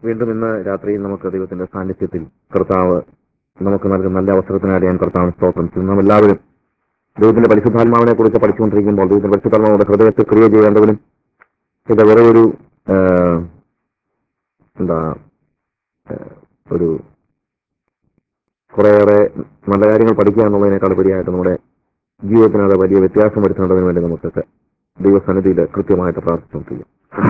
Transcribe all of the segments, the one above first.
വീണ്ടും ഇന്ന് രാത്രിയിൽ നമുക്ക് ദൈവത്തിന്റെ സാന്നിധ്യത്തിൽ കർത്താവ് നമുക്ക് നൽകുന്ന നല്ല അവസരത്തിനായി ഞാൻ കർത്താവ് സ്തോത്രം ചെയ്യുന്നു. നാം എല്ലാവരും ദൈവത്തിന്റെ പരിശുദ്ധാത്മാവിനെ കുറിച്ച് പഠിച്ചുകൊണ്ടിരിക്കുമ്പോൾ ദൈവത്തിന്റെ പരിശുദ്ധാത്മാവിന്റെ ഹൃദയത്തിൽ ക്രിയ ചെയ്യേണ്ടതിനും ഇത് വേറെ ഒരു എന്താ ഒരു കുറേയേറെ നല്ല കാര്യങ്ങൾ പഠിക്കുക എന്നുള്ളതിനേക്കാൾ ഉപരിയായിട്ട് നമ്മുടെ ജീവിതത്തിന് അത് വലിയ വ്യത്യാസം വരുത്തേണ്ടതിന് വേണ്ടി നമുക്കൊക്കെ ദൈവസന്നിധിയിൽ കൃത്യമായിട്ട് പ്രാർത്ഥിച്ചുകൊണ്ടിരിക്കും.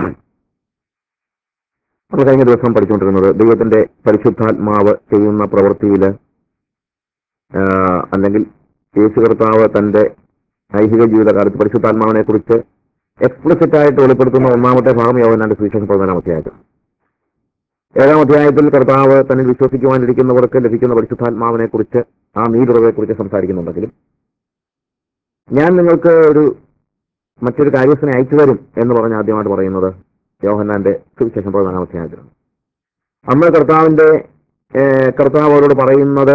നമ്മൾ കഴിഞ്ഞ ദിവസം പഠിച്ചുകൊണ്ടിരുന്നത് ദൈവത്തിന്റെ പരിശുദ്ധാത്മാവ് ചെയ്യുന്ന പ്രവൃത്തിയിൽ അല്ലെങ്കിൽ യേശു കർത്താവ് തന്റെ ഐഹിക ജീവിതകാലത്ത് പരിശുദ്ധാത്മാവിനെ കുറിച്ച് എക്സ്പ്ലിസിറ്റ് ആയിട്ട് വെളിപ്പെടുത്തുന്ന ഒന്നാമത്തെ ഭാഗം യോഹന്നാന്റെ സുവിശേഷം 14-ാം അധ്യായത്തിൽ. 7-ാം അധ്യായത്തിൽ കർത്താവ് തന്നിൽ വിശ്വസിക്കുവാനിരിക്കുന്നവർക്ക് ലഭിക്കുന്ന പരിശുദ്ധാത്മാവിനെ കുറിച്ച് ആ നീരുറവെക്കുറിച്ച് സംസാരിക്കുന്നുണ്ടെങ്കിലും ഞാൻ നിങ്ങൾക്ക് മറ്റൊരു കാര്യസ്ഥനെ അയച്ചു തരും എന്ന് പറഞ്ഞ് ആദ്യമായിട്ട് പറയുന്നത് യോഹന്നാന്റെ സുവിശേഷം 14-ാം അധ്യായത്തിലാണ്. അന്ന് കർത്താവ് അവരോട് പറയുന്ന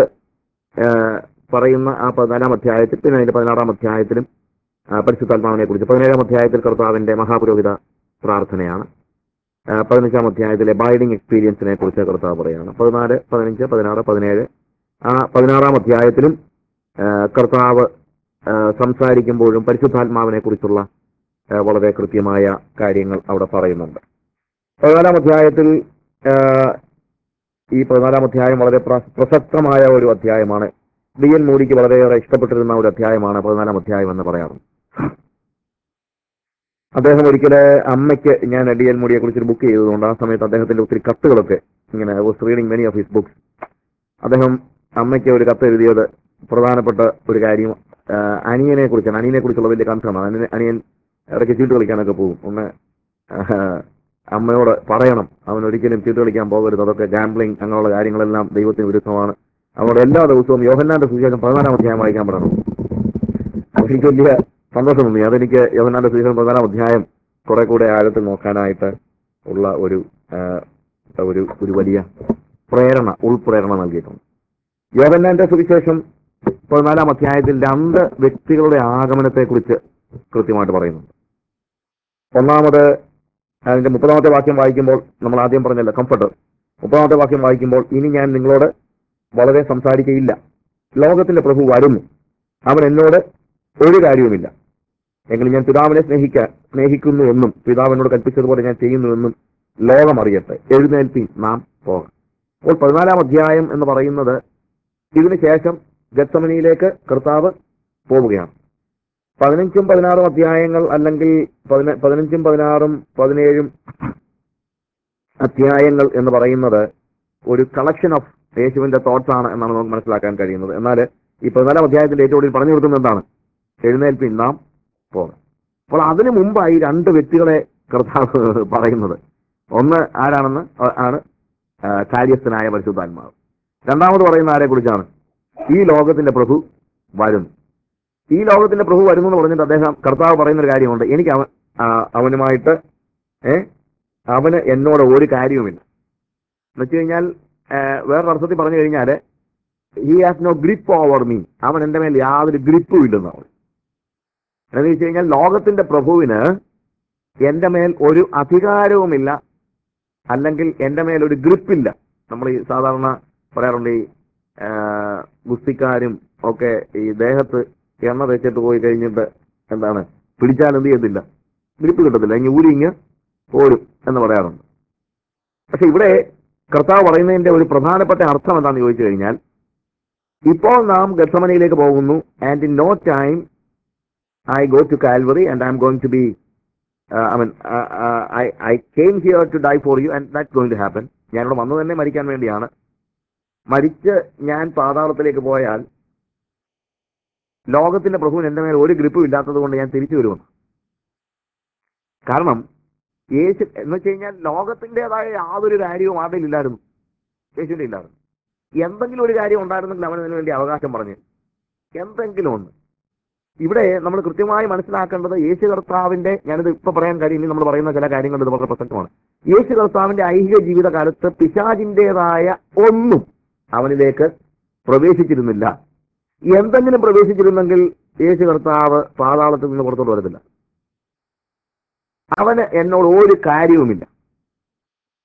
ആ 14-ാം അധ്യായത്തിൽ, പിന്നെ അതിന്റെ 16-ാം അധ്യായത്തിലും പരിശുദ്ധാത്മാവിനെ കുറിച്ച്, 17-ാം അധ്യായത്തിൽ കർത്താവിന്റെ മഹാപുരോഹിത പ്രാർത്ഥനയാണ്, 15-ാം അധ്യായത്തിലെ ബൈഡിങ് എക്സ്പീരിയൻസിനെ കുറിച്ച് കർത്താവ് പറയാണ്. 14, 15, 16, 17 ആ 16-ാം അധ്യായത്തിലും കർത്താവ് സംസാരിക്കുമ്പോഴും പരിശുദ്ധാത്മാവിനെ കുറിച്ചുള്ള വളരെ കൃത്യമായ കാര്യങ്ങൾ അവിടെ പറയുന്നുണ്ട്. 14-ാം അധ്യായത്തിൽ ഈ 14-ാം അധ്യായം വളരെ പ്രസക്തമായ ഒരു അധ്യായമാണ്. D.L. മൂഡിക്ക് വളരെയേറെ ഇഷ്ടപ്പെട്ടിരുന്ന ഒരു അധ്യായമാണ് 14-ാം അധ്യായം എന്ന് പറയാറുണ്ട്. അദ്ദേഹം ഒരിക്കല് അമ്മയ്ക്ക്, ഞാൻ D.L. മൂഡിയെ കുറിച്ചൊരു ബുക്ക് ചെയ്തതുകൊണ്ട് ആ സമയത്ത് അദ്ദേഹത്തിന്റെ ഒത്തിരി കത്തുകളൊക്കെ ഇങ്ങനെ was reading many of his books. അദ്ദേഹം അമ്മയ്ക്ക് ഒരു കത്ത് എഴുതിയത് പ്രധാനപ്പെട്ട ഒരു കാര്യം അനിയനെ കുറിച്ചാണ്. അനിയനെ കുറിച്ചുള്ള വലിയ കൺസേണാണ്. അനിയൻ ഇടയ്ക്ക് ചീട്ട് കളിക്കാനൊക്കെ പോകും. ഒന്ന് അമ്മയോട് പറയണം, അവൻ ഒരിക്കലും ചീട്ട് കളിക്കാൻ പോകരുത്, അതൊക്കെ ഗാംബ്ലിംഗ് അങ്ങനെയുള്ള കാര്യങ്ങളെല്ലാം ദൈവത്തിന് വിരുദ്ധമാണ്. അവനോട് എല്ലാ ദിവസവും യോഹന്നാന്റെ സുവിശേഷം 14-ാം അധ്യായം വായിക്കാൻ പറയണം. എനിക്ക് വലിയ സന്തോഷം തോന്നി. അതെനിക്ക് യോഹന്നാന്റെ സുവിശേഷം 14-ാം അധ്യായം കുറെ കൂടെ ആഴത്തിൽ നോക്കാനായിട്ട് ഉള്ള ഒരു വലിയ ഉൾപ്രേരണ നൽകിയിട്ടുണ്ട്. യോഹന്നാന്റെ സുവിശേഷം 14-ാം അധ്യായത്തിൽ 2 വ്യക്തികളുടെ ആഗമനത്തെക്കുറിച്ച് കൃത്യമായിട്ട് പറയുന്നുണ്ട്. ഒന്നാമത് അതിന്റെ 30-ാമത്തെ വാക്യം വായിക്കുമ്പോൾ, നമ്മൾ ആദ്യം പറഞ്ഞല്ലോ കംഫർട്ടർ, 30-ാമത്തെ വാക്യം വായിക്കുമ്പോൾ, ഇനി ഞാൻ നിങ്ങളോട് വളരെ സംസാരിക്കയില്ല, ലോകത്തിന്റെ പ്രഭു വരുന്നു, അവൻ എന്നോട് ഒരു കാര്യവുമില്ല, എങ്കിലും ഞാൻ പിതാവിനെ സ്നേഹിക്കുന്നു എന്നും പിതാവിനോട് കൽപ്പിച്ചതുപോലെ ഞാൻ ചെയ്യുന്നുവെന്നും ലോകം അറിയട്ടെ, എഴുന്നേൽപ്പി നാം പോകാം. അപ്പോൾ 14-ാം അധ്യായം എന്ന് പറയുന്നത് ഇതിനു ശേഷം ഗത്സമനിയിലേക്ക് കർത്താവ് പോവുകയാണ്. 15-ഉം 16-ഉം അധ്യായങ്ങൾ, അല്ലെങ്കിൽ 15-ഉം 16-ഉം 17-ഉം അധ്യായങ്ങൾ എന്ന് പറയുന്നത് ഒരു കളക്ഷൻ ഓഫ് യേശുവിന്റെ തോട്ട്സ് ആണ് എന്നാണ് നമുക്ക് മനസ്സിലാക്കാൻ കഴിയുന്നത്. എന്നാൽ ഈ 14-ാം അധ്യായത്തിന്റെ ഏറ്റവും കൂടുതൽ പറഞ്ഞു കൊടുക്കുന്നത് എന്താണ്? എഴുന്നേൽപ്പിൻ നാം പോകാം. അപ്പോൾ അതിനു മുമ്പായി 2 വ്യക്തികളെ കർത്താവ് പറയുന്നത്. ഒന്ന് ആരാണെന്ന് ആണ് കാര്യസ്ഥനായ പരിശുദ്ധാത്മാവ്. രണ്ടാമത് പറയുന്ന ആരെ കുറിച്ചാണ്? ഈ ലോകത്തിന്റെ പ്രഭു വരുന്നു. ഈ ലോകത്തിന്റെ പ്രഭു വരുന്നു എന്ന് പറഞ്ഞിട്ട് കർത്താവ് പറയുന്ന ഒരു കാര്യമുണ്ട്, എനിക്ക് അവനുമായിട്ട് അവന് എന്നോട് ഒരു കാര്യവുമില്ല എന്ന് വെച്ച് കഴിഞ്ഞാൽ, വേറൊരർത്ഥത്തിൽ പറഞ്ഞു കഴിഞ്ഞാൽ, he has no grip over me, അവൻ എന്റെ മേൽ യാതൊരു ഗ്രിപ്പും ഇല്ലെന്നാണ്. എന്ന് വെച്ച് കഴിഞ്ഞാൽ ലോകത്തിന്റെ പ്രഭുവിന് എന്റെ മേൽ ഒരു അധികാരവുമില്ല, അല്ലെങ്കിൽ എന്റെ മേൽ ഒരു ഗ്രിപ്പില്ല. നമ്മൾ ഈ സാധാരണ പറയാറുണ്ട്, ഈ ഗുസ്തിക്കാരും ഒക്കെ ഈ ദേഹത്ത് എണ്ണ തേച്ചിട്ട് പോയി കഴിഞ്ഞിട്ട് എന്താണ് പിടിച്ചാൽ എന്ത് ചെയ്യത്തില്ല, ഗ്രിപ്പ് കിട്ടത്തില്ല, ഇനി ഊരിങ്ങ് പോരും എന്ന് പറയാറുണ്ട്. പക്ഷെ ഇവിടെ കർത്താവ് പറയുന്നതിന്റെ ഒരു പ്രധാനപ്പെട്ട അർത്ഥം എന്താണെന്ന് ചോദിച്ചു കഴിഞ്ഞാൽ, ഇപ്പോൾ നാം ഗത്സമനയിലേക്ക് പോകുന്നു, and in no time I go to Calvary and I'm going to be I came here to die for you and that's going to happen. ഞാനിവിടെ വന്നു തന്നെ മരിക്കാൻ വേണ്ടിയാണ്. മരിച്ച് ഞാൻ പാതാളത്തിലേക്ക് പോയാൽ ലോകത്തിന്റെ പ്രഭുവിന് എന്റെ മേൽ ഒരു ഗ്രിപ്പും ഇല്ലാത്തത് കൊണ്ട് ഞാൻ തിരിച്ചു വരുമെന്ന്. കാരണം യേശു എന്ന് വെച്ച് കഴിഞ്ഞാൽ ലോകത്തിൻ്റെതായ യാതൊരു കാര്യവും ആരുടെ ഇല്ലായിരുന്നു, യേശുവിന്റെ ഇല്ലായിരുന്നു. എന്തെങ്കിലും ഒരു കാര്യം ഉണ്ടായിരുന്നെങ്കിൽ അവൻ അതിനു വേണ്ടി അവകാശം പറഞ്ഞു, എന്തെങ്കിലും ഒന്ന്. ഇവിടെ നമ്മൾ കൃത്യമായി മനസ്സിലാക്കേണ്ടത് യേശു കർത്താവിന്റെ, ഞാനിത് ഇപ്പൊ പറയാൻ കാര്യം, ഇനി നമ്മൾ പറയുന്ന ചില കാര്യങ്ങൾ ഇത് വളരെ പ്രസക്തമാണ്. യേശു കർത്താവിന്റെ ഐഹിക ജീവിതകാലത്ത് പിശാചിന്റേതായ ഒന്നും അവനിലേക്ക് പ്രവേശിച്ചിരുന്നില്ല. എന്തെങ്കിലും പ്രവേശിച്ചിരുന്നെങ്കിൽ യേശു കർത്താവ് പാതാളത്തിൽ നിന്ന് പുറത്തോട്ട് വരത്തില്ല. അവന് എന്നോട് ഒരു കാര്യവുമില്ല.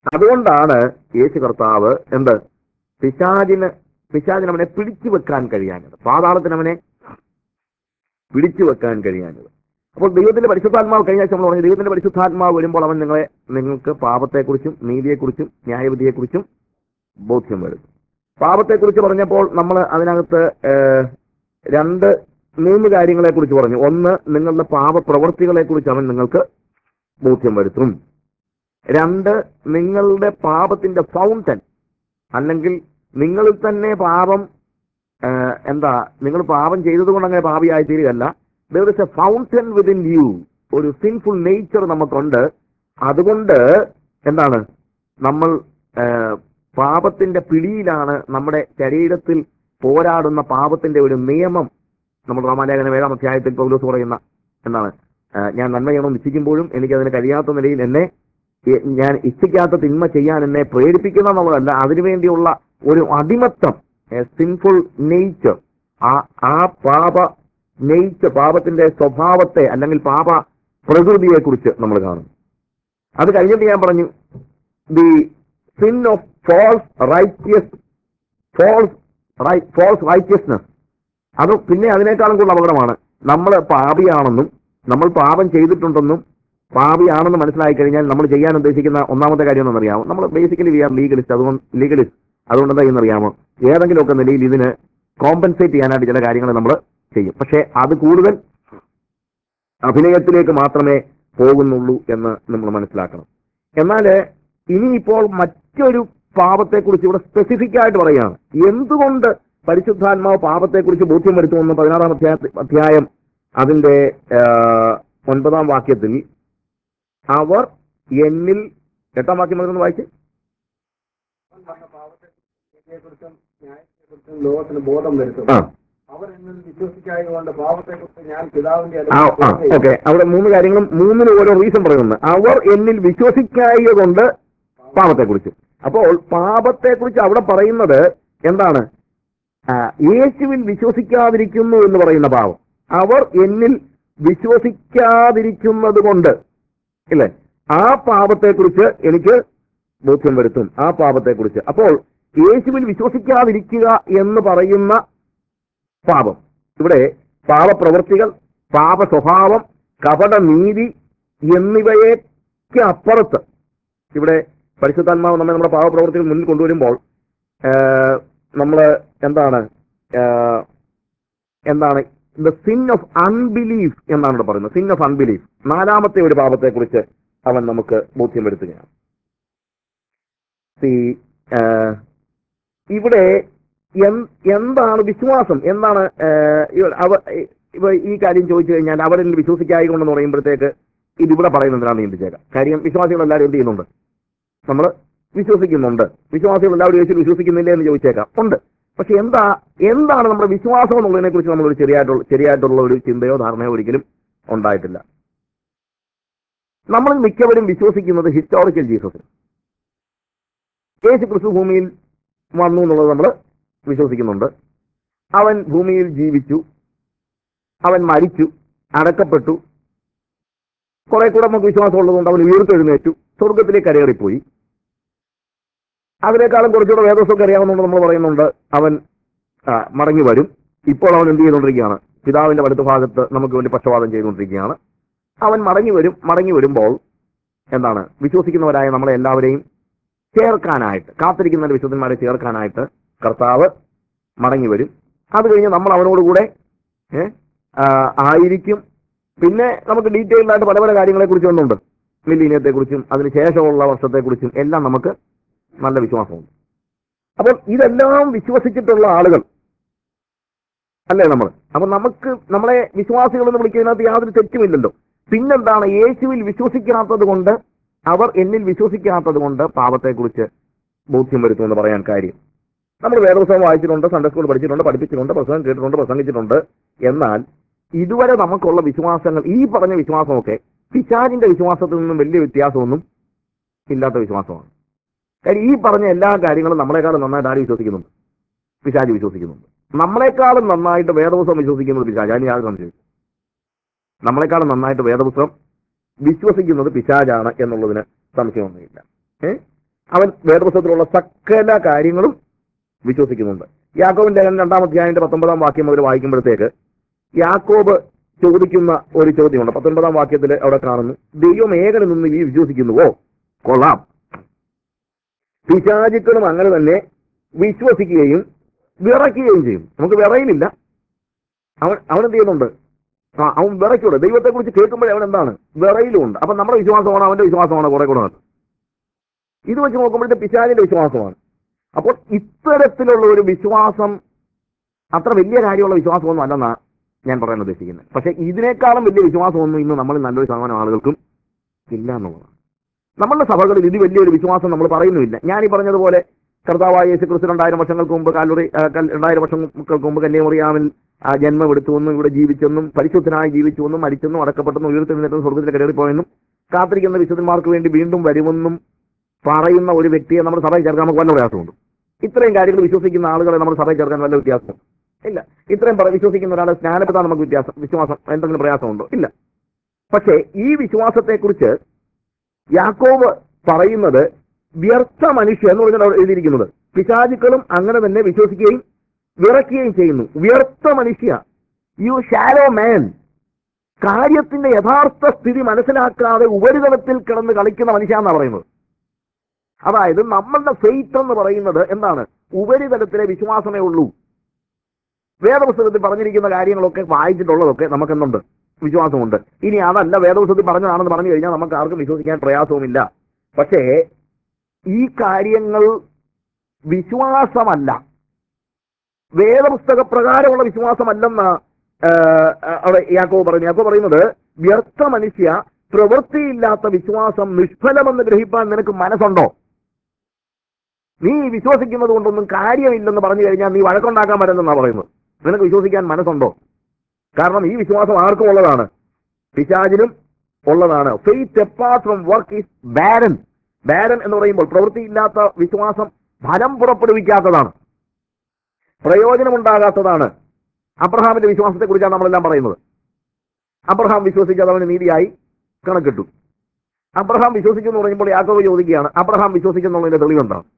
അതുകൊണ്ടാണ് യേശു കർത്താവ് എന്ത് പിശാചിന് അവനെ പിടിച്ചു വെക്കാൻ കഴിയാഞ്ഞത്, പാതാളത്തിന് അവനെ പിടിച്ചു വെക്കാൻ കഴിയാഞ്ഞത്. അപ്പോൾ ദൈവത്തിന്റെ പരിശുദ്ധാത്മാവ്, കഴിഞ്ഞ ആഴ്ച നമ്മൾ പറഞ്ഞു, ദൈവത്തിന്റെ പരിശുദ്ധാത്മാവ് വരുമ്പോൾ അവൻ നിങ്ങൾക്ക് പാപത്തെക്കുറിച്ചും നീതിയെക്കുറിച്ചും ന്യായവിധിയെക്കുറിച്ചും ബോധ്യം വരും. പാപത്തെക്കുറിച്ച് പറഞ്ഞപ്പോൾ നമ്മൾ അതിനകത്ത് രണ്ട് മൂന്ന് കാര്യങ്ങളെ കുറിച്ച് പറഞ്ഞു. ഒന്ന്, നിങ്ങളുടെ പാപപ്രവൃത്തികളെ കുറിച്ച് അവൻ നിങ്ങൾക്ക് ബോധ്യം വരുത്തും. രണ്ട്, നിങ്ങളുടെ പാപത്തിന്റെ ഫൗണ്ടൻ, അല്ലെങ്കിൽ നിങ്ങളിൽ തന്നെ പാപം നിങ്ങൾ പാപം ചെയ്തതുകൊണ്ട് അങ്ങനെ പാപിയായി തീരുകയല്ല. there is a fountain within you, ഒരു സിൻഫുൾ നേച്ചർ നമുക്കുണ്ട്. അതുകൊണ്ട് എന്താണ്, നമ്മൾ പാപത്തിന്റെ പിടിയിലാണ്. നമ്മുടെ ശരീരത്തിൽ പോരാടുന്ന പാപത്തിന്റെ ഒരു നിയമം നമ്മൾ റോമാലേഖനം 7-ാം അധ്യായത്തിൽ പൗലോസ് പറയുന്ന എന്താണ്, ഞാൻ നന്മ ചെയ്യണം ഇച്ഛിക്കുമ്പോഴും എനിക്കതിന് കഴിയാത്ത നിലയിൽ ഞാൻ ഇച്ഛിക്കാത്ത തിന്മ ചെയ്യാൻ എന്നെ പ്രേരിപ്പിക്കുന്ന എന്നുള്ളതല്ല, അതിനുവേണ്ടിയുള്ള ഒരു അടിമത്തം, സിൻഫുൾ നേച്ചർ, ആ പാപ നേച്ചർ, പാപത്തിന്റെ സ്വഭാവത്തെ അല്ലെങ്കിൽ പാപ പ്രകൃതിയെ കുറിച്ച് നമ്മൾ കാണും. അത് കഴിഞ്ഞിട്ട് ഞാൻ പറഞ്ഞു, the sin of false righteousness. അത് പിന്നെ അതിനേക്കാളും കൂടുതൽ അപകടമാണ്. നമ്മൾ പാപിയാണെന്നും നമ്മൾ പാപം ചെയ്തിട്ടുണ്ടെന്നും പാപിയാണെന്ന് മനസ്സിലായി കഴിഞ്ഞാൽ നമ്മൾ ചെയ്യാൻ ഉദ്ദേശിക്കുന്ന ഒന്നാമത്തെ കാര്യം എന്നറിയാമോ? നമ്മൾ ബേസിക്കലി വി ആർ ലീഗലിസ്റ്റ്. അതുകൊണ്ട് എന്താ എന്നറിയാമോ? ഏതെങ്കിലുമൊക്കെ നിലയിൽ ഇതിന് കോമ്പൻസേറ്റ് ചെയ്യാനായിട്ട് ചില കാര്യങ്ങൾ നമ്മൾ ചെയ്യും. പക്ഷേ അത് കൂടുതൽ അഭിനയത്തിലേക്ക് മാത്രമേ പോകുന്നുള്ളൂ എന്ന് നമ്മൾ മനസ്സിലാക്കണം. എന്നാൽ ഇനിയിപ്പോൾ മറ്റൊരു പാപത്തെക്കുറിച്ച് ഇവിടെ സ്പെസിഫിക് ആയിട്ട് പറയുകയാണ്. എന്തുകൊണ്ട് പരിശുദ്ധാത്മാവ് പാപത്തെക്കുറിച്ച് ബോധ്യം വരുത്തുമെന്ന് 16-ാം അധ്യായം അതിന്റെ 9-ാം വാക്യത്തിൽ, അവർ എന്നിൽ, 8-ാം വാക്യം മുതൽ വായിച്ച്, ലോകത്തിന് ബോധം വരുത്തും, അവർ എന്നിൽ വിശ്വസിക്കായതുകൊണ്ട് പാപത്തെക്കുറിച്ച് ഞാൻ പിതാവിന്റെ ഓക്കെ. അവിടെ മൂന്ന് കാര്യങ്ങളും മൂന്നിന് ഓരോ റീസൺ പറയുന്നുണ്ട്. അവർ എന്നിൽ വിശ്വസിക്കായതുകൊണ്ട് പാപത്തെക്കുറിച്ച്. അപ്പോൾ പാപത്തെക്കുറിച്ച് അവിടെ പറയുന്നത് എന്താണ്? യേശുവിൽ വിശ്വസിക്കാതിരിക്കുന്നു എന്ന് പറയുന്ന പാപം. അവർ എന്നിൽ വിശ്വസിക്കാതിരിക്കുന്നത് കൊണ്ട്, ഇല്ലേ, ആ പാപത്തെക്കുറിച്ച് എനിക്ക് ബോധ്യം വരുത്തും, ആ പാപത്തെക്കുറിച്ച്. അപ്പോൾ യേശുവിൽ വിശ്വസിക്കാതിരിക്കുക എന്ന് പറയുന്ന പാപം, ഇവിടെ പാപപ്രവൃത്തികൾ, പാപ സ്വഭാവം, കപട നീതി എന്നിവയൊക്കെ അപ്പുറത്ത് ഇവിടെ പരിശുദ്ധാത്മാവ് നമ്മുടെ പാപപ്രവൃത്തികൾ മുന്നിൽ കൊണ്ടുവരുമ്പോൾ നമ്മൾ എന്താണ് ദ സിൻ ഓഫ് അൺബിലീഫ് എന്നാണ് ഇവിടെ പറയുന്നത്. സിൻ ഓഫ് അൺബിലീഫ്, നാലാമത്തെ ഒരു പാപത്തെക്കുറിച്ച് അവൻ നമുക്ക് ബോധ്യം വരുത്തുകയാണ്. ഇവിടെ എന്താണ് വിശ്വാസം, എന്താണ് ഈ കാര്യം ചോദിച്ചു കഴിഞ്ഞാൽ അവരിൽ വിശ്വസിക്കായിക്കൊണ്ടെന്ന് പറയുമ്പോഴത്തേക്ക് ഇതിവിടെ പറയുന്നത് എന്തിനാണെന്ന് ചിന്തിച്ചേക്കാം. കാര്യം വിശ്വാസികൾ എല്ലാവരും എന്ത് ചെയ്യുന്നുണ്ട്? നമ്മൾ വിശ്വസിക്കുന്നുണ്ട്. വിശ്വാസികൾ എല്ലാവരും യേശുവിൽ വിശ്വസിക്കുന്നില്ലേ എന്ന് ചോദിച്ചേക്കാം. ഉണ്ട്. പക്ഷെ എന്താണ് നമ്മുടെ വിശ്വാസം എന്നുള്ളതിനെ കുറിച്ച് നമ്മളൊരു ശരിയായിട്ടുള്ള ഒരു ചിന്തയോ ധാരണയോ ഒരിക്കലും ഉണ്ടായിട്ടില്ല. നമ്മൾ മിക്കവരും വിശ്വസിക്കുന്നത് ഹിസ്റ്റോറിക്കൽ ജീസസിൽ, യേശു ക്രിസ്തു ഭൂമിയിൽ വന്നു എന്നുള്ളത് നമ്മൾ വിശ്വസിക്കുന്നുണ്ട്. അവൻ ഭൂമിയിൽ ജീവിച്ചു, അവൻ മരിച്ചു, അടക്കപ്പെട്ടു, കുറെ കൂടെ നമുക്ക് വിശ്വാസം ഉള്ളതുകൊണ്ട് അവൻ ഉയർത്തെഴുന്നേറ്റു, സ്വർഗത്തിലേക്ക് കരയേറിപ്പോയി. അതിനേക്കാളും കുറച്ചുകൂടെ വേദോസമൊക്കെ അറിയാവുന്നതുകൊണ്ട് നമ്മൾ പറയുന്നുണ്ട് അവൻ മടങ്ങി വരും. ഇപ്പോൾ അവൻ എന്ത് ചെയ്തുകൊണ്ടിരിക്കുകയാണ്? പിതാവിന്റെ വലതു ഭാഗത്ത് നമുക്ക് വേണ്ടി പക്ഷപാതം ചെയ്തുകൊണ്ടിരിക്കുകയാണ്. അവൻ മടങ്ങി വരുമ്പോൾ എന്താണ്, വിശ്വസിക്കുന്നവരായ നമ്മളെ എല്ലാവരെയും ചേർക്കാനായിട്ട്, കാത്തിരിക്കുന്ന വിശുദ്ധന്മാരെ ചേർക്കാനായിട്ട് കർത്താവ് മടങ്ങി വരും. അത് കഴിഞ്ഞ് നമ്മൾ അവനോടുകൂടെ ആയിരിക്കും. പിന്നെ നമുക്ക് ഡീറ്റെയിൽഡ് ആയിട്ട് പല പല കാര്യങ്ങളെക്കുറിച്ച് ഒന്നുണ്ട്, മില്ലീനിയത്തെക്കുറിച്ചും അതിനുശേഷമുള്ള വർഷത്തെക്കുറിച്ചും എല്ലാം നമുക്ക് നല്ല വിശ്വാസമുണ്ട്. അപ്പോൾ ഇതെല്ലാം വിശ്വസിച്ചിട്ടുള്ള ആളുകൾ അല്ലേ നമ്മൾ? അപ്പൊ നമ്മളെ വിശ്വാസികളെന്ന് വിളിക്കുന്നതിനകത്ത് യാതൊരു തെറ്റുമില്ലല്ലോ. പിന്നെന്താണ്, യേശുവിൽ വിശ്വസിക്കാത്തത് കൊണ്ട്, അവർ എന്നിൽ വിശ്വസിക്കാത്തത് കൊണ്ട് പാപത്തെക്കുറിച്ച് ബോധ്യം വരുത്തുമെന്ന് പറയാൻ കാര്യം, നമ്മൾ വേദപുസ്തകം വായിച്ചിട്ടുണ്ട്, സൺഡേ സ്കൂൾ പഠിച്ചിട്ടുണ്ട്, പഠിപ്പിച്ചിട്ടുണ്ട്, പ്രസംഗം കേട്ടിട്ടുണ്ട്, പ്രസംഗിച്ചിട്ടുണ്ട്. എന്നാൽ ഇതുവരെ നമുക്കുള്ള വിശ്വാസങ്ങൾ, ഈ പറഞ്ഞ വിശ്വാസമൊക്കെ പിശാചിന്റെ വിശ്വാസത്തിൽ നിന്നും വലിയ വ്യത്യാസമൊന്നും ഇല്ലാത്ത വിശ്വാസമാണ്. കാര്യം ഈ പറഞ്ഞ എല്ലാ കാര്യങ്ങളും നമ്മളെക്കാളും നന്നായിട്ട് ആര് വിശ്വസിക്കുന്നുണ്ട്? പിശാച് വിശ്വസിക്കുന്നുണ്ട്. നമ്മളെക്കാളും നന്നായിട്ട് വേദപുസ്തകം വിശ്വസിക്കുന്നത് പിശാച്. അതിന് യാതൊരു സംശയം. നമ്മളെക്കാളും നന്നായിട്ട് വേദപുസ്തകം വിശ്വസിക്കുന്നത് പിശാചാണ് എന്നുള്ളതിന് സംശയമൊന്നുമില്ല. അവൻ വേദപുസ്തകത്തിലുള്ള സകല കാര്യങ്ങളും വിശ്വസിക്കുന്നുണ്ട്. യാക്കോബിന്റെ ലേഖനം 2-ാം അധ്യായത്തിന്റെ 19-ാം വാക്യം മുതൽ വായിക്കുമ്പോഴത്തേക്ക് യാക്കോബ് ചോദിക്കുന്ന ഒരു ചോദ്യമുണ്ട്. 19-ാം വാക്യത്തിൽ അവിടെ കാണുന്നു, ദൈവം ഏകനിൽ നിന്ന് നീ വിശ്വസിക്കുന്നുവോ? കൊള്ളാം. പിശാചുക്കളും അങ്ങനെ തന്നെ വിശ്വസിക്കുകയും വിറയ്ക്കുകയും ചെയ്യും. നമുക്ക് വിറയിലില്ല, അവൻ എന്ത് ചെയ്യുന്നുണ്ട്? അവൻ വിറയ്ക്കൂടെ? ദൈവത്തെ കുറിച്ച് കേൾക്കുമ്പോഴേ അവൻ എന്താണ്? വിറയിലുമുണ്ട്. അപ്പൊ നമ്മുടെ വിശ്വാസമാണ് അവന്റെ വിശ്വാസമാണ് കുറെ കൂടെ. ഇത് വെച്ച് നോക്കുമ്പോഴത്തെ പിശാചിന്റെ വിശ്വാസമാണ്. അപ്പോൾ ഇത്തരത്തിലുള്ള ഒരു വിശ്വാസം അത്ര വലിയ കാര്യമുള്ള വിശ്വാസമൊന്നും അല്ലെന്നാണ് ഞാൻ പറയാൻ ഉദ്ദേശിക്കുന്നത്. പക്ഷെ ഇതിനേക്കാളും വലിയ വിശ്വാസമൊന്നും ഇന്ന് നമ്മൾ നല്ലൊരു ശതമാനം ആളുകൾക്കും ഇല്ല എന്നുള്ളതാണ്. നമ്മളുടെ സഭകളിൽ ഇത് വലിയൊരു വിശ്വാസം നമ്മൾ പറയുന്നുമില്ല. ഞാൻ ഈ പറഞ്ഞതുപോലെ കർത്താവായ യേശു ക്രിസ്തു 2000 വർഷങ്ങൾക്ക് മുമ്പ് 2000 വർഷങ്ങൾക്ക് മുമ്പ് കന്യാമറിയാമിൽ ജന്മമെടുത്തുവെന്നും ഇവിടെ ജീവിച്ചെന്നും പരിശുദ്ധനായി ജീവിച്ചുവെന്നും മരിച്ചെന്നും അടക്കപ്പെട്ടെന്നും ഉയർത്തെഴുന്നേറ്റും സ്വർഗ്ഗത്തിൽ കയറിപ്പോയെന്നും കാത്തിരിക്കുന്ന വിശുദ്ധന്മാർക്ക് വേണ്ടി വീണ്ടും വരുമെന്നും പറയുന്ന ഒരു വ്യക്തിയെ നമ്മുടെ സഭയിൽ ചേർക്കാൻ നമുക്ക് വല്ല പ്രയാസമുണ്ട്? ഇത്രയും കാര്യങ്ങൾ വിശ്വസിക്കുന്ന ആളുകളെ നമ്മുടെ സഭയിൽ ചേർക്കാൻ വല്ല വ്യത്യാസമുണ്ട്? ഇല്ല. ഇത്രയും വിശ്വസിക്കുന്ന ഒരാളെ സ്നാനപ്പെടാൻ നമുക്ക് വിശ്വാസം എന്തെങ്കിലും പ്രയാസമുണ്ടോ? ഇല്ല. പക്ഷേ ഈ വിശ്വാസത്തെക്കുറിച്ച് യാക്കോബ് പറയുന്നത് വ്യർത്ഥ മനുഷ്യ എന്ന് പറഞ്ഞാൽ എഴുതിയിരിക്കുന്നത് പിശാചുക്കളും അങ്ങനെ തന്നെ വിശ്വസിക്കുകയും വിറയ്ക്കുകയും ചെയ്യുന്നു. വ്യർത്ഥ മനുഷ്യ, യു ഷാലോ മാൻ. കാര്യത്തിന്റെ യഥാർത്ഥ സ്ഥിതി മനസ്സിലാക്കാതെ ഉപരിതലത്തിൽ കിടന്ന് കളിക്കുന്ന മനുഷ്യ എന്നാണ് പറയുന്നത്. അതായത് നമ്മളുടെ ഫെയ്ത്ത് എന്ന് പറയുന്നത് എന്താണ്? ഉപരിതലത്തിലെ വിശ്വാസമേ ഉള്ളൂ. വേദപുസ്തകത്തിൽ പറഞ്ഞിരിക്കുന്ന കാര്യങ്ങളൊക്കെ വായിച്ചിട്ടുള്ളതൊക്കെ നമുക്കെന്തുണ്ട്? വിശ്വാസമുണ്ട്. ഇനി അതല്ല വേദപുസ്തകത്തിൽ പറഞ്ഞതാണെന്ന് പറഞ്ഞു കഴിഞ്ഞാൽ നമുക്ക് ആർക്കും വിശ്വസിക്കാൻ പ്രയാസവുമില്ല. പക്ഷേ ഈ കാര്യങ്ങൾ വിശ്വാസമല്ല, വേദപുസ്തക പ്രകാരമുള്ള വിശ്വാസമല്ലെന്ന് അവിടെ യാക്കോബ് പറയുന്നത് വ്യർത്ഥ മനുഷ്യ, പ്രവൃത്തിയില്ലാത്ത വിശ്വാസം നിഷ്ഫലമെന്ന് ഗ്രഹിപ്പാൻ നിനക്ക് മനസ്സുണ്ടോ? നീ വിശ്വസിക്കുന്നത് കൊണ്ടൊന്നും കാര്യമില്ലെന്ന് പറഞ്ഞു കഴിഞ്ഞാൽ നീ വഴക്കുണ്ടാക്കാൻ പറ്റുന്നെന്നാണ് പറയുന്നത്. നിനക്ക് വിശ്വസിക്കാൻ മനസ്സുണ്ടോ? കാരണം ഈ വിശ്വാസം ആർക്കും ഉള്ളതാണ്, പിശാചിനും ഉള്ളതാണ്. Faith apart from work is barren. Barren എന്ന് പറയുമ്പോൾ പ്രവൃത്തിയില്ലാത്ത വിശ്വാസം ഫലം പുറപ്പെടുവിക്കാത്തതാണ്, പ്രയോജനമുണ്ടാകാത്തതാണ്. അബ്രഹാമിന്റെ വിശ്വാസത്തെ കുറിച്ചാണ് നമ്മളെല്ലാം പറയുന്നത്. അബ്രഹാം വിശ്വസിച്ചത് അവന് നീതിയായി കണക്കിട്ടു. അബ്രഹാം വിശ്വസിക്കുന്നു പറയുമ്പോൾ യാക്കോബ് ചോദിക്കുകയാണ്, അബ്രഹാം വിശ്വസിക്കുന്നുള്ളതിന്റെ തെളിവെന്താണ്?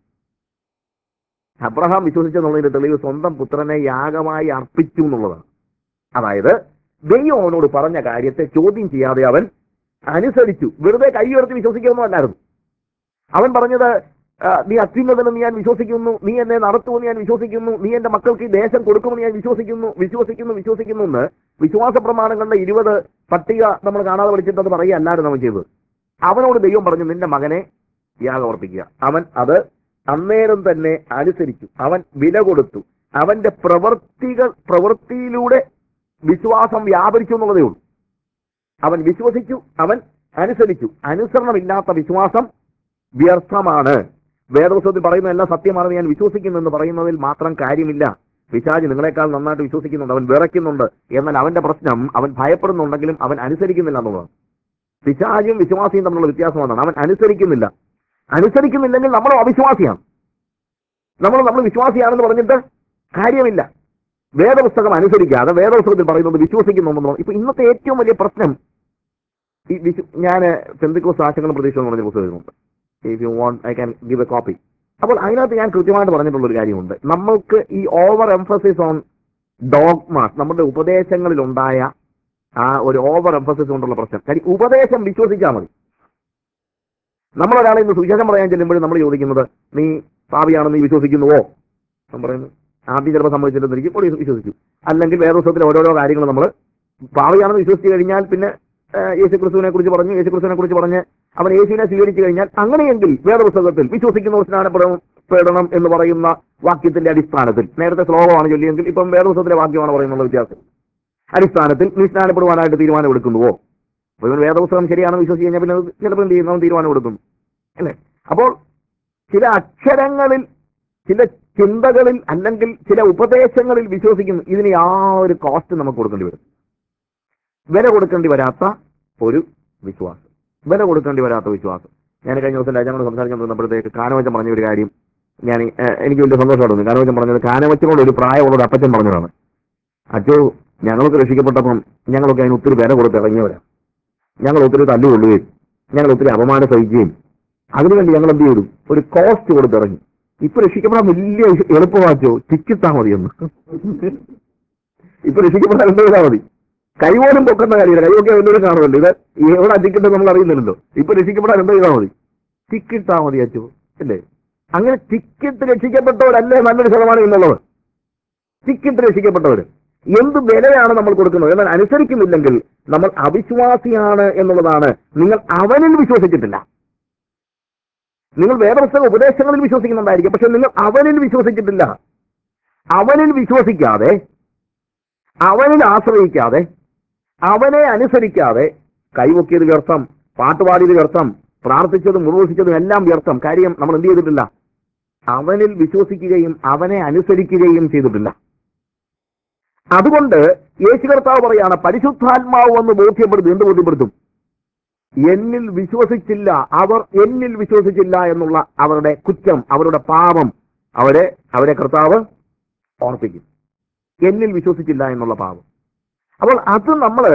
അബ്രഹാം വിശ്വസിച്ചെന്നുള്ളതിന്റെ തെളിവ് സ്വന്തം പുത്രനെ യാഗമായി അർപ്പിച്ചു എന്നുള്ളതാണ്. അതായത് ദൈവം അവനോട് പറഞ്ഞ കാര്യത്തെ ചോദ്യം ചെയ്യാതെ അവൻ അനുസരിച്ചു. വെറുതെ കൈ ഉയർത്തി വിശ്വസിക്കുമെന്നല്ലായിരുന്നു. അവൻ പറഞ്ഞത്, നീ അത്യുന്നതനെന്ന് ഞാൻ വിശ്വസിക്കുന്നു, നീ എന്നെ നടത്തുമെന്ന് ഞാൻ വിശ്വസിക്കുന്നു, നീ എന്റെ മക്കൾക്ക് ഈ ദേശം കൊടുക്കുമെന്ന് ഞാൻ വിശ്വസിക്കുന്നു എന്ന് വിശ്വാസ പ്രമാണങ്ങളുടെ 20 പട്ടിക നമ്മൾ കാണാതെ പഠിച്ചിട്ട് അത് പറയുകയല്ലായിരുന്നു അവൻ ചെയ്തത്. അവനോട് ദൈവം പറഞ്ഞു, നിന്റെ മകനെ യാഗമർപ്പിക്കുക. അവൻ അത് അന്നേരം തന്നെ അനുസരിച്ചു. അവൻ വില കൊടുത്തു. അവന്റെ പ്രവൃത്തിയിലൂടെ വിശ്വാസം വ്യാപരിച്ചു എന്നുള്ളതേ ഉള്ളൂ. അവൻ വിശ്വസിച്ചു, അവൻ അനുസരിച്ചു. അനുസരണമില്ലാത്ത വിശ്വാസം വ്യർത്ഥമാണ്. വേദപുസ്തകത്തിൽ പറയുന്ന എല്ലാം സത്യമാണെന്ന് ഞാൻ വിശ്വസിക്കുന്നു എന്ന് പറയുന്നതിൽ മാത്രം കാര്യമില്ല. പിശാച് നിങ്ങളെക്കാൾ നന്നായിട്ട് വിശ്വസിക്കുന്നുണ്ട്, അവൻ വിറയ്ക്കുന്നുണ്ട്. എന്നാൽ അവന്റെ പ്രശ്നം അവൻ ഭയപ്പെടുന്നുണ്ടെങ്കിലും അവൻ അനുസരിക്കുന്നില്ല എന്നുള്ളതാണ്. പിശാചും വിശ്വാസിയും തമ്മിലുള്ള വ്യത്യാസം എന്നാണ്. അവൻ അനുസരിക്കുന്നില്ലെങ്കിൽ നമ്മൾ അവിശ്വാസിയാണ്. നമ്മൾ വിശ്വാസിയാണെന്ന് പറഞ്ഞിട്ട് കാര്യമില്ല. വേദപുസ്തകം അനുസരിക്കാതെ വേദപുസ്തകത്തിൽ പറയുന്നത് വിശ്വസിക്കുന്നു. ഇപ്പൊ ഇന്നത്തെ ഏറ്റവും വലിയ പ്രശ്നം, ഞാൻ പെന്തക്കോസ്ത് ആശയങ്ങളും പ്രതീക്ഷ എന്ന് പറഞ്ഞ പുസ്തകം എഴുതുന്നുണ്ട്. If you want I can give a copy. അപ്പോൾ അതിനകത്ത് ഞാൻ കൃത്യമായിട്ട് പറഞ്ഞിട്ടുള്ള ഒരു കാര്യമുണ്ട്. നമ്മൾക്ക് ഈ ഓവർ എംഫസിസ് ഓൺ ഡോഗ്മാസ്, നമ്മുടെ ഉപദേശങ്ങളിലുണ്ടായ ആ ഒരു ഓവർ എംഫസിസ് കൊണ്ടുള്ള പ്രശ്നം. കാര്യം ഉപദേശം വിശ്വസിച്ചാൽ മതി. നമ്മളൊരാളെ ഇന്ന് സുവിശേഷം പറയാൻ ചെല്ലുമ്പോഴും നമ്മൾ ചോദിക്കുന്നത്, നീ പാപിയാണെന്ന് നീ വിശ്വസിക്കുന്നുവോ? ഞാൻ പറയുന്നു, ആദ്യം ചിലപ്പോൾ സംഭവിച്ചിട്ടുണ്ടെങ്കിൽ വിശ്വസിച്ചു. അല്ലെങ്കിൽ വേദപുസ്തകത്തിലെ ഓരോരോ കാര്യങ്ങൾ നമ്മൾ പാപിയാണെന്ന് വിശ്വസിച്ച് കഴിഞ്ഞാൽ പിന്നെ യേശുക്രിസ്തുവിനെ കുറിച്ച് പറഞ്ഞ് അവൻ യേശുവിനെ സ്വീകരിച്ചു കഴിഞ്ഞാൽ, അങ്ങനെയെങ്കിൽ വേദപുസ്തകത്തിൽ വിശ്വസിക്കുന്നവർ സ്നാനപ്പെടണം എന്ന് പറയുന്ന വാക്യത്തിന്റെ അടിസ്ഥാനത്തിൽ, നേരത്തെ ശ്ലോകമാണ് ചൊല്ലിയെങ്കിൽ ഇപ്പം വേദപുസ്തകത്തിലെ വാക്യമാണ് പറയുന്നുള്ള വ്യത്യാസം, അടിസ്ഥാനത്തിൽ നീ സ്നാനപ്പെടുവാനായിട്ട് തീരുമാനം എടുക്കുന്നുവോ? അപ്പോൾ ഇവൻ വേദപുസ്തകം ശരിയാണെന്ന് വിശ്വസിച്ച് കഴിഞ്ഞാൽ പിന്നെ ചിലപ്പോൾ എന്ത് ചെയ്യുന്നു, തീരുമാനം എടുക്കുന്നു അല്ലേ? അപ്പോൾ ചില അക്ഷരങ്ങളിൽ, ചില ചിന്തകളിൽ, അല്ലെങ്കിൽ ചില ഉപദേശങ്ങളിൽ വിശ്വസിക്കുന്നു. ഇതിന് യാതൊരു കോസ്റ്റ് നമുക്ക് കൊടുക്കേണ്ടി വരും. വില കൊടുക്കേണ്ടി വരാത്ത ഒരു വിശ്വാസം. ഞാൻ കഴിഞ്ഞ ദിവസം രാജാവിനോട് സംസാരിച്ചുകൊണ്ടിരുന്നപ്പോഴത്തേക്ക് കാനവച്ചൻ പറഞ്ഞ ഒരു കാര്യം എനിക്ക് വലിയ സന്തോഷമാണ് തോന്നി. കാനവച്ചൻ പറഞ്ഞത്, കാനവച്ചനോട് ഒരു പ്രായമുള്ള ഒരു അപ്പച്ചൻ പറഞ്ഞതാണ്, അച്ചോ ഞങ്ങൾക്ക് രക്ഷിക്കപ്പെട്ടപ്പം ഞങ്ങളൊക്കെ അതിന് ഒത്തിരി വില കൊടുത്ത് ഇറങ്ങിയവരാ. ഞങ്ങൾ ഒത്തിരി തല്ലുകൊള്ളുകയും ഞങ്ങൾ ഒത്തിരി അപമാനം സഹിക്കുകയും അതിനുവേണ്ടി ഞങ്ങൾ എന്ത് ചെയ്തു? ഒരു കോസ്റ്റ് കൊടുത്തിറങ്ങി. ഇപ്പൊ രക്ഷിക്കപ്പെടാൻ വലിയ എളുപ്പമാച്ചോ, ടിക്കറ്റാ മതിയെന്ന്. ഇപ്പൊ രക്ഷിക്കപ്പെടാൻ എന്ത് ചെയ്താൽ മതി? കൈപോലും പൊക്കുന്ന കാര്യമില്ല. കൈയൊക്കെ എല്ലാവരും കാണുമല്ലോ. ഇത് എവിടെ ടിക്കറ്റ് നമ്മൾ അറിയുന്നില്ലല്ലോ. ഇപ്പൊ രക്ഷിക്കപ്പെടാൻ എന്ത് ചെയ്താൽ മതി? ടിക്കറ്റാ മതി അച്ചോ, അല്ലേ? അങ്ങനെ ടിക്കറ്റ് രക്ഷിക്കപ്പെട്ടവരല്ലേ നല്ലൊരു ശതമാനം എന്നുള്ളത്. ടിക്കറ്റ് രക്ഷിക്കപ്പെട്ടവർ എന്ത് വിലയാണ് നമ്മൾ കൊടുക്കുന്നത്? എന്നാൽ അനുസരിക്കുന്നില്ലെങ്കിൽ നമ്മൾ അവിശ്വാസിയാണ് എന്നുള്ളതാണ്. നിങ്ങൾ അവനിൽ വിശ്വസിച്ചിട്ടില്ല. നിങ്ങൾ വേദപുസ്തക ഉപദേശങ്ങളിൽ വിശ്വസിക്കുന്നുണ്ടായിരിക്കും, പക്ഷെ നിങ്ങൾ അവനിൽ വിശ്വസിച്ചിട്ടില്ല. അവനിൽ വിശ്വസിക്കാതെ, അവനിൽ ആശ്രയിക്കാതെ, അവനെ അനുസരിക്കാതെ കൈവൊക്കിയത് വ്യർത്ഥം, പാട്ടുപാടിയത് വ്യർത്ഥം, പ്രാർത്ഥിച്ചതും നിർവഹിച്ചതും എല്ലാം വ്യർത്ഥം. കാര്യം നമ്മൾ എന്ത് ചെയ്തിട്ടില്ല? അവനിൽ വിശ്വസിക്കുകയും അവനെ അനുസരിക്കുകയും ചെയ്തിട്ടില്ല. അതുകൊണ്ട് യേശു കർത്താവ് പറയാണ്, പരിശുദ്ധാത്മാവ് വന്ന് ബോധ്യപ്പെടുത്തും. എന്ത് ബോധ്യപ്പെടുത്തും? എന്നിൽ വിശ്വസിച്ചില്ല, അവർ എന്നിൽ വിശ്വസിച്ചില്ല എന്നുള്ള അവരുടെ കുറ്റം, അവരുടെ പാപം അവരെ കർത്താവ് ഓർപ്പിക്കും. എന്നിൽ വിശ്വസിച്ചില്ല എന്നുള്ള പാപം. അപ്പോൾ അത് നമ്മള്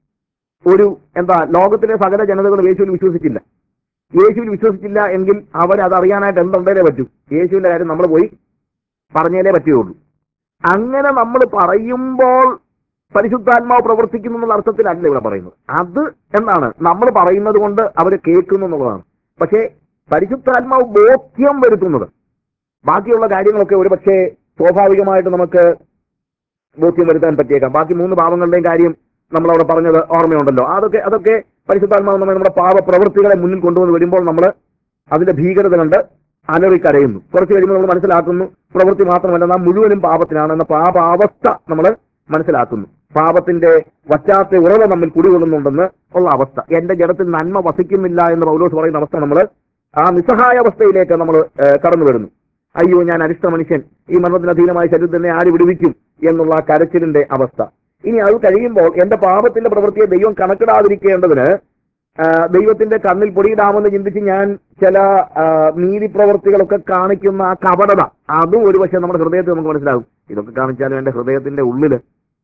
ലോകത്തിലെ സകല ജനതകൾ യേശുവിൽ വിശ്വസിച്ചില്ല. യേശുവിൽ വിശ്വസിച്ചില്ല എങ്കിൽ അവരതറിയാനായിട്ട് എന്തുണ്ടേലേ പറ്റൂ? യേശുവിന്റെ കാര്യം നമ്മൾ പോയി പറഞ്ഞേലേ പറ്റുകയുള്ളൂ. അങ്ങനെ നമ്മൾ പറയുമ്പോൾ പരിശുദ്ധാത്മാവ് പ്രവർത്തിക്കുന്നു എന്നുള്ള അർത്ഥത്തിലല്ല ഇവിടെ പറയുന്നത്. അത് എന്താണ്? നമ്മൾ പറയുന്നത് കൊണ്ട് അവർ കേൾക്കുന്നു എന്നുള്ളതാണ്. പക്ഷേ പരിശുദ്ധാത്മാവ് ബോധ്യം വരുത്തുന്നത്, ബാക്കിയുള്ള കാര്യങ്ങളൊക്കെ ഒരുപക്ഷെ സ്വാഭാവികമായിട്ട് നമുക്ക് ബോധ്യം വരുത്താൻ പറ്റിയേക്കാം. ബാക്കി 3 പാപങ്ങളുടെയും കാര്യം നമ്മളവിടെ പറഞ്ഞത് ഓർമ്മയുണ്ടല്ലോ. അതൊക്കെ പരിശുദ്ധാത്മാവ് നമ്മുടെ പാപപ്രവൃത്തികളെ മുന്നിൽ കൊണ്ടുവന്ന് വരുമ്പോൾ നമ്മൾ അതിന്റെ ഭീകരത കണ്ട് അലറിക്കരയുന്നു. കുറച്ച് കഴിയുമ്പോൾ നമ്മൾ മനസ്സിലാക്കുന്നു പ്രവൃത്തി മാത്രമല്ല, നാം മുഴുവനും പാപത്തിനാണ് എന്ന പാപാവസ്ഥ നമ്മൾ മനസ്സിലാക്കുന്നു. പാപത്തിന്റെ വറ്റാത്ത ഉറവ നമ്മിൽ കുടികൊള്ളുന്നുണ്ടെന്ന് ഉള്ള അവസ്ഥ. എന്റെ ജഡത്തിൽ നന്മ വസിക്കുന്നില്ല എന്ന് പൗലോസ് പറയുന്ന അവസ്ഥ, നമ്മൾ ആ നിസ്സഹായ അവസ്ഥയിലേക്ക് നമ്മൾ കടന്നു വരുന്നു. അയ്യോ, ഞാൻ അരിഷ്ട മനുഷ്യൻ, ഈ മരണത്തിന് അധീനമായ ശരീരത്തിനെ ആര് വിടുവിക്കും എന്നുള്ള കരച്ചിലിന്റെ അവസ്ഥ. ഇനി അത് കഴിയുമ്പോൾ എന്റെ പാപത്തിന്റെ പ്രവൃത്തിയെ ദൈവം കണക്കിടാതിരിക്കേണ്ടതിന് ദൈവത്തിന്റെ കണ്ണിൽ പൊടിയിടാമെന്ന് ചിന്തിച്ച് ഞാൻ ചില നീതിപ്രവർത്തികളൊക്കെ കാണിക്കുന്ന ആ കപടത, അതും ഒരുപക്ഷെ നമ്മുടെ ഹൃദയത്തിൽ നമുക്ക് മനസ്സിലാകും. ഇതൊക്കെ കാണിച്ചാലും എന്റെ ഹൃദയത്തിന്റെ ഉള്ളില്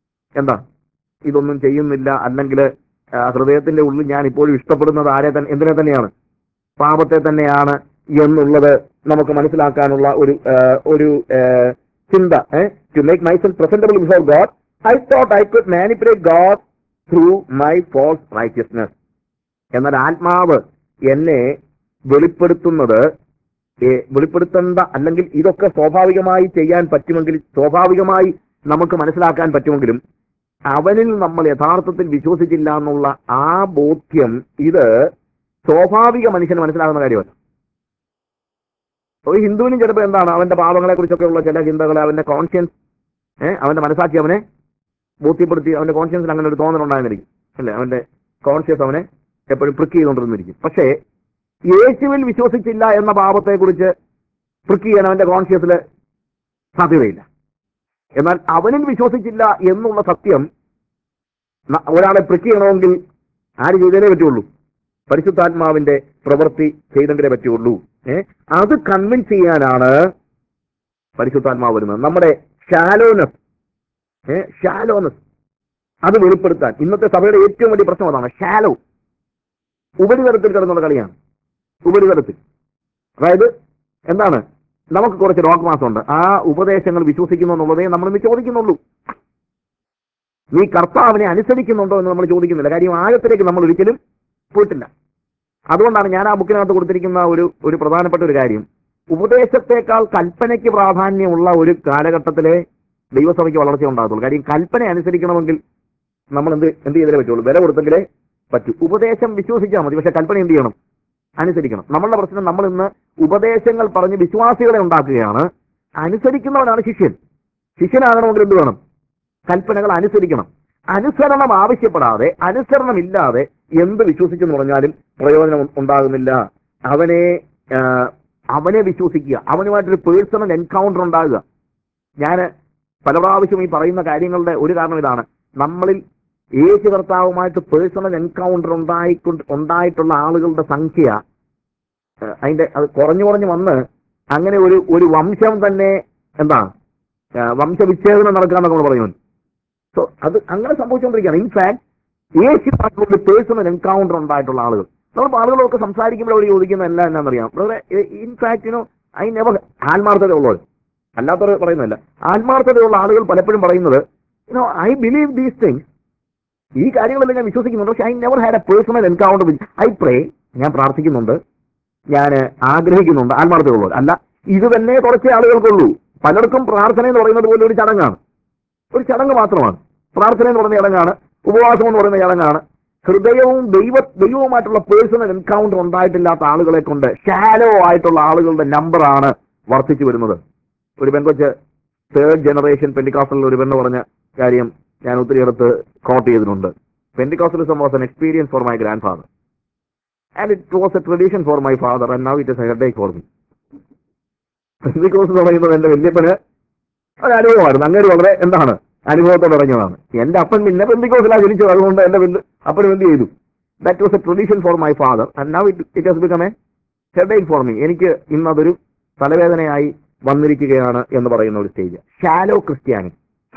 ഇതൊന്നും ചെയ്യുന്നില്ല. അല്ലെങ്കിൽ ഹൃദയത്തിന്റെ ഉള്ളിൽ ഞാൻ ഇപ്പോഴും ഇഷ്ടപ്പെടുന്നത് എന്തിനെ തന്നെയാണ്? പാപത്തെ തന്നെയാണ് എന്നുള്ളത് നമുക്ക് മനസ്സിലാക്കാനുള്ള ഒരു ചിന്ത. To make myself presentable before God, I thought I could manipulate God through my false righteousness. എന്നാൽ ആത്മാവ് എന്നെ വെളിപ്പെടുത്തേണ്ട, അല്ലെങ്കിൽ ഇതൊക്കെ സ്വാഭാവികമായി ചെയ്യാൻ പറ്റുമെങ്കിൽ, സ്വാഭാവികമായി നമുക്ക് മനസ്സിലാക്കാൻ പറ്റുമെങ്കിലും അവനിൽ നമ്മൾ യഥാർത്ഥത്തിൽ വിശ്വസിച്ചില്ല എന്നുള്ള ആ ബോധ്യം, ഇത് സ്വാഭാവിക മനുഷ്യന് മനസ്സിലാകുന്ന കാര്യമല്ല. ഒരു ഹിന്ദുവിനും ചിലപ്പോൾ എന്താണ്, അവന്റെ പാപങ്ങളെ കുറിച്ചൊക്കെ ഉള്ള ചില ചിന്തകൾ, അവന്റെ കോൺഷ്യൻസ്, അവന്റെ മനസാക്ഷി അവനെ ബോധ്യപ്പെടുത്തി, അവന്റെ കോൺഷ്യൻസിൽ അങ്ങനെ ഒരു തോന്നലുണ്ടായിരുന്നിരിക്കും, അല്ലെ? അവന്റെ കോൺഷ്യസ് അവനെ എപ്പോഴും പ്രിക്ക് ചെയ്തുകൊണ്ടിരുന്നിരിക്കും. പക്ഷേ യേശുവിൽ വിശ്വസിച്ചില്ല എന്ന പാപത്തെക്കുറിച്ച് പ്രിക്ക് ചെയ്യാൻ അവന്റെ കോൺഷ്യസിൽ സാധ്യതയില്ല. എന്നാൽ അവനിൽ വിശ്വസിച്ചില്ല എന്നുള്ള സത്യം ഒരാളെ പ്രിക്ക് ചെയ്യണമെങ്കിൽ ആര് ചെയ്തേ പറ്റുള്ളൂ? പരിശുദ്ധാത്മാവിന്റെ പ്രവൃത്തി ചെയ്തെങ്കിലേ പറ്റുള്ളൂ. അത് കൺവിൻസ് ചെയ്യാനാണ് പരിശുദ്ധാത്മാവ് വരുന്നത്. നമ്മുടെ ഷാലോനസ് അത് വെളിപ്പെടുത്താൻ ഇന്നത്തെ സഭയുടെ ഏറ്റവും വലിയ പ്രശ്നം അതാണ്. ഷാലോ, ഉപരിതലത്തിൽ കിടന്നുള്ള കളിയാണ്. ഉപരിതലത്തിൽ, അതായത് എന്താണ്, നമുക്ക് കുറച്ച് ഡോഗ്മാസുണ്ട്, ആ ഉപദേശങ്ങൾ വിശ്വസിക്കുന്നു എന്നുള്ളതേ നമ്മളിന്ന് ചോദിക്കുന്നുള്ളൂ. നീ കർത്താവിനെ അനുസരിക്കുന്നുണ്ടോ എന്ന് നമ്മൾ ചോദിക്കുന്നില്ല. കാര്യം ആഴത്തിലേക്ക് നമ്മൾ ഒരിക്കലും പോയിട്ടില്ല. അതുകൊണ്ടാണ് ഞാൻ ആ ബുക്കിനകത്ത് കൊടുത്തിരിക്കുന്ന ഒരു പ്രധാനപ്പെട്ട ഒരു കാര്യം, ഉപദേശത്തെക്കാൾ കൽപ്പനയ്ക്ക് പ്രാധാന്യമുള്ള ഒരു കാലഘട്ടത്തിലെ ദൈവസഭയ്ക്ക് വളർച്ച ഉണ്ടാകത്തുള്ളൂ. കാര്യം കൽപ്പന അനുസരിക്കണമെങ്കിൽ നമ്മൾ എന്ത് ചെയ്തേ പറ്റുള്ളൂ? വില കൊടുത്തെങ്കിലേ പറ്റൂ. ഉപദേശം വിശ്വസിച്ചാൽ മതി, പക്ഷെ കൽപ്പന എന്ത് ചെയ്യണം? അനുസരിക്കണം. നമ്മളുടെ പ്രശ്നം, നമ്മൾ ഇന്ന് ഉപദേശങ്ങൾ പറഞ്ഞ് വിശ്വാസികളെ ഉണ്ടാക്കുകയാണ്. അനുസരിക്കുന്നവനാണ് ശിഷ്യൻ. ശിഷ്യനാകണമെങ്കിൽ എന്ത് വേണം? കൽപ്പനകൾ അനുസരിക്കണം. അനുസരണം ആവശ്യപ്പെടാതെ, അനുസരണമില്ലാതെ എന്ത് വിശ്വസിച്ചെന്ന് പറഞ്ഞാലും പ്രയോജനം ഉണ്ടാകുന്നില്ല. അവനെ വിശ്വസിക്കുക, അവനുമായിട്ടൊരു പേഴ്സണൽ എൻകൗണ്ടർ ഉണ്ടാകുക. ഞാൻ പല പ്രാവശ്യം ഈ പറയുന്ന കാര്യങ്ങളുടെ ഒരു കാരണം ഇതാണ്. നമ്മളിൽ യേശു കർത്താവുമായിട്ട് പേഴ്സണൽ എൻകൗണ്ടർ ഉണ്ടായിട്ടുള്ള ആളുകളുടെ സംഖ്യ അത് കുറഞ്ഞു വന്ന് അങ്ങനെ ഒരു വംശം തന്നെ വംശവിച്ഛേദനം നടക്കാന്നൊക്കെ നമ്മൾ പറയുന്നു. സോ അത് അങ്ങനെ സംഭവിച്ചുകൊണ്ടിരിക്കുകയാണ്. ഇൻഫാക്ട് യേശുമായിട്ടുള്ള പേഴ്സണൽ എൻകൗണ്ടർ ഉണ്ടായിട്ടുള്ള ആളുകൾ, നമ്മൾ ആളുകളൊക്കെ സംസാരിക്കുമ്പോൾ അവർ ചോദിക്കുന്ന എല്ലാം എന്നാണെന്നറിയാം ബ്രദറെ, ഇൻഫാക്ട് ഐ നെവർ, ആത്മാർത്ഥത ഉള്ളവർ, അല്ലാത്തവർ പറയുന്നതല്ല, ആത്മാർത്ഥതയുള്ള ആളുകൾ പലപ്പോഴും പറയുന്നത് ഐ ബിലീവ് ദീസ് തിങ്സ്, ഈ കാര്യങ്ങളെല്ലാം ഞാൻ വിശ്വസിക്കുന്നുണ്ട്, പക്ഷെ I never had a personal encounter with, I pray, ഞാൻ പ്രാർത്ഥിക്കുന്നുണ്ട്, ഞാൻ ആഗ്രഹിക്കുന്നുണ്ട്, ആത്മാർത്ഥതയുള്ളവർ അല്ല. ഇത് തന്നെ കുറച്ച് ആളുകൾക്കുള്ളൂ. പലർക്കും പ്രാർത്ഥന എന്ന് പറയുന്നത് പോലെ ഒരു ചടങ്ങാണ്, ഒരു ചടങ്ങ് മാത്രമാണ്. പ്രാർത്ഥന എന്ന് പറയുന്ന ചടങ്ങാണ്, ഉപവാസം എന്ന് പറയുന്ന ചടങ്ങാണ്. ഹൃദയവും ദൈവവുമായിട്ടുള്ള പേഴ്സണൽ എൻകൗണ്ടർ ഉണ്ടായിട്ടില്ലാത്ത ആളുകളെ കൊണ്ട് ഷാലോ ആയിട്ടുള്ള ആളുകളുടെ നമ്പറാണ് വർദ്ധിച്ചു വരുന്നത്. ഒരു പെൺകൊച്ച് തേർഡ് ജനറേഷൻ പെന്റിക്കോസ്റ്റലിൽ ഒരു പെണ്ണ് പറഞ്ഞ കാര്യം ഞാൻ ഒത്തിരി അടുത്ത് കോട്ട് ചെയ്തിട്ടുണ്ട്. Pentecostalism was an experience for my grandfather and it was a tradition for my father and now it is a headache for me. Pentecost എന്ന് പറയുന്നത് എന്റെ വല്യപ്പന് ഒരു അനുഭവമായിരുന്നു. അങ്ങനെ വളരെ എന്താണ് അനുഭവത്തോടെ ഇറങ്ങിയതാണ്. എന്റെ അപ്പൻ പിന്നെ പെന്തിക്കോസിലാണ് ജനിച്ചത്, അതുകൊണ്ട് എന്റെ അപ്പനും എന്ത് ചെയ്തു, that was a tradition for my father and now it has become a headache for me. എനിക്ക് ഇന്നതൊരു തലവേദനയായി വന്നിരിക്കുകയാണ് എന്ന് പറയുന്ന ഒരു stage. Shallow Christianity,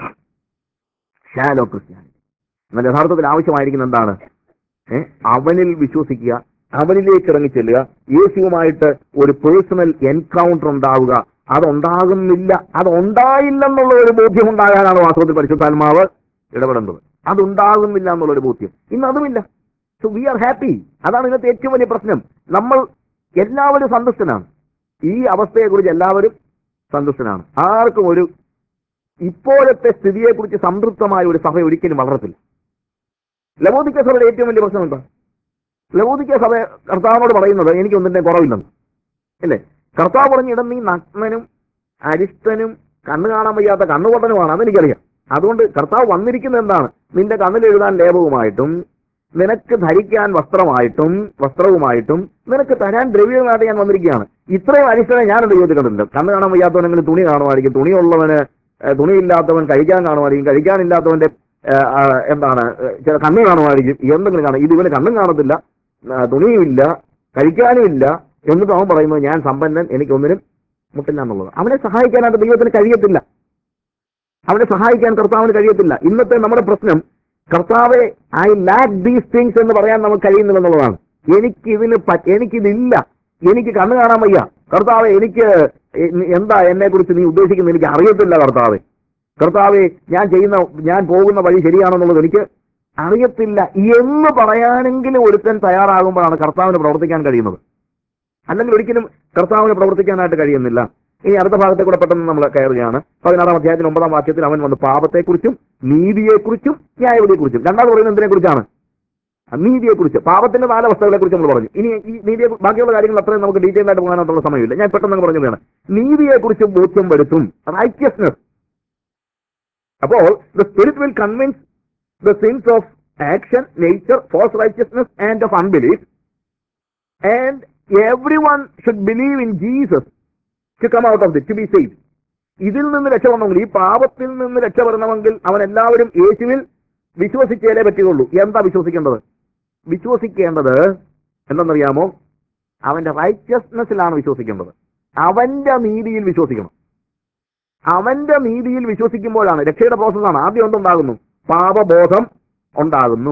shallow Christianity. എന്നാൽ യഥാർത്ഥത്തിൽ ആവശ്യമായിരിക്കുന്ന എന്താണ്? അവനിൽ വിശ്വസിക്കുക, അവനിലേക്ക് ഇറങ്ങിച്ചെല്ലുക, യേശുവുമായിട്ട് ഒരു പേഴ്സണൽ എൻകൗണ്ടർ ഉണ്ടാവുക. അതുണ്ടാകുന്നില്ല, അതുണ്ടായില്ലെന്നുള്ള ഒരു ബോധ്യം ഉണ്ടാകാനാണ് വാസ്തവത്തിൽ പരിശുദ്ധാത്മാവ് ഇടപെടേണ്ടത്. അതുണ്ടാകുന്നില്ല എന്നുള്ളൊരു ബോധ്യം ഇന്ന് അതുമില്ല. So we are happy. അതാണ് ഇന്നത്തെ ഏറ്റവും വലിയ പ്രശ്നം. നമ്മൾ എല്ലാവരും സന്തുഷ്ടനാണ്, ഈ അവസ്ഥയെക്കുറിച്ച് എല്ലാവരും സന്തുഷ്ടനാണ്. ആർക്കും ഒരു ഇപ്പോഴത്തെ സ്ഥിതിയെക്കുറിച്ച് സംതൃപ്തമായ ഒരു സഭ ഒരിക്കലും വളരത്തില്ല. ലവോദിക്ക സഭയുടെ ഏറ്റവും വലിയ പ്രശ്നം എന്താ? ലവോദിക്ക സഭ കർത്താവിനോട് പറയുന്നത് എനിക്കൊന്നിന്റെ കുറവില്ലെന്ന്, അല്ലേ? കർത്താവ് പറഞ്ഞിടം നീ നഗ്നനും അരിഷ്ടനും കണ്ണ് കാണാൻ വയ്യാത്ത കണ്ണുപൊട്ടനുമാണ്, അതെനിക്കറിയാം. അതുകൊണ്ട് കർത്താവ് വന്നിരിക്കുന്നത് എന്താണ്? നിന്റെ കണ്ണിൽ എഴുതാൻ ലേപവുമായിട്ടും നിനക്ക് ധരിക്കാൻ വസ്ത്രവുമായിട്ടും നിനക്ക് തരാൻ ദ്രവ്യവുമായിട്ട് ഞാൻ വന്നിരിക്കുകയാണ്. ഇത്രയും അരിഷ്ടനെ ഞാൻ എന്റെ ജീവിതത്തിൽ കണ്ടിട്ടുണ്ട്. കണ്ണ് കാണാൻ വയ്യാത്തവനെങ്കിലും തുണി കാണുമായിരിക്കും, തുണിയുള്ളവന് തുണിയില്ലാത്തവൻ കഴിക്കാൻ കാണുമായിരിക്കും, കഴിക്കാനില്ലാത്തവന്റെ എന്താണ് ചില കണ്ണ് കാണുമായിരിക്കും, എന്തെങ്കിലും കാണും. ഇത് ഇവന് കണ്ണും കാണത്തില്ല, തുണിയുമില്ല, കഴിക്കാനുമില്ല, എന്നിട്ട് അവൻ പറയുന്നത് ഞാൻ സമ്പന്നൻ, എനിക്കൊന്നിനും മുട്ടില്ല എന്നുള്ളത്. അവനെ സഹായിക്കാനായിട്ട് ദൈവത്തിന് കഴിയത്തില്ല, അവനെ സഹായിക്കാൻ കർത്താവിന് കഴിയത്തില്ല. ഇന്നത്തെ നമ്മുടെ പ്രശ്നം കർത്താവെ ഐ ലാക്ക് ദീസ് തിങ്സ് എന്ന് പറയാൻ നമുക്ക് കഴിയുന്നില്ല എന്നുള്ളതാണ്. എനിക്കിതില്ല, എനിക്ക് കണ്ണ് കാണാൻ വയ്യ കർത്താവെ, എനിക്ക് എന്താ എന്നെ കുറിച്ച് നീ ഉദ്ദേശിക്കുന്നത് എനിക്ക് അറിയത്തില്ല കർത്താവെ. കർത്താവെ ഞാൻ പോകുന്ന വഴി ശരിയാണെന്നുള്ളത് എനിക്ക് അറിയത്തില്ല എന്ന് പറയാനെങ്കിലും ഒരുത്തൻ തയ്യാറാകുമ്പോഴാണ് കർത്താവിന് പ്രവർത്തിക്കാൻ കഴിയുന്നത്. അല്ലെങ്കിൽ ഒരിക്കലും കർത്താവിന് പ്രവർത്തിക്കാനായിട്ട് കഴിയുന്നില്ല. ഇനി അടുത്ത ഭാഗത്തെ കൂടെ പെട്ടെന്ന് നമ്മൾ കയറുകയാണ്. 16-ാം അധ്യായത്തിൽ 9-ാം വാക്യത്തിൽ അവൻ വന്ന് പാപത്തെക്കുറിച്ചും നീതിയെക്കുറിച്ചും ന്യായവിധിയെക്കുറിച്ചും, രണ്ടാമത് പറയുന്നത് എന്തിനെക്കുറിച്ചാണ്? നീതിയെക്കുറിച്ച്. പാപത്തിന്റെ 4 അവസ്ഥകളെക്കുറിച്ച് നമ്മൾ പറഞ്ഞു. ഇനി ഈ നീതിയെ ബാക്കിയുള്ള കാര്യങ്ങൾ അത്രയും നമുക്ക് ഡീറ്റെയിൽ ആയിട്ട് പോകാനായിട്ടുള്ള സമയമില്ല. ഞാൻ പെട്ടെന്ന് പറഞ്ഞതാണ് നീതിയെക്കുറിച്ച് ബോധ്യം വരുത്തും, റൈറ്റ്യസ്നെസ്. അപ്പോൾ the spirit will convince the sins of action, nature, false righteousness and of unbelief. And everyone should believe in Jesus to come out of this, to be saved. ഇതിൽ നിന്ന് രക്ഷപ്പെടണമെങ്കിൽ, ഈ പാപത്തിൽ നിന്ന് രക്ഷപ്പെടണമെങ്കിൽ അവൻ എല്ലാവരും യേശുവിൽ വിശ്വസിച്ചേ പറ്റുകയുള്ളൂ. എന്താ വിശ്വസിക്കേണ്ടത്? വിശ്വസിക്കേണ്ടത് എന്തെന്നറിയാമോ? അവന്റെ റൈറ്റ്യസ്നെസ്സിലാണ് വിശ്വസിക്കേണ്ടത്. അവന്റെ നീതിയിൽ വിശ്വസിക്കണം. അവന്റെ നീതിയിൽ വിശ്വസിക്കുമ്പോഴാണ് രക്ഷയുടെ പ്രോസസ്സാണ്. ആദ്യം എന്തുണ്ടാകുന്നു? പാപബോധം ഉണ്ടാകുന്നു.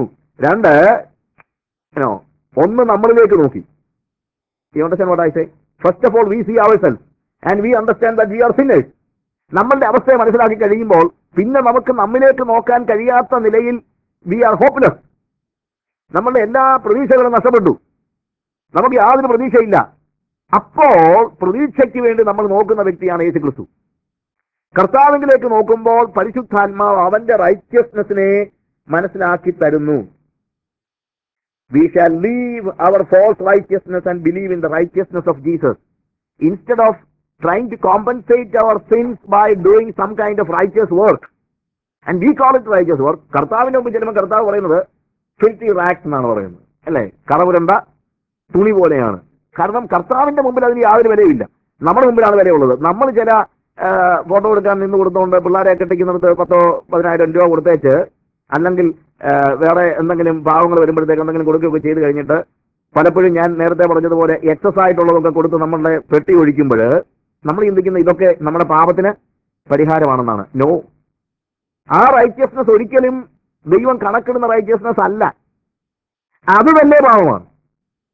2 ഒന്ന് നമ്മളിലേക്ക് നോക്കി. You understand what I say? First of all, we see ourselves and we understand that we are sinners. നമ്മളുടെ അവസ്ഥയെ മനസ്സിലാക്കി കഴിയുമ്പോൾ പിന്നെ നമുക്ക് നമ്മിലേക്ക് നോക്കാൻ കഴിയാത്ത നിലയിൽ we are hopeless. നമ്മളുടെ എല്ലാ പ്രതീക്ഷകളും നഷ്ടപ്പെട്ടു, നമുക്ക് യാതൊരു പ്രതീക്ഷയില്ല. അപ്പോൾ പ്രതീക്ഷയ്ക്ക് വേണ്ടി നമ്മൾ നോക്കുന്ന വ്യക്തിയാണ് യേശു ക്രിസ്തു. കർത്താവിലേക്ക് നോക്കുമ്പോൾ പരിശുദ്ധാത്മാവ് അവന്റെ റൈറ്റ്യസ്നെസ്സിനെ മനസ്സിലാക്കി തരുന്നു. We shall leave our false righteousness and believe in the righteousness of Jesus. Instead of trying to compensate our sins by doing some kind of righteous work, and we call it righteous work. കർത്താവിന്റെ മുമ്പിൽ ചെല്ലുമ്പോൾ കർത്താവ് പറയുന്നത് filthy rags എന്നാണ് പറയുന്നത്, അല്ലേ? കറവുരണ്ട തുണി പോലെയാണ്. കാരണം കർത്താവിന്റെ മുമ്പിൽ അതിന് യാതൊരു വിലയില്ല. നമ്മുടെ മുമ്പിലാണ് വിലയുള്ളത്. നമ്മൾ ചില ഫോട്ടോ എടുക്കാൻ നിന്ന് കൊടുത്തുകൊണ്ട് പിള്ളേരെ കെട്ടിക്കുന്നിടത്ത് 10,000-10,000 രൂപ കൊടുത്തേച്ച്, അല്ലെങ്കിൽ വേറെ എന്തെങ്കിലും പാവങ്ങൾ വരുമ്പോഴത്തേക്ക് എന്തെങ്കിലും കൊടുക്കുകയൊക്കെ ചെയ്ത് കഴിഞ്ഞിട്ട് പലപ്പോഴും ഞാൻ നേരത്തെ പറഞ്ഞതുപോലെ എക്സസ് ആയിട്ടുള്ളതൊക്കെ കൊടുത്ത് നമ്മളുടെ പെട്ടി ഒഴിക്കുമ്പോൾ നമ്മൾ ചിന്തിക്കുന്ന ഇതൊക്കെ നമ്മുടെ പാപത്തിന് പരിഹാരമാണെന്നാണ്. നോ, ആ റൈറ്റ്യസ്നെസ് ഒരിക്കലും ദൈവം കണക്കിടുന്ന റൈറ്റ്യസ്നെസ് അല്ല. അത് തന്നെ പാപമാണ്.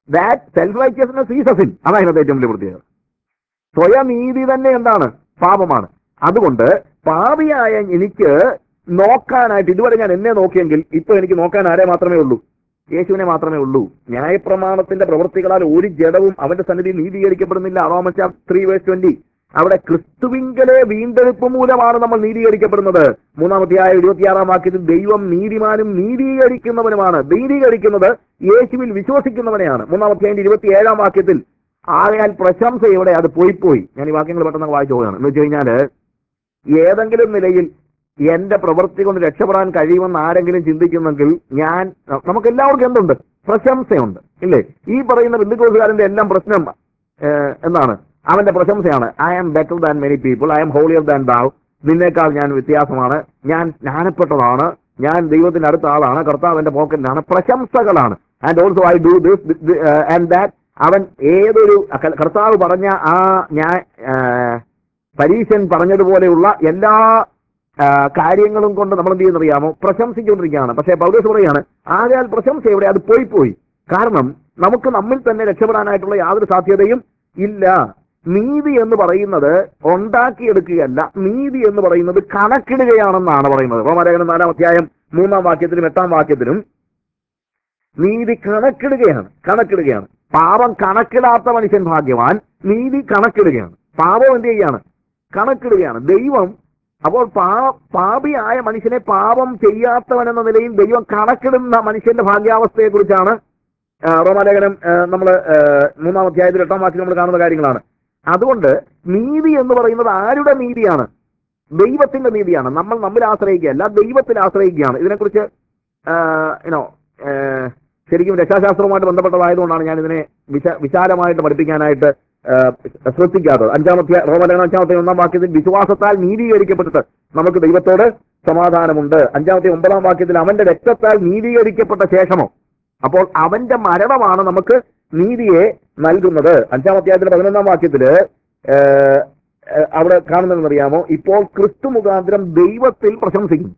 That self righteousness is a sin. അതാണ് ഇതിനകത്ത് ഏറ്റവും വലിയ പ്രത്യേകത. സ്വയനീതി തന്നെ എന്താണ്? പാപമാണ്. അതുകൊണ്ട് പാപിയായ എനിക്ക് നോക്കാനായിട്ട്, ഇതുവരെ ഞാൻ എന്നെ നോക്കിയെങ്കിൽ ഇപ്പൊ എനിക്ക് നോക്കാൻ ആരെ മാത്രമേ ഉള്ളൂ? യേശുവിനെ മാത്രമേ ഉള്ളൂ. ന്യായപ്രമാണത്തിന്റെ പ്രവൃത്തികളാൽ ഒരു ജഡവും അവന്റെ സന്നിധി നീതീകരിക്കപ്പെടുന്നില്ല. റോമൻസ് 3:20. അവിടെ ക്രിസ്തുവിങ്കലെ വീണ്ടെടുപ്പ് മൂലമാണ് നമ്മൾ നീതീകരിക്കപ്പെടുന്നത്. 3-26 വാക്യത്തിൽ ദൈവം നീതിമാനും നീതീകരിക്കുന്നവനുമാണ്. നീതീകരിക്കുന്നത് യേശുവിൽ വിശ്വസിക്കുന്നവനെയാണ്. 3-27 വാക്യത്തിൽ ആകയാൽ പ്രശംസ എവിടെ? അത് പോയി. ഞാൻ ഈ വാക്യങ്ങൾ പെട്ടെന്ന് വായിച്ചു പോവുകയാണ്. എന്ന് വെച്ച് കഴിഞ്ഞാല് ഏതെങ്കിലും നിലയിൽ എന്റെ പ്രവൃത്തി കൊണ്ട് രക്ഷപ്പെടാൻ കഴിയുമെന്ന് ആരെങ്കിലും ചിന്തിക്കുന്നെങ്കിൽ നമുക്ക് എല്ലാവർക്കും എന്തുണ്ട്? പ്രശംസയുണ്ട്, ഇല്ലേ? ഈ പറയുന്ന ബന്ധുക്കോസുകാരന്റെ എല്ലാം പ്രശ്നം എന്താണ്? അവന്റെ പ്രശംസയാണ്. I am better than many people, I am holier than thou, നിന്നേക്കാൾ ഞാൻ വ്യത്യാസമാണ്, ഞാൻ ജ്ഞാനപ്പെട്ടതാണ്, ഞാൻ ദൈവത്തിന്റെ അടുത്ത ആളാണ്, കർത്താവിന്റെ പോക്കറ്റിലാണ്. പ്രശംസകളാണ്. And also I do this and that. അവൻ ഏതൊരു കർത്താവ് പറഞ്ഞ ഞാൻ പരീശൻ പറഞ്ഞതുപോലെയുള്ള എല്ലാ കാര്യങ്ങളും കൊണ്ട് നമ്മൾ എന്ത് ചെയ്യുന്നറിയാമോ? പ്രശംസിച്ചുകൊണ്ടിരിക്കുകയാണ്. പക്ഷേ പൗലോസ് പറയാണ് ആകയാൽ പ്രശംസ എവിടെ? അത് പോയി. കാരണം നമുക്ക് നമ്മിൽ തന്നെ രക്ഷപ്പെടാനായിട്ടുള്ള യാതൊരു സാധ്യതയും ഇല്ല. നീതി എന്ന് പറയുന്നത് ഉണ്ടാക്കിയെടുക്കുകയല്ല, നീതി എന്ന് പറയുന്നത് കണക്കിടുകയാണെന്നാണ് പറയുന്നത്. റോമാലേഖനം 4-3 വാക്യത്തിലും 8 വാക്യത്തിലും നീതി കണക്കിടുകയാണ്. പാപം കണക്കിടാത്ത മനുഷ്യൻ ഭാഗ്യവാൻ. നീതി കണക്കിടുകയാണ്. പാപം എന്ത് ചെയ്യാണ്? കണക്കിടുകയാണ്. ദൈവം അപ്പോൾ പാപിയായ മനുഷ്യനെ പാപം ചെയ്യാത്തവനെന്ന നിലയിൽ ദൈവം കണക്കിടുന്ന മനുഷ്യന്റെ ഭാഗ്യാവസ്ഥയെ കുറിച്ചാണ് റോമാലേഖനം നമ്മൾ 3-8 വാക്യം നമ്മൾ കാണുന്ന കാര്യങ്ങളാണ്. അതുകൊണ്ട് നീതി എന്ന് പറയുന്നത് ആരുടെ നീതിയാണ്? ദൈവത്തിന്റെ നീതിയാണ്. നമ്മൾ നമ്മിൽ ആശ്രയിക്കുകയല്ല, ദൈവത്തിൽ ആശ്രയിക്കുകയാണ്. ഇതിനെക്കുറിച്ച് ശരിക്കും രക്ഷാശാസ്ത്രവുമായിട്ട് ബന്ധപ്പെട്ടതായതുകൊണ്ടാണ് ഞാൻ ഇതിനെ വിശാലമായിട്ട് പഠിപ്പിക്കാനായിട്ട് ശ്രദ്ധിക്കാത്തത്. റോമാലേഖനം 5-1 വാക്യത്തിൽ വിശ്വാസത്താൽ നീതീകരിക്കപ്പെട്ടിട്ട് നമുക്ക് ദൈവത്തോട് സമാധാനമുണ്ട്. 5-9 വാക്യത്തിൽ അവന്റെ രക്തത്താൽ നീതീകരിക്കപ്പെട്ട ശേഷമോ, അപ്പോൾ അവന്റെ മരണമാണ് നമുക്ക് നീതിയെ നൽകുന്നത്. 5-11 വാക്യത്തില് അവിടെ കാണുന്നതെന്നറിയാമോ? ഇപ്പോൾ ക്രിസ്തു മുഖാന്തരം ദൈവത്തിൽ പ്രശംസിക്കുന്നു.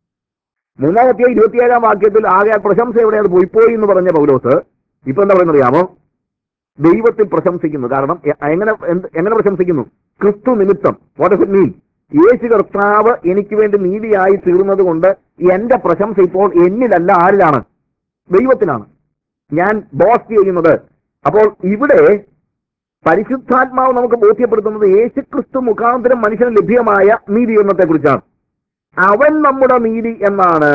3-27 വാക്യത്തിൽ ആകെ പ്രശംസ എവിടെ? അത് പോയി എന്ന് പറഞ്ഞ പൗലോസ് ഇപ്പൊ എന്താ പറയുന്നറിയാമോ? ദൈവത്തിൽ പ്രശംസിക്കുന്നു. കാരണം എങ്ങനെ പ്രശംസിക്കുന്നു? ക്രിസ്തു നിമിത്തം. What does it mean? യേശു കർത്താവ് എനിക്ക് വേണ്ടി നീതിയായി തീർന്നത് കൊണ്ട് എന്റെ പ്രശംസ ഇപ്പോൾ എന്നിലല്ല, ആരിലാണ്? ദൈവത്തിലാണ് ഞാൻ ബോസ്റ്റ് ചെയ്യുന്നത്. അപ്പോൾ ഇവിടെ പരിശുദ്ധാത്മാവ് നമുക്ക് ബോധ്യപ്പെടുത്തുന്നത് യേശു ക്രിസ്തു മുഖാന്തരം മനുഷ്യന് ലഭ്യമായ നീതീകരണത്തെ കുറിച്ചാണ്. അവൻ നമ്മുടെ നീതി എന്നാണ്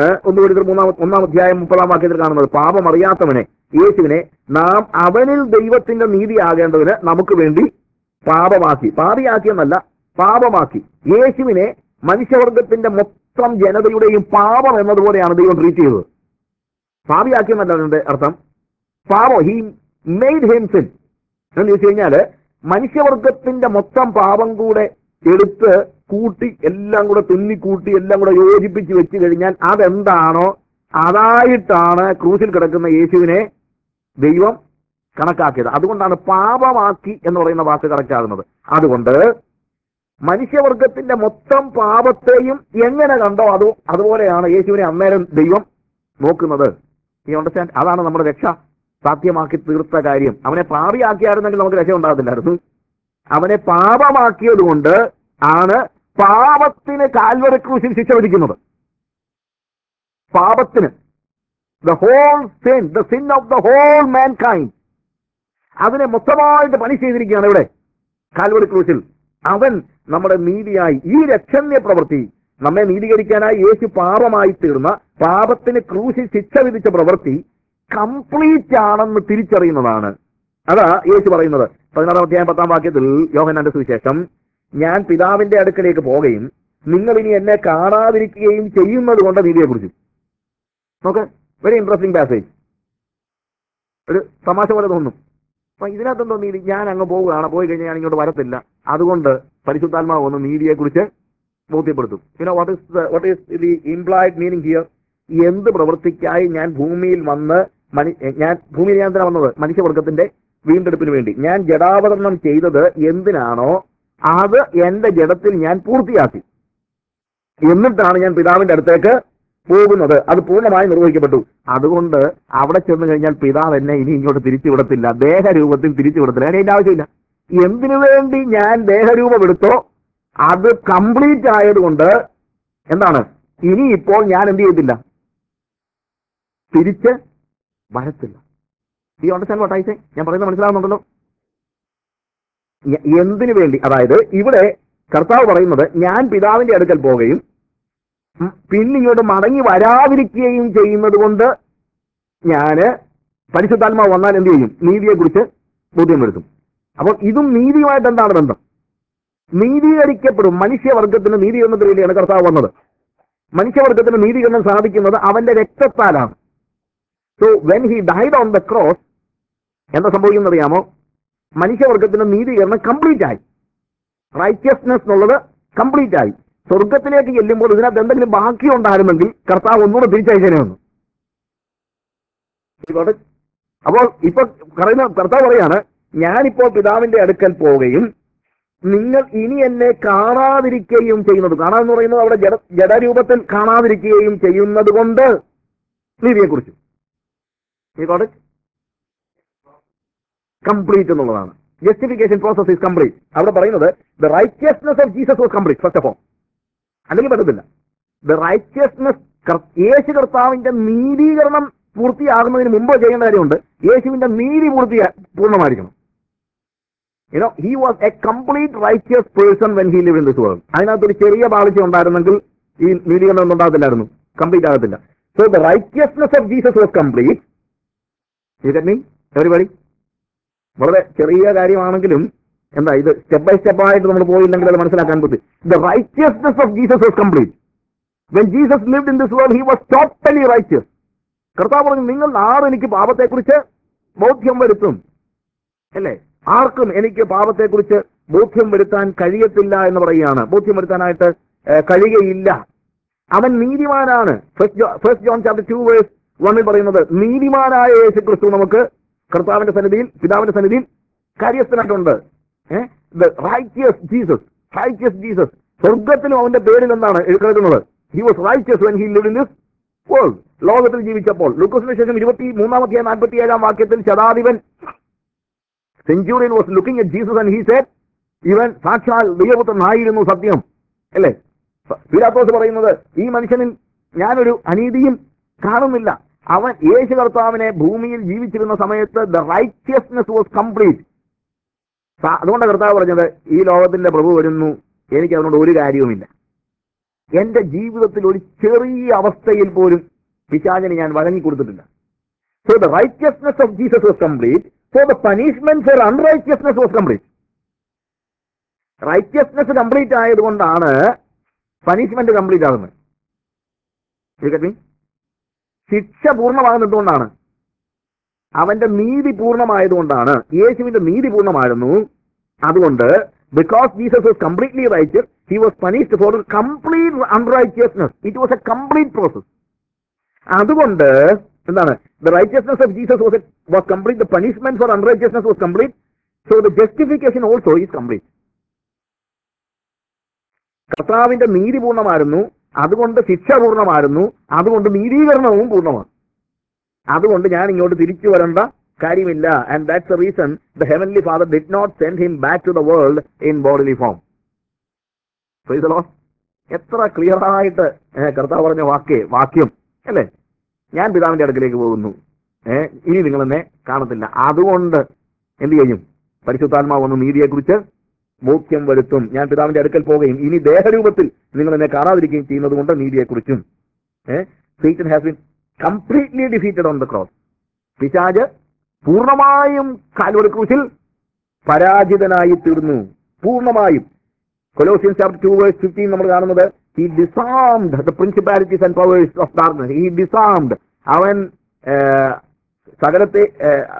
1-1 വാക്യത്തിൽ കാണുന്നത്. പാപം അറിയാത്തവനെ, യേശുവിനെ നാം അവനിൽ ദൈവത്തിന്റെ നീതി ആകേണ്ടതിന് നമുക്ക് വേണ്ടി പാപിയാക്കിയെന്നല്ല, പാപമാക്കി. യേശുവിനെ മനുഷ്യവർഗത്തിന്റെ മൊത്തം ജനതയുടെയും പാപം എന്നതുപോലെയാണ് ദൈവം ട്രീറ്റ് ചെയ്തത്. പാപിയാക്കിയെന്നല്ല അതിന്റെ അർത്ഥം. ഹി മെയ്ഡ് ഹിം സിൻ എന്ന് ചോദിച്ചു കഴിഞ്ഞാല് മനുഷ്യവർഗത്തിന്റെ മൊത്തം പാപം കൂടെ എടുത്ത് കൂട്ടി എല്ലാം കൂടെ തുന്നിക്കൂട്ടി എല്ലാം കൂടെ യോജിപ്പിച്ച് വെച്ച് കഴിഞ്ഞാൽ അതെന്താണോ അതായിട്ടാണ് ക്രൂശിൽ കിടക്കുന്ന യേശുവിനെ ദൈവം കണക്കാക്കിയത്. അതുകൊണ്ടാണ് പാപമാക്കി എന്ന് പറയുന്ന വാക്ക് കറക്റ്റ് ആകുന്നത്. അതുകൊണ്ട് മനുഷ്യവർഗത്തിന്റെ മൊത്തം പാപത്തെയും എങ്ങനെ കണ്ടോ അതുപോലെയാണ് യേശുവിനെ അന്നേരം ദൈവം നോക്കുന്നത്. ഈ അണ്ടർസ്റ്റാൻഡ്? അതാണ് നമ്മുടെ രക്ഷ സാധ്യമാക്കി തീർത്ത കാര്യം. അവനെ പാപിയാക്കിയായിരുന്നെങ്കിൽ നമുക്ക് രക്ഷ ഉണ്ടാകത്തില്ലായിരുന്നു. അവനെ പാപമാക്കിയത് കൊണ്ട് ആണ് പാപത്തിന് കാൽവരി ക്രൂശിൽ ശിക്ഷ വിധിക്കുന്നത്. പാപത്തിന് the whole sin, the sin of the whole mankind, അതിനെ മൊത്തമായിട്ട് പണിഷ് ചെയ്തിരിക്കുകയാണ് ഇവിടെ കാൽവരി ക്രൂശിൽ. അവൻ നമ്മുടെ നീതിയായി ഈ രക്ഷണ്യ പ്രവൃത്തി നമ്മെ നീതീകരിക്കാനായി യേശു പാപമായി തീർന്ന പാപത്തിന് ക്രൂശിൽ ശിക്ഷ വിധിച്ച പ്രവൃത്തി കംപ്ലീറ്റ് ആണെന്ന് തിരിച്ചറിയുന്നതാണ്. അതാ യേശു പറയുന്നത് 16-10 വാക്യത്തിൽ യോഹന്നാന്റെ സുവിശേഷം, ഞാൻ പിതാവിന്റെ അടുക്കലേക്ക് പോകുകയും നിങ്ങൾ ഇനി എന്നെ കാണാതിരിക്കുകയും ചെയ്യുന്നത് കൊണ്ട് നീതിയെക്കുറിച്ച്. നോക്ക്, വെരി ഇൻട്രസ്റ്റിംഗ് പാസേജ്. ഒരു തമാശ പോലെ തോന്നും. അപ്പൊ ഇതിനകത്തെന്തോ നീതി? ഞാൻ അങ്ങ് പോവുകയാണ്, പോയി കഴിഞ്ഞാൽ ഞാൻ ഇങ്ങോട്ട് വരത്തില്ല, അതുകൊണ്ട് പരിശുദ്ധാത്മാവ് ഒന്ന് നീതിയെക്കുറിച്ച് ബോധ്യപ്പെടുത്തും. What is the implied meaning here? എന്ത് പ്രവൃത്തിക്കായി ഞാൻ ഭൂമിയിൽ വന്ന് ഞാൻ എന്തിനാ വന്നത്? മനുഷ്യവർഗത്തിന്റെ വീണ്ടെടുപ്പിന് വേണ്ടി. ഞാൻ ജഡാവതരണം ചെയ്തത് എന്തിനാണോ അത് എന്റെ ജഡത്തിൽ ഞാൻ പൂർത്തിയാക്കി. എന്നിട്ടാണ് ഞാൻ പിതാവിന്റെ അടുത്തേക്ക് പോകുന്നത് അത് പൂർണ്ണമായി നിർവഹിക്കപ്പെട്ടു. അതുകൊണ്ട് അവിടെ ചെന്ന് കഴിഞ്ഞാൽ പിതാവ് എന്നെ ഇനി ഇങ്ങോട്ട് തിരിച്ചു വിടത്തില്ല, ദേഹരൂപത്തിൽ തിരിച്ചു വിടത്തില്ല. അതിന്റെ ആവശ്യമില്ല. എന്തിനു വേണ്ടി ഞാൻ ദേഹരൂപം എടുത്തോ അത് കംപ്ലീറ്റ് ആയതുകൊണ്ട് എന്താണ്, ഇനി ഇപ്പോൾ ഞാൻ എന്ത് ചെയ്യത്തില്ല, തിരിച്ച് വരത്തില്ല. ഈ അണ്ടർസ്റ്റാൻഡ് വാട്ട് ഐ സേ? ഞാൻ പറയുന്നത് മനസ്സിലാവുന്നുണ്ടല്ലോ? എന്തിനു വേണ്ടി? അതായത് ഇവിടെ കർത്താവ് പറയുന്നത് ഞാൻ പിതാവിന്റെ അടുക്കൽ പോകുകയും പിന്നെ ഇങ്ങോട്ട് മടങ്ങി വരാതിരിക്കുകയും ചെയ്യുന്നത് കൊണ്ട് ഞാന് പരിശുദ്ധാത്മാവ് വന്നാൽ എന്ത് ചെയ്യും? നീതിയെക്കുറിച്ച് ബോധ്യം വരുത്തും. അപ്പോൾ ഇതും നീതിയുമായിട്ട് എന്താണ് ബന്ധം? നീതീകരിക്കപ്പെടും. മനുഷ്യവർഗത്തിന് നീതീകരണത്തിന് വേണ്ടിയാണ് കർത്താവ് വന്നത്. മനുഷ്യവർഗത്തിന് നീതീകരണം സാധിക്കുന്നത് അവന്റെ രക്തത്താലാണ്. So when he died on the cross എന്താ സംഭവിക്കുന്നത് അറിയാമോ? മനുഷ്യവർഗത്തിന്റെ നീതീകരണം കംപ്ലീറ്റ് ആയി. റൈറ്റ്യസ്നെസ് എന്നുള്ളത് കംപ്ലീറ്റ് ആയി. സ്വർഗത്തിലേക്ക് ചെല്ലുമ്പോൾ ഇതിനകത്ത് എന്തെങ്കിലും ബാക്കി ഉണ്ടായിരുന്നെങ്കിൽ കർത്താവ് ഒന്നുകൂടെ തിരിച്ചയച്ചേനെ വന്നു. അപ്പോൾ ഇപ്പൊ പറയുന്ന കർത്താവ് പറയാണ്, ഞാനിപ്പോൾ പിതാവിന്റെ അടുക്കൽ പോവുകയും നിങ്ങൾ ഇനി എന്നെ കാണാതിരിക്കുകയും ചെയ്യുന്നത്, കാണാന്ന് പറയുന്നത് അവിടെ ജഡരൂപത്തിൽ കാണാതിരിക്കുകയും ചെയ്യുന്നത് കൊണ്ട് നീതിയെക്കുറിച്ച് കംപ്ലീറ്റ് എന്നുള്ളതാണ്. Justification process is complete. അവിടെ പറയുന്നത് the righteousness of Jesus was complete first of all. അല്ലെങ്കിൽ പറ്റത്തില്ല. ദ റൈറ്റ്യസ്നെസ്, യേശു കർത്താവിന്റെ നീതീകരണം പൂർത്തിയാകുന്നതിന് മുമ്പ് ചെയ്യേണ്ട കാര്യമുണ്ട്. യേശുവിന്റെ നീതി പൂർണ്ണമായിരിക്കണം. he was a complete righteous person when he lived in this world. അതിനകത്തൊരു ചെറിയ പാളിച്ച ഉണ്ടായിരുന്നെങ്കിൽ ഈ നീതീകരണം ഒന്നും ഉണ്ടാകത്തില്ലായിരുന്നു, കംപ്ലീറ്റ് ആകത്തില്ല. So the righteousness of Jesus was complete. You get me, everybody? വളരെ ചെറിയ കാര്യമാണെങ്കിലും എന്താ ഇത് സ്റ്റെപ്പ് ബൈ സ്റ്റെപ്പ് ആയിട്ട് നമ്മൾ പോയില്ലെങ്കിൽ അത് മനസ്സിലാക്കാൻ പറ്റും. The righteousness of Jesus was complete. When Jesus lived in this world he was totally righteous. കർത്താവ് പറഞ്ഞു, നിങ്ങൾ ആരും എനിക്ക് പാപത്തെക്കുറിച്ച് ബോധ്യം വരുത്തും, അല്ലേ? ആർക്കും എനിക്ക് പാപത്തെക്കുറിച്ച് ബോധ്യം വരുത്താൻ കഴിയത്തില്ല എന്ന് പറയുകയാണ്. ബോധ്യം വരുത്താനായിട്ട് കഴിയുകയില്ല. അവൻ നീതിമാനാണ്. ഫസ്റ്റ് ജോൺ ചാപ്റ്റർ 2:1 പറയുന്നത്, നീതിമാനായ യേശു ക്രിസ്തു നമുക്ക് കർത്താവിന്റെ സന്നിധിയിൽ, പിതാവിന്റെ സന്നിധിയിൽ കാര്യസ്ഥനായിട്ടുണ്ട്. Righteous Jesus, righteous Jesus. സ്വർഗത്തിലും അവന്റെ പേരിൽ എന്താണ് എഴുതുന്നത്? He was righteous when he lived in this world. ലോകത്തിൽ ജീവിച്ചപ്പോൾ. ലൂക്കോസിന് ശേഷം 23-47 വാക്യത്തിൽ ശതാധിപൻ centurion was looking at Jesus and he said, ഇവൻ സാക്ഷാൽ ദൈവപുത്രനായിരുന്നു സത്യം, അല്ലേ? പീലാത്തോസ് പറയുന്നത്, ഈ മനുഷ്യനിൽ ഞാനൊരു അനീതിയും കാണുന്നില്ല. അവൻ യേശു കർത്താവിനെ ഭൂമിയിൽ ജീവിച്ചിരുന്ന സമയത്ത് ദ റൈറ്റ്യസ്നെസ് വാസ് കംപ്ലീറ്റ്. അതുകൊണ്ട് കർത്താവ് പറഞ്ഞത്, ഈ ലോകത്തിന്റെ പ്രഭു വരുന്നു, എനിക്ക് അതിനോട് ഒരു കാര്യവുമില്ല. എന്റെ ജീവിതത്തിൽ ഒരു ചെറിയ അവസ്ഥയിൽ പോലും പിശാചിന് ഞാൻ വഴങ്ങിക്കൊടുത്തിട്ടില്ല. So the righteousness of Jesus was complete. So the punishment for unrighteousness was complete. Righteousness complete ആയതുകൊണ്ടാണ് പണിഷ്മെന്റ് കംപ്ലീറ്റ് ആകുന്നത്. ശിക്ഷ പൂർണ്ണമാകുന്നതുകൊണ്ടാണ്, അവന്റെ നീതി പൂർണ്ണമായതുകൊണ്ടാണ്. യേശുവിന്റെ നീതി പൂർണ്ണമായിരുന്നു. അതുകൊണ്ട് because Jesus was completely righteous, he was punished for complete unrighteousness. It was a complete process. അതുകൊണ്ട് എന്താണ്? The righteousness of Jesus was complete. The punishment for unrighteousness was complete. So the justification also is complete. കർത്താവിന്റെ നീതി പൂർണ്ണമായിരുന്നു, അതുകൊണ്ട് ശിക്ഷ പൂർണ്ണമായിരുന്നു, അതുകൊണ്ട് നീതീകരണവും പൂർണ്ണമാണ്. അതുകൊണ്ട് ഞാൻ ഇങ്ങോട്ട് തിരിച്ചു വരേണ്ട കാര്യമില്ല. And that's the reason the heavenly father did not send him back to the world in bodily form. Praise the Lord. എത്ര ക്ലിയർ ആയിട്ട് കർത്താവ് പറഞ്ഞ വാക്യം അല്ലേ? ഞാൻ പിതാവിന്റെ അടുക്കലേക്ക് പോകുന്നു, ഇനി നിങ്ങൾ എന്നെ കാണത്തില്ല. അതുകൊണ്ട് എന്ത് ചെയ്യും? പരിശുദ്ധാത്മാവ് വന്ന് നീതിയെക്കുറിച്ച് ബോധ്യം വരുത്തും. ഞാൻ പിതാവിന്റെ അടുക്കൽ പോകുകയും ഇനി ദേഹരൂപത്തിൽ നിങ്ങൾ എന്നെ കാണാതിരിക്കുകയും ചെയ്യുന്നത് കൊണ്ട് നീതിയെക്കുറിച്ചും. Satan has been completely defeated on the cross. പിശാച് പൂർണ്ണമായും കാൽവരി ക്രൂശിൽ പരാജിതനായി തീർന്നു, പൂർണ്ണമായും. കൊലോസിയൻസ് ചാപ്റ്റർ 2:15 നമ്മൾ കാണുന്നത്, he disarmed the principalities and powers of darkness. He disarmed. അവൻ സകലത്തെ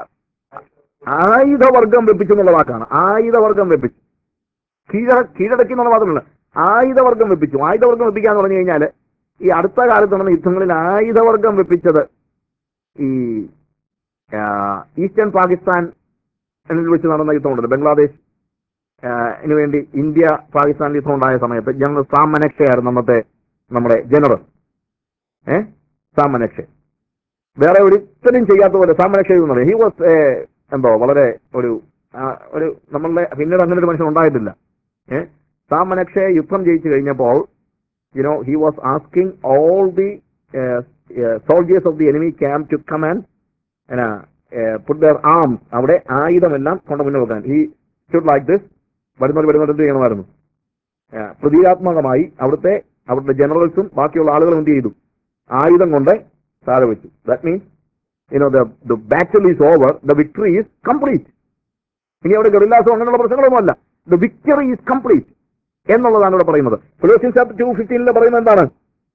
ആയുധവർഗം വെപ്പിച്ചു എന്നുള്ള വാക്കാണ്. ആയുധവർഗം വെപ്പിച്ചു, കീഴടക്കി എന്നുള്ള വാദമല്ല, ആയുധവർഗം വെപ്പിച്ചു. ആയുധവർഗം വെപ്പിക്കാന്ന് പറഞ്ഞു കഴിഞ്ഞാൽ ഈ അടുത്ത കാലത്ത് നടന്ന യുദ്ധങ്ങളിൽ ആയുധവർഗം വെപ്പിച്ചത് ഈ ഈസ്റ്റേൺ പാകിസ്ഥാൻ വെച്ച് നടന്ന യുദ്ധമുണ്ടല്ലോ, ബംഗ്ലാദേശ് വേണ്ടി ഇന്ത്യ പാകിസ്ഥാൻ യുദ്ധം ഉണ്ടായ സമയത്ത് ജനറൽ സാം മനക്ഷയായിരുന്നു അന്നത്തെ നമ്മുടെ ജനറൽ. സാമനക്ഷ വേറെ ഒരിക്കലും ചെയ്യാത്ത പോലെ സാമനക്ഷ എന്ന് പറയും. ഹി വാസ് എന്തോ വളരെ ഒരു നമ്മളുടെ പിന്നീട് അങ്ങനെ ഒരു മനുഷ്യൻ ഉണ്ടായിട്ടില്ല. സാമനക്ഷ യുദ്ധം ജയിച്ചു കഴിഞ്ഞപ്പോൾ he was asking all the soldiers of the enemy camp to come and put their arms, അവിടെ ആയുധമെല്ലാം കൊണ്ട് മുന്നേ വെക്കാൻ. he stood like this. വരുന്നവർ എന്ത് ചെയ്യണമായിരുന്നു? പ്രതീകാത്മകമായി അവിടുത്തെ ജനറൽസും ബാക്കിയുള്ള ആളുകളും എന്ത് ചെയ്തു? ആയുധം കൊണ്ട് താഴെ വെച്ചു. That means the battle is over, the victory is complete. ഇനി അവിടെ ഗറില്ലാസോ അങ്ങനെയുള്ള പ്രശ്നങ്ങളൊന്നുമല്ല. the victory is complete എന്നുള്ളതാണ് ഇവിടെ പറയുന്നത്. കൊലോസ്യൻസ് ചാപ്റ്റർ 2:15 പറയുന്നത് എന്താണ്?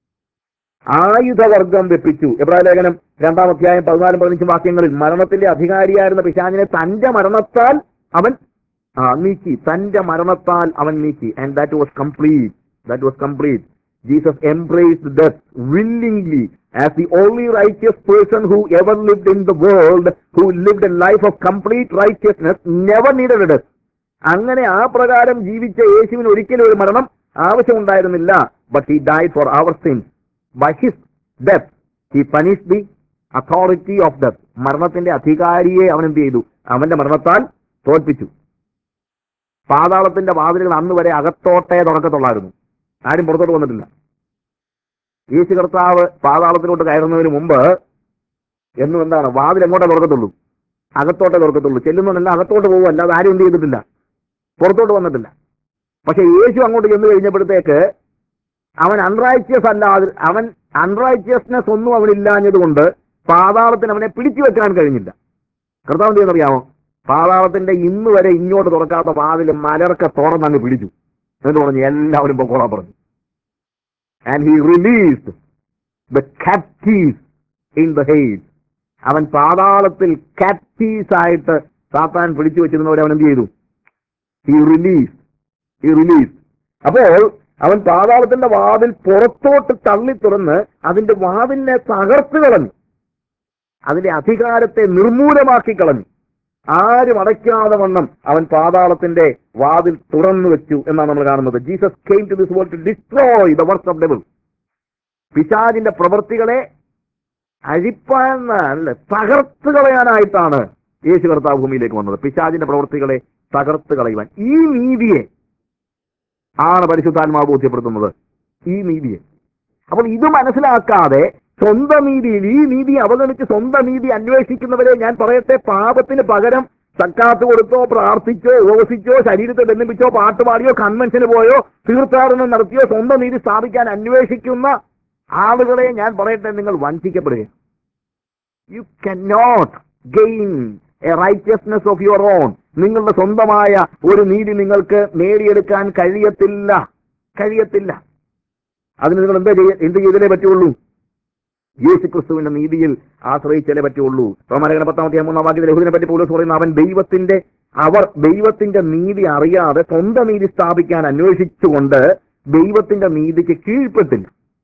ആയുധവർഗം വെപ്പിച്ചു. എബ്രായ ലേഖനം 2-ാം അധ്യായം 14-15 വാക്യങ്ങളിൽ മരണത്തിന്റെ അധികാരിയായിരുന്ന പിശാചിനെ തന്റെ മരണത്താൽ അവൻ നീക്കി. തന്റെ മരണത്താൽ അവൻ നീക്കി. And that was complete. Jesus embraced death willingly as the only righteous person who ever lived in the world, who lived a life of complete righteousness, never needed a death. അങ്ങനെ ആ പ്രകാരം ജീവിച്ച യേശുവിന് ഒരിക്കലും ഒരു മരണം ആവശ്യമുണ്ടായിരുന്നില്ല. But he died for our sins. By his death he punished the authority of death. മരണത്തിന്റെ അധികാരിയെ അവൻ എന്ത് ചെയ്തു? അവന്റെ മരണത്താൽ തോൽപ്പിച്ചു. പാതാളത്തിന്റെ വാതിലുകൾ അന്ന് വരെ അകത്തോട്ടേ തുറക്കത്തുള്ളായിരുന്നു. ആരും പുറത്തോട്ട് വന്നിട്ടില്ല. യേശു കർത്താവ് പാതാളത്തിലോട്ട് കയറുന്നതിന് മുമ്പ് എന്നും എന്താണ്? വാതിൽ എങ്ങോട്ടേ തുറക്കത്തുള്ളൂ? അകത്തോട്ടേ തുറക്കത്തുള്ളൂ. ചെല്ലുന്നതെല്ലാം അകത്തോട്ട് പോകും, അല്ലാതെ ആരും എന്ത് ചെയ്തിട്ടില്ല? പുറത്തോട്ട് വന്നിട്ടില്ല. പക്ഷെ യേശു അങ്ങോട്ട് ചെന്ന് കഴിഞ്ഞപ്പോഴത്തേക്ക് അവൻ അൺറൈറ്റിയസ്നെസ് ഒന്നും അവനില്ലാഞ്ഞതുകൊണ്ട് പാതാളത്തിന് അവനെ പിടിച്ചു വെക്കാൻ കഴിഞ്ഞില്ല. കർത്താവ് എന്ത് ചെയ്യുന്നറിയാമോ? പാതാളത്തിന്റെ ഇന്ന് വരെ ഇങ്ങോട്ട് തുറക്കാത്ത വാതിൽ മലർക്കെ തുറന്നങ്ങ് പിടിച്ചു. എന്ന് പറഞ്ഞു എല്ലാവരും പൊക്കോളാൻ പറഞ്ഞു. And he released the captives in the hell. അവൻ പാതാളത്തിൽ captives ആയിട്ട് സാത്താൻ പിടിച്ചു വെച്ചിരുന്നവരെ അവൻ എന്ത് ചെയ്തു? He released. അപ്പോൾ അവൻ പാതാളത്തിന്റെ വാതിൽ പുറത്തോട്ട് തള്ളി തുറന്ന് അതിന്റെ വാതിലിനെ തകർത്ത് കളഞ്ഞു. അതിന്റെ അധികാരത്തെ നിർമൂലമാക്കി കളഞ്ഞു. ആരും അടയ്ക്കാതെ വണ്ണം അവൻ പാതാളത്തിന്റെ വാതിൽ തുറന്നു വെച്ചു എന്നാണ് നമ്മൾ കാണുന്നത്. Jesus came to this world to destroy the works of devil. പിശാചിന്റെ പ്രവൃത്തികളെ തകർത്ത് കളയാനായിട്ടാണ് യേശു കർത്താവ് ഭൂമിയിലേക്ക് വന്നത്. പിശാചിന്റെ പ്രവൃത്തികളെ തകർത്ത് കളയുവാൻ. ഈ നീതിയെ ആണ് പരിശുദ്ധാത്മാവ് ബോധ്യപ്പെടുത്തുന്നത്. ഈ നീതിയെ. അപ്പോൾ ഇത് മനസ്സിലാക്കാതെ സ്വന്തം നീതിയിൽ ഈ നീതി അവഗണിച്ച് സ്വന്തം നീതി അന്വേഷിക്കുന്നവരെ ഞാൻ പറയട്ടെ, പാപത്തിന് പകരം സക്കാത്ത് കൊടുത്തോ, പ്രാർത്ഥിച്ചോ, ഉപവസിച്ചോ, ശരീരത്തെ ബന്ധിപ്പിച്ചോ, പാട്ടുപാടിയോ, കൺവെൻഷന് പോയോ, തീർത്ഥാടനം നടത്തിയോ സ്വന്തം നീതി സ്ഥാപിക്കാൻ അന്വേഷിക്കുന്ന ആളുകളെ ഞാൻ പറയട്ടെ, നിങ്ങൾ വഞ്ചിക്കപ്പെടുക. You cannot gain a righteousness of your own. നിങ്ങളുടെ സ്വന്തമായ ഒരു നീതി നിങ്ങൾക്ക് നേടിയെടുക്കാൻ കഴിയത്തില്ല. അതിന് നിങ്ങൾ എന്ത് ചെയ്തേ പറ്റുള്ളൂ? യേശു ക്രിസ്തുവിന്റെ നീതിയിൽ ആശ്രയിച്ചാലേ പറ്റുള്ളൂ. റോമാലേഖനം 10-ാം വാക്യത്തിൽ യഹൂദിനെ പറ്റി പൗലോസ് പറയുന്ന അവൻ ദൈവത്തിന്റെ നീതി അറിയാതെ സ്വന്തം നീതി സ്ഥാപിക്കാൻ അന്വേഷിച്ചുകൊണ്ട് ദൈവത്തിന്റെ നീതിക്ക് കീഴ്പ്പെട്ടില്ല.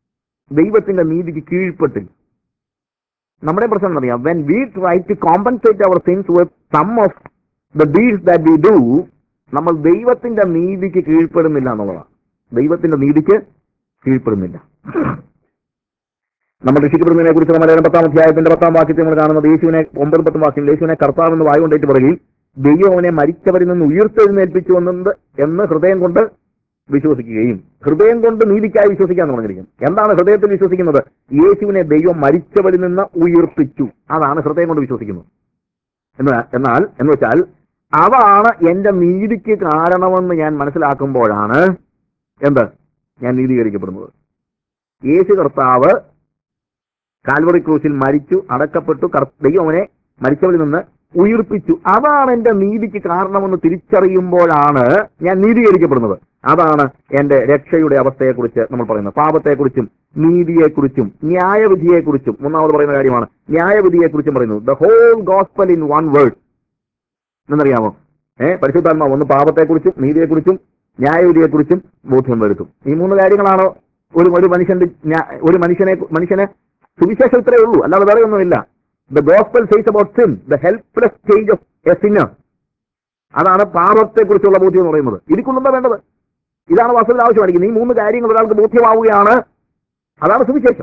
നമ്മുടെ പ്രശ്നം അറിയാം. when we try to compensate our sins with some of the deeds that we do, നമ്മൾ ദൈവത്തിന്റെ നീതിക്ക് കീഴ്പ്പെടുന്നില്ല എന്നുള്ളതാണ്. ദൈവത്തിന്റെ നീതിക്ക് കീഴ്പ്പെടുന്നില്ല. നമ്മൾ രക്ഷിക്കപ്പെടുന്നതിനെ കുറിച്ച് റോമാലേഖനം 10-ാം അധ്യായത്തിന്റെ 10-ാം വാക്യത്തിൽ നമ്മൾ കാണുന്നത് യേശുവിനെ 9-10 വാക്യം യേശുവിനെ കർത്താവെന്ന് വായു കൊണ്ടേറ്റ് പറയുകയും ദൈവം അവനെ മരിച്ചവരിൽ നിന്ന് ഉയർത്തെഴുന്നേൽപ്പിച്ചു എന്ന് ഹൃദയം കൊണ്ട് വിശ്വസിക്കുകയും. ഹൃദയം കൊണ്ട് നീതിക്കായി വിശ്വസിക്കാന്ന് പറഞ്ഞിരിക്കും. എന്താണ് ഹൃദയത്തിൽ വിശ്വസിക്കുന്നത്? യേശുവിനെ ദൈവം മരിച്ചവരിൽ നിന്ന് ഉയർപ്പിച്ചു. അതാണ് ഹൃദയം കൊണ്ട് വിശ്വസിക്കുന്നത്. എന്ന് വെച്ചാൽ അതാണ് എന്റെ നീതിക്ക് കാരണമെന്ന് ഞാൻ മനസ്സിലാക്കുമ്പോഴാണ് ഞാൻ നീതീകരിക്കപ്പെടുന്നത്. യേശു കർത്താവ് കാൽവറി ക്രൂശിൽ മരിച്ചു, അടക്കപ്പെട്ടു, ദൈവം അവനെ മരിച്ചവരിൽ നിന്ന് ഉയർപ്പിച്ചു. അതാണ് എന്റെ നീതിക്ക് കാരണമെന്ന് തിരിച്ചറിയുമ്പോഴാണ് ഞാൻ നീതീകരിക്കപ്പെടുന്നത്. അതാണ് എന്റെ രക്ഷയുടെ അവസ്ഥയെക്കുറിച്ച് നമ്മൾ പറയുന്നത്. പാപത്തെക്കുറിച്ചും നീതിയെക്കുറിച്ചും ന്യായവിധിയെക്കുറിച്ചും മൂന്നാമത് പറയുന്ന കാര്യമാണ്. ന്യായവിധിയെക്കുറിച്ചും പറയുന്നു. The whole gospel in one word എന്നറിയാമോ? പരിശുദ്ധാത്മാവ് ഒന്ന് പാപത്തെക്കുറിച്ചും നീതിയെക്കുറിച്ചും ന്യായവിധിയെക്കുറിച്ചും ബോധ്യം വരുത്തും. ഈ മൂന്ന് കാര്യങ്ങളാണ് ഒരു മനുഷ്യനെ സുവിശേഷം ഇത്രയേ ഉള്ളൂ, അല്ലാതെ വേറെ ഒന്നുമില്ല. The gospel says about sin, the helpless stage of a sinner. അതാണ് പാപത്തെക്കുറിച്ചുള്ള ബോധ്യം എന്ന് പറയുന്നത്. ഇതിക്കുള്ള വേണ്ടത് ഇതാണ് വാസ്തവത്തിൽ ആവശ്യമായിരിക്കുന്നത്. ഈ മൂന്ന് കാര്യങ്ങൾ ഒരാൾക്ക് ബോധ്യമാവുകയാണ്. അതാണ് സുവിശേഷം.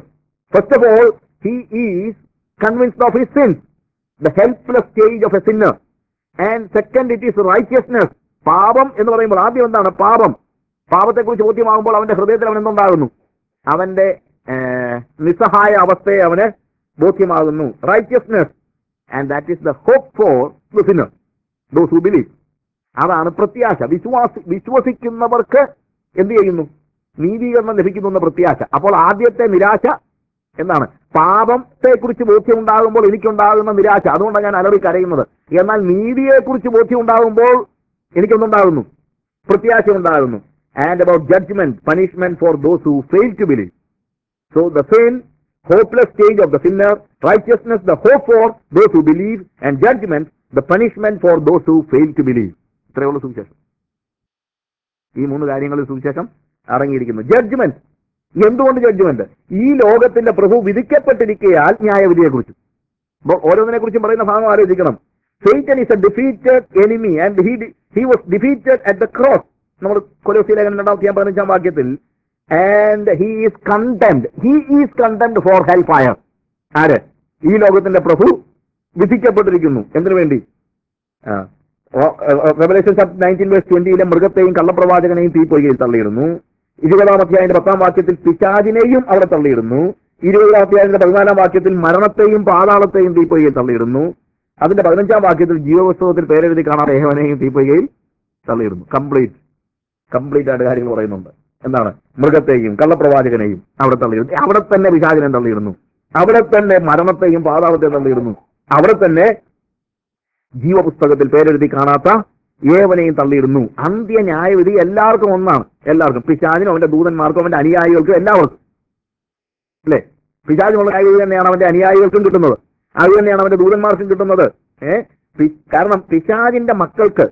First of all, he is convinced of his sins, the helpless stage of a sinner. And second, it is righteousness. പാപം എന്ന് പറയുമ്പോൾ ആദ്യം എന്താണ് പാപം? പാപത്തെക്കുറിച്ച് ബോധ്യമാകുമ്പോൾ അവന്റെ ഹൃദയത്തിൽ അവൻ എന്തുണ്ടാകുന്നു? അവന്റെ നിസ്സഹായ അവസ്ഥയെ അവന് ബോധ്യമാകുന്നു. Righteousness, and that is the hope for the sinner, those who believe. അതാണ് പ്രത്യാശ. വിശ്വസിക്കുന്നവർക്ക് എന്ത് ചെയ്യുന്നു? നീതീകരണം ലഭിക്കുന്നു എന്ന പ്രത്യാശ. അപ്പോൾ ആദ്യത്തെ നിരാശ എന്താണ്? പാപത്തെക്കുറിച്ച് ബോധ്യം ഉണ്ടാകുമ്പോൾ എനിക്കുണ്ടാകുന്ന നിരാശ, അതുകൊണ്ടാണ് ഞാൻ അലറി കരയുന്നത്. എന്നാൽ നീതിയെക്കുറിച്ച് ബോധ്യം ഉണ്ടാകുമ്പോൾ എനിക്കൊന്നുണ്ടാകുന്നു? പ്രത്യാശ ഉണ്ടാകുന്നു. And about judgement, punishment for those who fail to believe. So the same hopeless stage of the sinner, righteousness the hope for those who believe, and judgment the punishment for those who fail to believe. ഇത്രയുള്ള സുവിശേഷം. ഈ മൂന്ന് കാര്യങ്ങളിൽ സുവിശേഷം അടങ്ങിയിരിക്കുന്നു. Judgement. എന്തുകൊണ്ട് judgement? ഈ ലോകത്തിന്റെ പ്രഭു വിധിക്കപ്പെട്ടിരിക്കയാൽ ന്യായവിധിയെക്കുറിച്ച്. അപ്പോൾ ഓരോന്നിനെ കുറിച്ചും പറയുന്ന ഭാഗം ആലോചിക്കണം. Satan is a defeated enemy and he was defeated at the cross. നമ്മൾ കൊലോസ്യ ലേഖനം 2:15 വാക്യത്തിൽ, and he is condemned. He is condemned for hellfire. ആര്? ഈ ലോകത്തിന്റെ പ്രഭു വിധിക്കപ്പെട്ടിരിക്കുന്നു. എന്തിനു വേണ്ടി? Revelation 19:20 മൃഗത്തെയും കള്ളപ്രവാചകനെയും തീപ്പൊയ്കയിൽ തള്ളിയിടുന്നു. 20-ാം അധ്യായത്തിന്റെ 10-ാം വാക്യത്തിൽ പിശാചിനെയും അവിടെ തള്ളിയിടുന്നു. 20-ാം അധ്യായത്തിന്റെ 14-ാം വാക്യത്തിൽ മരണത്തെയും പാതാളത്തെയും തീപ്പൊയ്കയിൽ തള്ളിയിടുന്നു. അതിന്റെ 15-ാം വാക്യത്തിൽ ജീവപുസ്തകത്തിൽ പേരെഴുതി കാണാതെ ഏവനെയും തീപ്പൊയ്കയിൽ തള്ളിയിടുന്നു. കംപ്ലീറ്റ് ആയിട്ട് കാര്യങ്ങൾ പറയുന്നുണ്ട്. എന്താണ്? മൃഗത്തെയും കള്ളപ്രവാചകനെയും അവിടെ തള്ളിയിടുന്നു. അവിടെ തന്നെ പിശാചിനെ തള്ളിയിടുന്നു. അവിടെ തന്നെ മരണത്തെയും പാതാളത്തെയും തള്ളിയിടുന്നു. അവിടെ തന്നെ ജീവപുസ്തകത്തിൽ പേരെഴുതി കാണാത്ത ഏവനെയും തള്ളിയിടുന്നു. അന്ത്യ ന്യായവിധി എല്ലാവർക്കും ഒന്നാണ്. എല്ലാവർക്കും, പിശാചിനും അവന്റെ ദൂതന്മാർക്കും അവന്റെ അനുയായികൾക്കും എല്ലാവർക്കും. അല്ലേ? പിശാചിനുള്ള ന്യായവിധി തന്നെയാണ് അവന്റെ അനുയായികൾക്കും കിട്ടുന്നത്. അത് തന്നെയാണ് അവന്റെ ദൂതന്മാർക്കും കിട്ടുന്നത്. കാരണം പിശാചിന്റെ മക്കൾക്ക്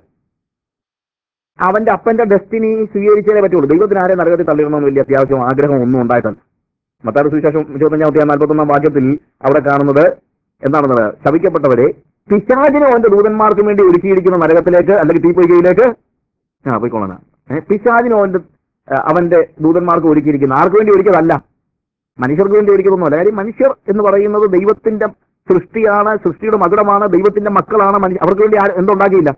അവന്റെ അപ്പന്റെ ഡെസ്റ്റിനി സ്വീകരിച്ചേ പറ്റുള്ളൂ. ദൈവത്തിന് ആരെ നരകത്തിൽ തള്ളിയിടണമെന്ന് വലിയ അത്യാവശ്യം ആഗ്രഹം ഒന്നും ഉണ്ടായിട്ടല്ല. മത്തായി സുവിശേഷം 25-41 വാക്യത്തിൽ അവിടെ കാണുന്നത് എന്താണെന്നത്? ശപിക്കപ്പെട്ടവരെ പിശാചിനും അവന്റെ ദൂതന്മാർക്കും വേണ്ടി ഒരുക്കിയിരിക്കുന്ന നരകത്തിലേക്ക് അല്ലെങ്കിൽ തീപ്പൊയ്കയിലേക്ക് പോയിക്കൊള്ളണം. പിശാചിനും അവന്റെ ദൂതന്മാർക്ക് ഒരുക്കിയിരിക്കുന്ന, ആർക്ക് വേണ്ടി ഒരുക്കിയതല്ല, മനുഷ്യർക്ക് വേണ്ടി ഒരുക്കിയതൊന്നുമല്ല. കാര്യം മനുഷ്യർ എന്ന് പറയുന്നത് ദൈവത്തിന്റെ സൃഷ്ടിയാണ്, സൃഷ്ടിയുടെ മകുടമാണ്, ദൈവത്തിന്റെ മക്കളാണ്. അവർക്ക് വേണ്ടി എന്തുണ്ടാക്കിയില്ല?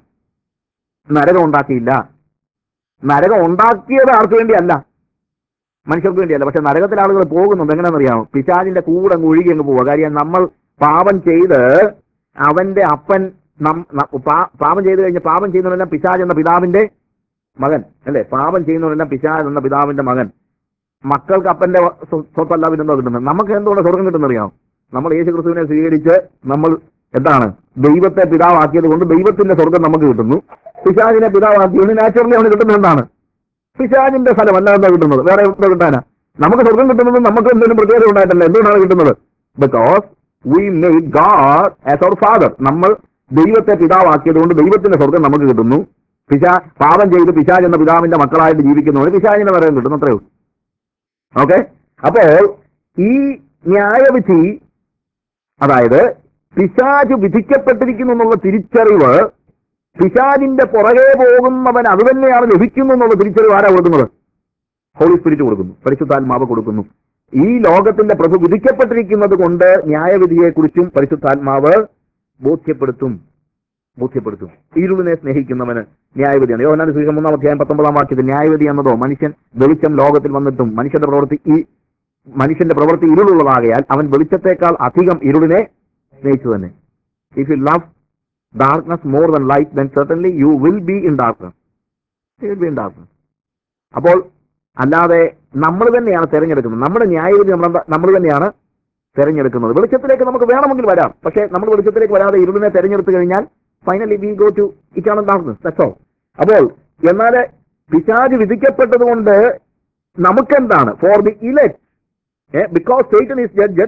നരകം ഉണ്ടാക്കിയില്ല. നരകം ഉണ്ടാക്കിയത് ആർക്ക് വേണ്ടിയല്ല? മനുഷ്യർക്ക് വേണ്ടിയല്ല. പക്ഷെ നരകത്തിൽ ആളുകൾ പോകുന്നുണ്ട്. എങ്ങനെയാണെന്നറിയാമോ? പിശാചിന്റെ കൂടെ അങ്ങ് ഒഴുകി അങ്ങ് പോവുക. കാര്യം നമ്മൾ പാപം ചെയ്ത് അവന്റെ അപ്പൻ പാപം ചെയ്ത് കഴിഞ്ഞ് പാപം ചെയ്യുന്നവരെല്ലാം പിശാച് എന്ന പിതാവിന്റെ മകൻ അല്ലേ? പാപം ചെയ്യുന്നവരെല്ലാം പിശാച് എന്ന പിതാവിന്റെ മകൻ. മക്കൾക്ക് അപ്പന്റെ സ്വത്തല്ല പിന്നെന്തോ കിട്ടുന്നത്. നമുക്ക് എന്തുകൊണ്ട് സ്വർഗം കിട്ടുന്നറിയാം? നമ്മൾ യേശു ക്രിസ്തുവിനെ സ്വീകരിച്ച് നമ്മൾ എന്താണ്? ദൈവത്തെ പിതാവാക്കിയത് കൊണ്ട് ദൈവത്തിന്റെ സ്വർഗം നമുക്ക് കിട്ടുന്നു. പിശാചിനെ പിതാവാക്കിയത് നാച്ചുറലി അവന് കിട്ടുന്നത് എന്താണ്? പിശാചിന്റെ സ്ഥലമല്ല എന്താ കിട്ടുന്നത്? വേറെ എന്താ കിട്ടാനാ? നമുക്ക് സ്വർഗം കിട്ടുന്നത് നമുക്ക് എന്തെങ്കിലും പ്രത്യേകത ഉണ്ടായിട്ടല്ല. എന്തുകൊണ്ടാണ് കിട്ടുന്നത്? Because we made God as our father. നമ്മൾ ദൈവത്തെ പിതാവാക്കിയത് കൊണ്ട് ദൈവത്തിന്റെ സ്വർഗം നമുക്ക് കിട്ടുന്നു. പാപം ചെയ്ത് പിശാച് എന്ന പിതാവിന്റെ മക്കളായിട്ട് ജീവിക്കുന്നവർ പിശാചിന്റെ നരകം കിട്ടുന്നു. അത്രയേ ഉള്ളൂ. ഓക്കെ? അപ്പോൾ ഈ ന്യായവിധി, അതായത് പിശാച് വിധിക്കപ്പെട്ടിരിക്കുന്നു എന്നുള്ള തിരിച്ചറിവ്, പിശാചിന്റെ പുറകെ പോകുന്നവൻ അത് തന്നെയാണ് ലഭിക്കുന്നു എന്നുള്ള തിരിച്ചറിവ് ആരാ കൊടുക്കുന്നത്? ഹോളി സ്പിരിറ്റ് കൊടുക്കുന്നു, പരിശുദ്ധാത്മാവ് കൊടുക്കുന്നു. ഈ ലോകത്തിന്റെ പ്രഭു വിധിക്കപ്പെട്ടിരിക്കുന്നത് കൊണ്ട് ന്യായവിധിയെക്കുറിച്ചും പരിശുദ്ധാത്മാവ് ബോധ്യപ്പെടുത്തും. ഇരുളിനെ സ്നേഹിക്കുന്നവന് ന്യായവിധിയാണ്. യോഹന്നാന്റെ സുവിശേഷം 3-ാം അധ്യായം 19-ാം വാക്യത്തിൽ ന്യായവിധി എന്നതോ മനുഷ്യൻ വെളിച്ചം ലോകത്തിൽ വന്നിട്ടും മനുഷ്യന്റെ പ്രവൃത്തി ഇരുളുള്ളതാകയാൽ അവൻ വെളിച്ചത്തെക്കാൾ അധികം ഇരുളിനെ സ്നേഹിച്ചു തന്നെ. If you love darkness more than light, then certainly you will be in darkness. അപ്പോൾ അല്ലാതെ നമ്മൾ തന്നെയാണ് തിരഞ്ഞെടുക്കുന്നത്. നമ്മുടെ ന്യായവിധി നമ്മൾ തന്നെയാണ് തിരഞ്ഞെടുക്കുന്നത്. വെളിച്ചത്തിലേക്ക് നമുക്ക് വേണമെങ്കിൽ വരാം. പക്ഷേ നമ്മൾ വെളിച്ചത്തിലേക്ക് വരാതെ ഇരുളിനെ തിരഞ്ഞെടുത്തു കഴിഞ്ഞാൽ finally we go to eternal darkness. That's all. അപ്പോൾ എന്നാൽ പിശാച് വിധിക്കപ്പെട്ടത് കൊണ്ട് നമുക്കെന്താണ്? For the elect, because Satan is judged,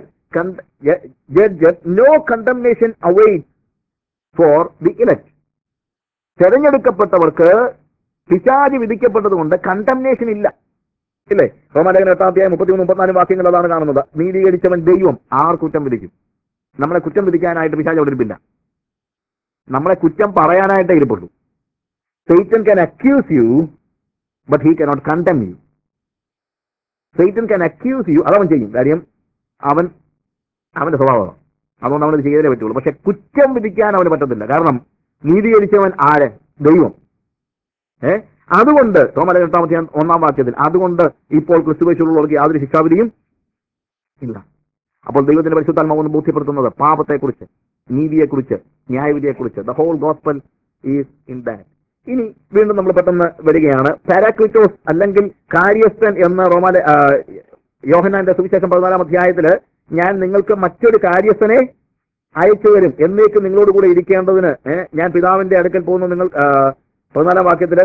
no condemnation awaits for the elect. തിരഞ്ഞെടുക്കപ്പെട്ടവർക്ക് പിശാച് വിധിക്കപ്പെട്ടത് കൊണ്ട് കണ്ടംനേഷൻ ഇല്ല. ഇല്ലേ? റോമാലേഖനം 8-ാം അധ്യായം 33-34 വാക്യങ്ങൾ അതാണ് കാണുന്നത്. നീതീകരിച്ചവൻ ദൈവം ആർ കുറ്റം വിധിക്കും? നമ്മളെ കുറ്റം വിധിക്കാനായിട്ട് പിശാച് അവിടെ ഇരിപ്പില്ല. നമ്മളെ കുറ്റം പറയാനായിട്ടേ ഇരിപ്പുള്ളൂ. Satan can accuse you, but he cannot condemn you. Satan can accuse you, അതവൻ ചെയ്യും. കാര്യം അവൻ അവന്റെ സ്വഭാവം. അതുകൊണ്ട് അവനത് ചെയ്തേ പറ്റുള്ളൂ. പക്ഷെ കുറ്റം വിധിക്കാൻ അവന് പറ്റത്തില്ല. കാരണം നീതീകരിച്ചവൻ ആര്? ദൈവം. അതുകൊണ്ട് റോമലേഖനം 8-1 വാക്യത്തിൽ, അതുകൊണ്ട് ഇപ്പോൾ ക്രിസ്തുവേശുള്ളവർക്ക് യാതൊരു ശിക്ഷാവിധിയും ഇല്ല. അപ്പോൾ ദൈവത്തിന്റെ പരിശുദ്ധാത്മാവെന്ന് ബോധ്യപ്പെടുത്തുന്നത് പാപത്തെക്കുറിച്ച്, നീതിയെക്കുറിച്ച്, ന്യായവിധിയെക്കുറിച്ച്. The whole gospel is in that. ഇനി വീണ്ടും നമ്മൾ പെട്ടെന്ന് വരികയാണ്. പാരാക്ലിറ്റോസ് അല്ലെങ്കിൽ കാര്യസ്ഥൻ എന്ന യോഹന്നാന്റെ സുവിശേഷം 14 അധ്യായത്തില്, ഞാൻ നിങ്ങൾക്ക് മറ്റൊരു കാര്യസ്ഥനെ അയച്ചു തരും, എന്നേക്കും നിങ്ങളോട് കൂടെ ഇരിക്കേണ്ടതിന് ഞാൻ പിതാവിന്റെ അടുക്കൽ പോകുന്നു. നിങ്ങൾ 14 വാക്യത്തില്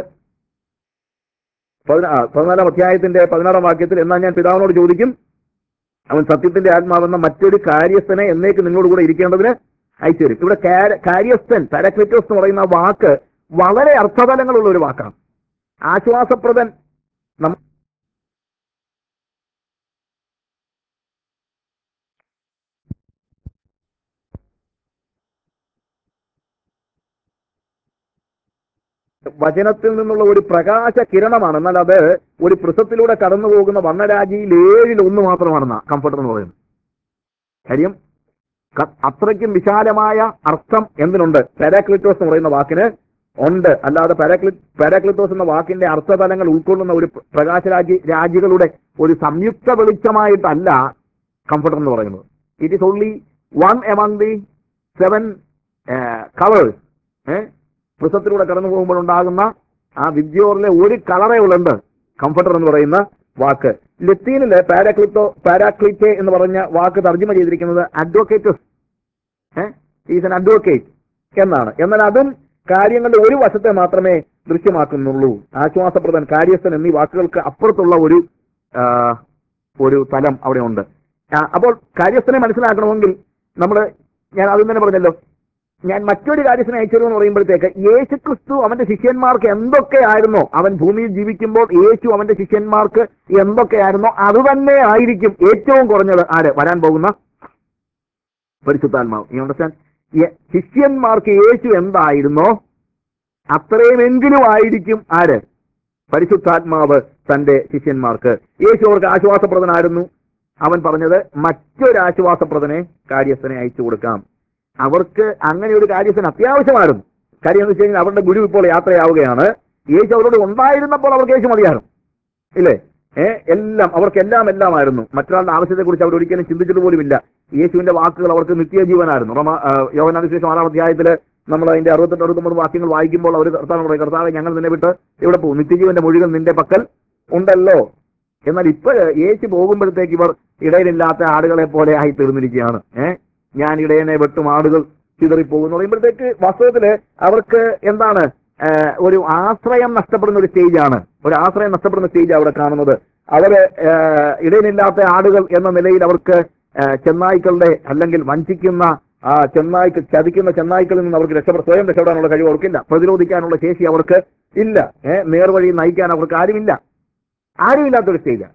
14 അധ്യായത്തിന്റെ 16 വാക്യത്തിൽ, എന്നാൽ ഞാൻ പിതാവിനോട് ചോദിക്കും, അവൻ സത്യത്തിന്റെ ആത്മാവെന്ന മറ്റൊരു കാര്യസ്ഥനെ എന്നേക്ക് നിങ്ങളോട് കൂടെ ഇരിക്കേണ്ടതിന് അയച്ചു തരും. ഇവിടെ കാര്യസ്ഥൻ, പാരാക്ലിറ്റോസ് എന്ന് പറയുന്ന വാക്ക് വളരെ അർത്ഥതലങ്ങളുള്ള ഒരു വാക്കാണ്. ആശ്വാസപ്രദൻ. വചനത്തിൽ നിന്നുള്ള ഒരു പ്രകാശ കിരണമാണ്. എന്നാൽ അത് ഒരു പൃഥത്തിലൂടെ കടന്നു പോകുന്ന വർണ്ണരാജിയിൽ 7-1 മാത്രമാണെന്ന കംഫർട്ടർ എന്ന് പറയുന്നത്. കാര്യം അത്രയ്ക്കും വിശാലമായ അർത്ഥം എന്തിനുണ്ട്? പാരാക്ലിറ്റോസ് എന്ന് പറയുന്ന വാക്കിന് ഉണ്ട്. അല്ലാതെ പാരാക്ലിറ്റോസ് എന്ന വാക്കിന്റെ അർത്ഥതലങ്ങൾ ഉൾക്കൊള്ളുന്ന ഒരു രാജികളുടെ ഒരു സംയുക്ത വെളിച്ചമായിട്ടല്ല കംഫർട്ടർ എന്ന് പറയുന്നത്. It is only one among the 7 colours. പുസ്തകത്തിലൂടെ കടന്നു പോകുമ്പോൾ ഉണ്ടാകുന്ന ആ വിദ്യോറിലെ ഒരു കളറേ ഉള്ളുണ്ട് കംഫർട്ടർ എന്ന് പറയുന്ന വാക്ക്. ലത്തീനില് പാരാക്ലിറ്റെ എന്ന് പറഞ്ഞ വാക്ക് തർജ്ജമ ചെയ്തിരിക്കുന്നത് അഡ്വക്കേറ്റസ്, ഈസ് എൻ അഡ്വക്കേറ്റ് എന്നാണ്. എന്നാൽ അതും കാര്യങ്ങളുടെ ഒരു വശത്തെ മാത്രമേ ദൃശ്യമാക്കുന്നുള്ളൂ. ആശ്വാസപ്രദൻ, കാര്യസ്ഥൻ എന്നീ വാക്കുകൾക്ക് അപ്പുറത്തുള്ള ഒരു തലം അവിടെ ഉണ്ട്. അപ്പോൾ കാര്യസ്ഥനെ മനസ്സിലാക്കണമെങ്കിൽ ഞാൻ ആദ്യം തന്നെ പറഞ്ഞല്ലോ, ഞാൻ മറ്റൊരു കാര്യസ്ഥനെ അയച്ചു എന്ന് പറയുമ്പോഴത്തേക്ക്, യേശു ക്രിസ്തു അവന്റെ ശിഷ്യന്മാർക്ക് എന്തൊക്കെയായിരുന്നോ, അവൻ ഭൂമിയിൽ ജീവിക്കുമ്പോൾ യേശു അവന്റെ ശിഷ്യന്മാർക്ക് എന്തൊക്കെയായിരുന്നോ അത് തന്നെ ആയിരിക്കും ഏറ്റവും കുറഞ്ഞത് വരാൻ പോകുന്ന പരിശുദ്ധാത്മാവ്. ഈ അണ്ടർസ്റ്റാൻഡ്? ശിഷ്യന്മാർക്ക് യേശു എന്തായിരുന്നോ അത്രയുമെങ്കിലും ആയിരിക്കും പരിശുദ്ധാത്മാവ് തന്റെ ശിഷ്യന്മാർക്ക്. യേശു അവർക്ക് ആശ്വാസപ്രദനായിരുന്നു. അവൻ പറഞ്ഞത് മറ്റൊരാശ്വാസപ്രദനെ, കാര്യസ്ഥനെ അയച്ചു കൊടുക്കാം. അവർക്ക് അങ്ങനെ ഒരു കാര്യസ്ഥൻ അത്യാവശ്യമായിരുന്നു. കാര്യം എന്ന് വെച്ച് കഴിഞ്ഞാൽ അവരുടെ ഗുരു ഇപ്പോൾ യാത്രയാവുകയാണ്. യേശു അവരോട് ഉണ്ടായിരുന്നപ്പോൾ അവർക്ക് യേശു മതിയായിരുന്നു, ഇല്ലേ? അവർക്കെല്ലാമായിരുന്നു. മറ്റൊരാളുടെ ആവശ്യത്തെക്കുറിച്ച് അവർ ഒരിക്കലും ചിന്തിച്ചിട്ട് പോലുമില്ല. യേശുവിന്റെ വാക്കുകൾ അവർക്ക് നിത്യജീവനായിരുന്നു. യോഹന്നാന്റെ സുവിശേഷം 6 അധ്യായത്തില് നമ്മൾ അതിന്റെ 68-69 വാക്യങ്ങൾ വായിക്കുമ്പോൾ അവർ കർത്താവെ ഞങ്ങൾ നിന്നെ വിട്ട് ഇവിടെ പോകും, നിത്യജീവന്റെ മൊഴികൾ നിന്റെ പക്കൽ ഉണ്ടല്ലോ. എന്നാൽ ഇപ്പോഴ് യേശു പോകുമ്പോഴത്തേക്ക് ഇവർ ഇടയിലില്ലാത്ത ആടുകളെ പോലെ ആയി തീർന്നിരിക്കുകയാണ്. ഞാൻ ഇടയനെ വെട്ടും, ആടുകൾ ചിതറിപ്പോകുന്നു പറയുമ്പോഴത്തേക്ക് വാസ്തവത്തില് അവർക്ക് എന്താണ് ഒരു ആശ്രയം നഷ്ടപ്പെടുന്ന ഒരു സ്റ്റേജാണ്. ഒരു ആശ്രയം നഷ്ടപ്പെടുന്ന സ്റ്റേജ് അവിടെ കാണുന്നത്. അവര് ഇടയനില്ലാത്ത ആടുകൾ എന്ന നിലയിൽ അവർക്ക് ചെന്നായ്ക്കളുടെ അല്ലെങ്കിൽ വഞ്ചിക്കുന്ന ചതിക്കുന്ന ചെന്നായ്ക്കളിൽ നിന്ന് അവർക്ക് സ്വയം രക്ഷപ്പെടാനുള്ള കഴിവ് അവർക്കില്ല. പ്രതിരോധിക്കാനുള്ള ശേഷി അവർക്ക് ഇല്ല. നേർവഴി നയിക്കാൻ അവർക്ക് ആരുമില്ലാത്തൊരു സ്റ്റേജാണ്.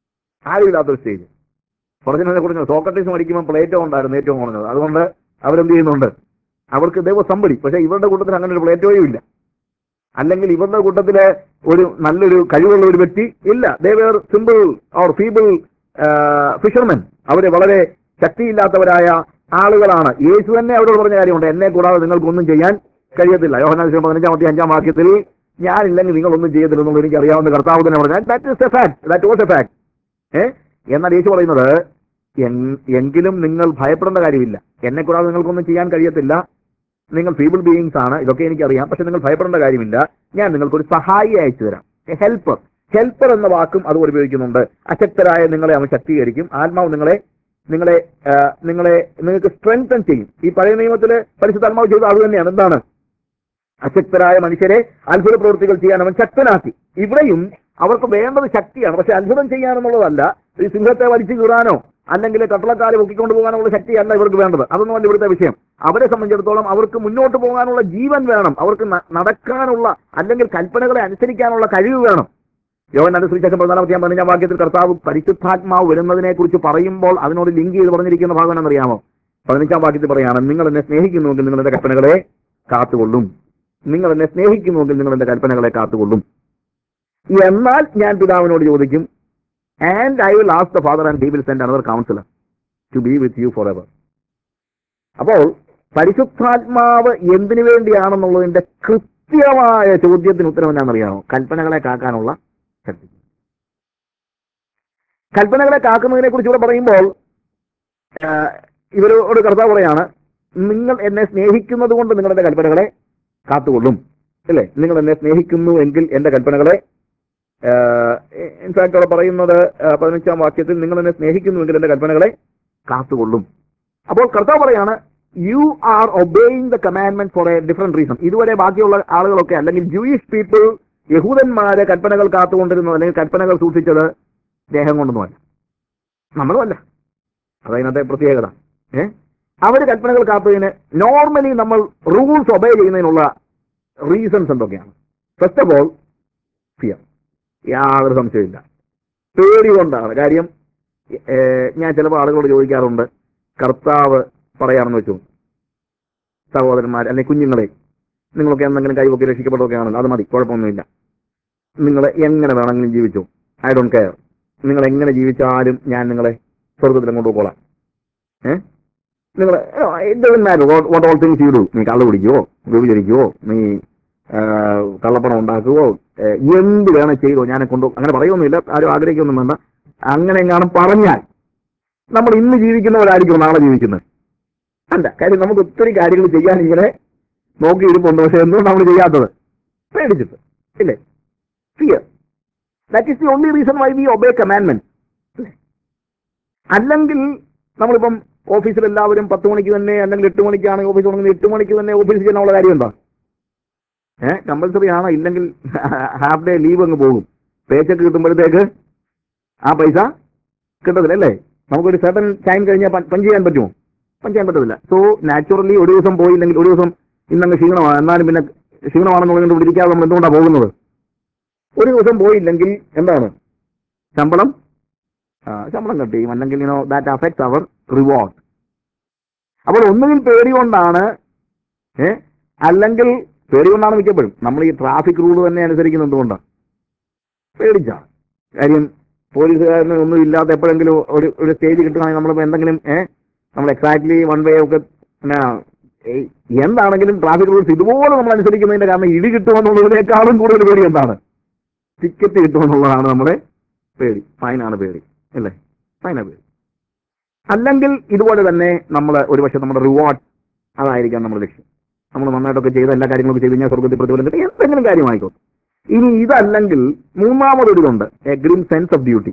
പറഞ്ഞതിനെ കുറിച്ച് സോക്രട്ടീസ് മരിക്കുമ്പോൾ പ്ലേറ്റോ ഉണ്ടായിരുന്നു ഏറ്റവും കുറഞ്ഞത്. അതുകൊണ്ട് അവരെന്ത് ചെയ്യുന്നുണ്ട്? അവർക്ക് ദൈവസമ്പടി. പക്ഷെ ഇവരുടെ കൂട്ടത്തിൽ അങ്ങനെ ഒരു പ്ലേറ്റോയും ഇല്ല. അല്ലെങ്കിൽ ഇവരുടെ കൂട്ടത്തില് ഒരു നല്ലൊരു കഴിവുള്ള ഒരു വ്യക്തി ഇല്ല. They were simple or feeble fishermen. അവര് വളരെ ശക്തിയില്ലാത്തവരായ ആളുകളാണ്. യേശു തന്നെ അവരോട് പറഞ്ഞ കാര്യമുണ്ട്, എന്നെ കൂടാതെ നിങ്ങൾക്കൊന്നും ചെയ്യാൻ കഴിയത്തില്ല. യോഹന്നാൻ 15-5 വാക്യത്തിൽ, ഞാനില്ലെങ്കിൽ നിങ്ങളൊന്നും ചെയ്യത്തില്ലെന്നുള്ളത് എനിക്ക് അറിയാവുന്ന കർത്താവ് തന്നെ പറഞ്ഞാൽ ദാറ്റ് വാസ് എ ഫാക്ട്. എന്നാൽ യേശു പറയുന്നത്, എങ്കിലും നിങ്ങൾ ഭയപ്പെടേണ്ട കാര്യമില്ല, എന്നെ കൂടാതെ നിങ്ങൾക്കൊന്നും ചെയ്യാൻ കഴിയത്തില്ല, നിങ്ങൾ ഫീബിൾ ബീയിങ്സ് ആണ്, ഇതൊക്കെ എനിക്കറിയാം. പക്ഷെ നിങ്ങൾ ഭയപ്പെടേണ്ട കാര്യമില്ല, ഞാൻ നിങ്ങൾക്കൊരു സഹായി അയച്ചു തരാം. ഹെൽപ്പർ എന്ന വാക്കും അതുപോലെ ഉപയോഗിക്കുന്നുണ്ട്. അശക്തരായ നിങ്ങളെ അവൻ ശക്തീകരിക്കും. ആത്മാവ് നിങ്ങൾക്ക് സ്ട്രെങ്തൻ ചെയ്യും. ഈ പഴയ നിയമത്തില് പരിശുദ്ധാത്മാവ് ചെയ്തത് അത് തന്നെയാണ്. എന്താണ്? അശക്തരായ മനുഷ്യരെ അത്ഭുത പ്രവൃത്തികൾ ചെയ്യാൻ അവൻ ശക്തനാക്കി. ഇവിടെയും അവർക്ക് വേണ്ടത് ശക്തിയാണ്. പക്ഷെ അത്ഭുതം ചെയ്യാനെന്നുള്ളതല്ല. ഈ സിംഹത്തെ വലിച്ചു കീറാനോ അല്ലെങ്കിൽ കട്ടളക്കാരെ പൊക്കിക്കൊണ്ടു പോകാനുള്ള ശക്തിയല്ല ഇവർക്ക് വേണ്ടത്. അതൊന്നുമല്ല ഇവിടുത്തെ വിഷയം. അവരെ സംബന്ധിച്ചിടത്തോളം അവർക്ക് മുന്നോട്ട് പോകാനുള്ള ജീവൻ വേണം. അവർക്ക് നടക്കാനുള്ള അല്ലെങ്കിൽ കൽപ്പനകളെ അനുസരിക്കാനുള്ള കഴിവ് വേണം. യോഹന്നാന്റെ സുവിശേഷം 14-15 വാക്യത്തിൽ കർത്താവ് പരിശുദ്ധാത്മാവ് വരുന്നതിനെ കുറിച്ച് പറയുമ്പോൾ അതിനോട് ലിങ്ക് ചെയ്ത് പറഞ്ഞിരിക്കുന്ന ഭാഗം എന്നറിയാമോ? 15 വാക്യത്തിൽ പറയാണ്, നിങ്ങൾ എന്നെ സ്നേഹിക്കുന്നുവെങ്കിൽ നിങ്ങൾ എന്റെ കൽപ്പനകളെ കാത്തുകൊള്ളും. നിങ്ങൾ എന്നെ സ്നേഹിക്കുന്നുവെങ്കിൽ നിങ്ങൾ എന്റെ കൽപ്പനകളെ കാത്തുകൊള്ളും. എന്നാൽ ഞാൻ പിതാവിനോട് ചോദിക്കും, and I will ask the father and he will send another counsellor. To be with you for ever. അപ്പോൾ പരിശുദ്ധാത്മാവ് എന്തിനു വേണ്ടിയാണെന്നുള്ളതിന്റെ കൃത്യമായ ചോദ്യത്തിന് ഉത്തരം എന്നാണെന്നറിയാമോ? കൽപ്പനകളെ കാക്കാനുള്ള ശക്തി. കൽപ്പനകളെ കാക്കുന്നതിനെ കുറിച്ച് ഇവിടെ പറയുമ്പോൾ ഇവരോട് കർത്താവ് പറയാണ്, നിങ്ങൾ എന്നെ സ്നേഹിക്കുന്നത് കൊണ്ട് നിങ്ങളുടെ കൽപ്പനകളെ കാത്തുകൊള്ളും. അല്ലേ? നിങ്ങൾ എന്നെ സ്നേഹിക്കുന്നു എങ്കിൽ എന്റെ കൽപ്പനകളെ, ഇൻഫാക്ട് അവിടെ പറയുന്നത് 15-ാം വാക്യത്തിൽ, നിങ്ങൾ എന്നെ സ്നേഹിക്കുന്നുവെങ്കിൽ എന്റെ കൽപ്പനകളെ കാത്തുകൊള്ളും. അപ്പോൾ കർത്താവ് പറയാണ്, you are obeying the commandment for a different reason. ഇതുവരെ ബാക്കിയുള്ള ആളുകളൊക്കെ, അല്ലെങ്കിൽ ജൂയിഷ് പീപ്പിൾ, യഹൂദന്മാര് കൽപ്പനകൾ കാത്തുകൊണ്ടിരുന്നത് അല്ലെങ്കിൽ കൽപ്പനകൾ സൂക്ഷിച്ചത് സ്നേഹം കൊണ്ടൊന്നുമല്ല, നമ്മളുമല്ല. അതതിനകത്തെ പ്രത്യേകത. അവര് കൽപ്പനകൾ കാത്തതിന് നോർമലി നമ്മൾ റൂൾസ് ഒബേ ചെയ്യുന്നതിനുള്ള റീസൺസ് എന്തൊക്കെയാണ്? ഫസ്റ്റ് ഓഫ് ഓൾ ഫിയർ, യാതൊരു സംശയമില്ല, പേടി കൊണ്ടാണ്. കാര്യം ഞാൻ ചിലപ്പോൾ ആളുകളോട് ചോദിക്കാറുണ്ട്, കർത്താവ് പറയാമെന്ന് വെച്ചു, സഹോദരന്മാർ അല്ലെങ്കിൽ കുഞ്ഞുങ്ങളെ, നിങ്ങളൊക്കെ എന്തെങ്കിലും കൈവൊക്കെ രക്ഷിക്കപ്പെട്ടൊക്കെയാണല്ലോ, അത് മതി, കുഴപ്പമൊന്നുമില്ല, നിങ്ങൾ എങ്ങനെ വേണമെങ്കിലും ജീവിച്ചു, ഐ ഡോണ്ട് കെയർ, നിങ്ങൾ എങ്ങനെ ജീവിച്ചാലും ഞാൻ നിങ്ങളെ സ്വർഗത്തിലും കൊണ്ടുപോകോളാം. നിങ്ങൾ what all things you do, നീ കള്ളു കുടിക്കുവോ, വ്യഭിചരിക്കുവോ, നീ കള്ളപ്പണം ഉണ്ടാക്കുവോ, എന്ത് വേണം ചെയ്തോ, ഞാനെ കൊണ്ടു, അങ്ങനെ പറയുമൊന്നുമില്ല, ആരും ആഗ്രഹിക്കൊന്നും വേണ്ട. അങ്ങനെ എങ്ങാനും പറഞ്ഞാൽ നമ്മൾ ഇന്ന് ജീവിക്കുന്നവരായിരിക്കും നാളെ ജീവിക്കുന്നത് അല്ല. കാര്യം നമുക്ക് ഒത്തിരി കാര്യങ്ങൾ ചെയ്യാൻ ഇങ്ങനെ നോക്കിയിരിപ്പുണ്ട്, പക്ഷെ എന്തുകൊണ്ട് നമ്മൾ ചെയ്യാത്തത്? പേടിച്ചിട്ട്, ഇല്ലേ? Fear. That is the only reason why we obey commandment. അല്ലെങ്കിൽ നമ്മളിപ്പം ഓഫീസിൽ എല്ലാവരും 10 മണിക്ക് തന്നെ, അല്ലെങ്കിൽ 8 മണിക്കാണ് ഓഫീസ് തുടങ്ങുന്നത്, 8 മണിക്ക് തന്നെ ഓഫീസിൽ ചെയ്യാനുള്ള കാര്യം എന്താ? കമ്പൽസറി ആണോ? ഇല്ലെങ്കിൽ ഹാഫ് ഡേ ലീവ് അങ്ങ് പോകും. പേ ചെക്ക് കിട്ടുമ്പോഴത്തേക്ക് ആ പൈസ കിട്ടത്തില്ല, അല്ലേ? നമുക്കൊരു സർട്ടൻ ടൈം കഴിഞ്ഞാൽ പഞ്ച് ചെയ്യാൻ പറ്റുമോ? പഞ്ച് ചെയ്യാൻ പറ്റത്തില്ല. സോ നാച്ചുറലി ഒരു ദിവസം പോയില്ലെങ്കിൽ, ഒരു ദിവസം ഇന്നങ്ങ് ക്ഷീണമാണ്, എന്നാലും പിന്നെ ക്ഷീണമാണെന്ന് പറഞ്ഞുകൊണ്ട് പിടിക്കാതെ നമ്മൾ എന്തുകൊണ്ടാണ് പോകുന്നത്? ഒരു ദിവസം പോയില്ലെങ്കിൽ എന്താണ്? ശമ്പളം കിട്ടിയും, അല്ലെങ്കിൽ ദാറ്റ് അഫക്ട്സ് അവർ റിവാർഡ്. അപ്പോൾ ഒന്നുകിൽ പേടി കൊണ്ടാണ്, അല്ലെങ്കിൽ പേടി കൊണ്ടാണ് മിക്കപ്പോഴും. നമ്മൾ ഈ ട്രാഫിക് റൂൾ തന്നെ അനുസരിക്കുന്നത് എന്തുകൊണ്ടാണ്? പേടിച്ചാണ്. കാര്യം പോലീസുകാരന് ഒന്നും ഇല്ലാത്ത എപ്പോഴെങ്കിലും ഒരു സ്റ്റേജ് കിട്ടുകയാണെങ്കിൽ നമ്മളിപ്പോൾ എന്തെങ്കിലും നമ്മൾ എക്സാക്ട്ലി വൺ വേ ഒക്കെ എന്താണെങ്കിലും ട്രാഫിക് റൂൾസ് ഇതുപോലെ നമ്മൾ അനുസരിക്കുന്നതിന്റെ കാരണം ഇടി കിട്ടുമെന്നുള്ളതിനേക്കാളും കൂടുതൽ പേടി എന്താണ്? ടിക്കറ്റ് കിട്ടുമെന്നുള്ളതാണ് നമ്മുടെ പേടി. ഫൈനാണ് പേടി, അല്ലേ? ഫൈനാണ് പേടി. അല്ലെങ്കിൽ ഇതുപോലെ തന്നെ നമ്മൾ ഒരുപക്ഷെ നമ്മുടെ റിവാർഡ് അതായിരിക്കാം നമ്മുടെ ലക്ഷ്യം. നമ്മൾ നന്നായിട്ടൊക്കെ ചെയ്ത എല്ലാ കാര്യങ്ങളൊക്കെ ചെയ്ത് കഴിഞ്ഞാൽ സ്വർഗത്തിൽ പ്രതിഫലം കിട്ടും, എന്തെങ്കിലും കാര്യമായിക്കോട്ടെ. ഇനി ഇതല്ലെങ്കിൽ മൂന്നാമതൊരിതുണ്ട്, a green sense of duty.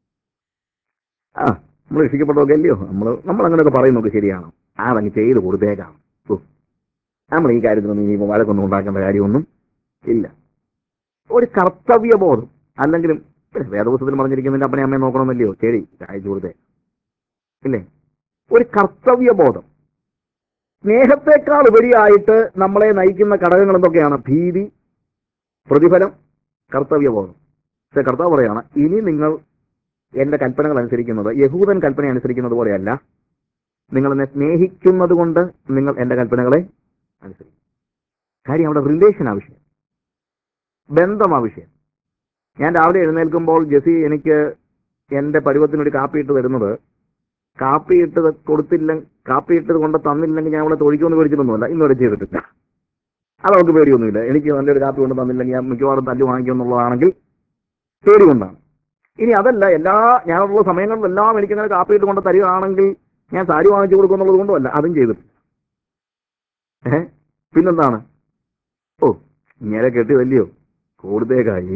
നമ്മൾ രക്ഷിക്കപ്പെട്ടതൊക്കെ അല്ലയോ, നമ്മൾ അങ്ങനെയൊക്കെ പറയുന്നതൊക്കെ ശരിയാണോ? അതങ്ങ് ചെയ്ത് കൊടുത്തേക്കാം, നമ്മൾ ഈ കാര്യത്തിലൊന്നും ഇനിയിപ്പോൾ വഴക്കൊന്നും ഉണ്ടാക്കേണ്ട കാര്യമൊന്നും ഇല്ല. ഒരു കർത്തവ്യബോധം. അല്ലെങ്കിലും വേദപുസ്തകത്തിൽ പറഞ്ഞിരിക്കുന്നതിന്റെ അപ്പനെ അമ്മയെ നോക്കണമെന്നല്ലയോ, ശരി അയച്ചു കൊടുത്തേ, ഇല്ലേ? ഒരു കർത്തവ്യബോധം. സ്നേഹത്തെക്കാൾ ഉപരിയായിട്ട് നമ്മളെ നയിക്കുന്ന ഘടകങ്ങൾ എന്തൊക്കെയാണ്? ഭീതി, പ്രതിഫലം, കർത്തവ്യബോധം. പക്ഷെ കർത്താവ് പറയാണ്, ഇനി നിങ്ങൾ എന്റെ കൽപ്പനകൾ അനുസരിക്കുന്നത് യഹൂദൻ കൽപ്പന അനുസരിക്കുന്നത് പോലെയല്ല, നിങ്ങൾ എന്നെ സ്നേഹിക്കുന്നത് കൊണ്ട് നിങ്ങൾ എന്റെ കൽപ്പനകളെ അനുസരിക്കും. കാര്യം അവിടെ റിലേഷൻ ആവശ്യം, ബന്ധം ആവശ്യം. ഞാൻ രാവിലെ എഴുന്നേൽക്കുമ്പോൾ ജെസി എനിക്ക് എന്റെ പരുവത്തിനൊരു കാപ്പി ഇട്ട് തരുന്നത്, കാപ്പി ഇട്ടത് കൊണ്ട് തന്നില്ലെങ്കിൽ ഞാൻ അവിടെ തൊഴിക്കുമെന്ന് പേടിച്ചിട്ടൊന്നുമല്ല, ഇന്നുവരെ ചെയ്തിട്ടില്ല. അതവർക്ക് പേടിയൊന്നുമില്ല. എനിക്ക് നല്ലൊരു കാപ്പി കൊണ്ട് തന്നില്ലെങ്കിൽ ഞാൻ മിക്കവാറും തല്ലു വാങ്ങിക്കുമെന്നുള്ളതാണെങ്കിൽ പേടി കൊണ്ടാണ്. ഇനി അതല്ല, ഞാനുള്ള സമയങ്ങളിലെല്ലാം എനിക്കങ്ങനെ കാപ്പി ഇട്ട് കൊണ്ട് തരികയാണെങ്കിൽ ഞാൻ സാരി വാങ്ങിച്ചു കൊടുക്കുന്നുള്ളത് കൊണ്ടുമല്ല, അതും ചെയ്തിട്ടില്ല. പിന്നെന്താണ്? ഇങ്ങനെ കെട്ടി വല്ലയോ കൂടുതേക്കായി,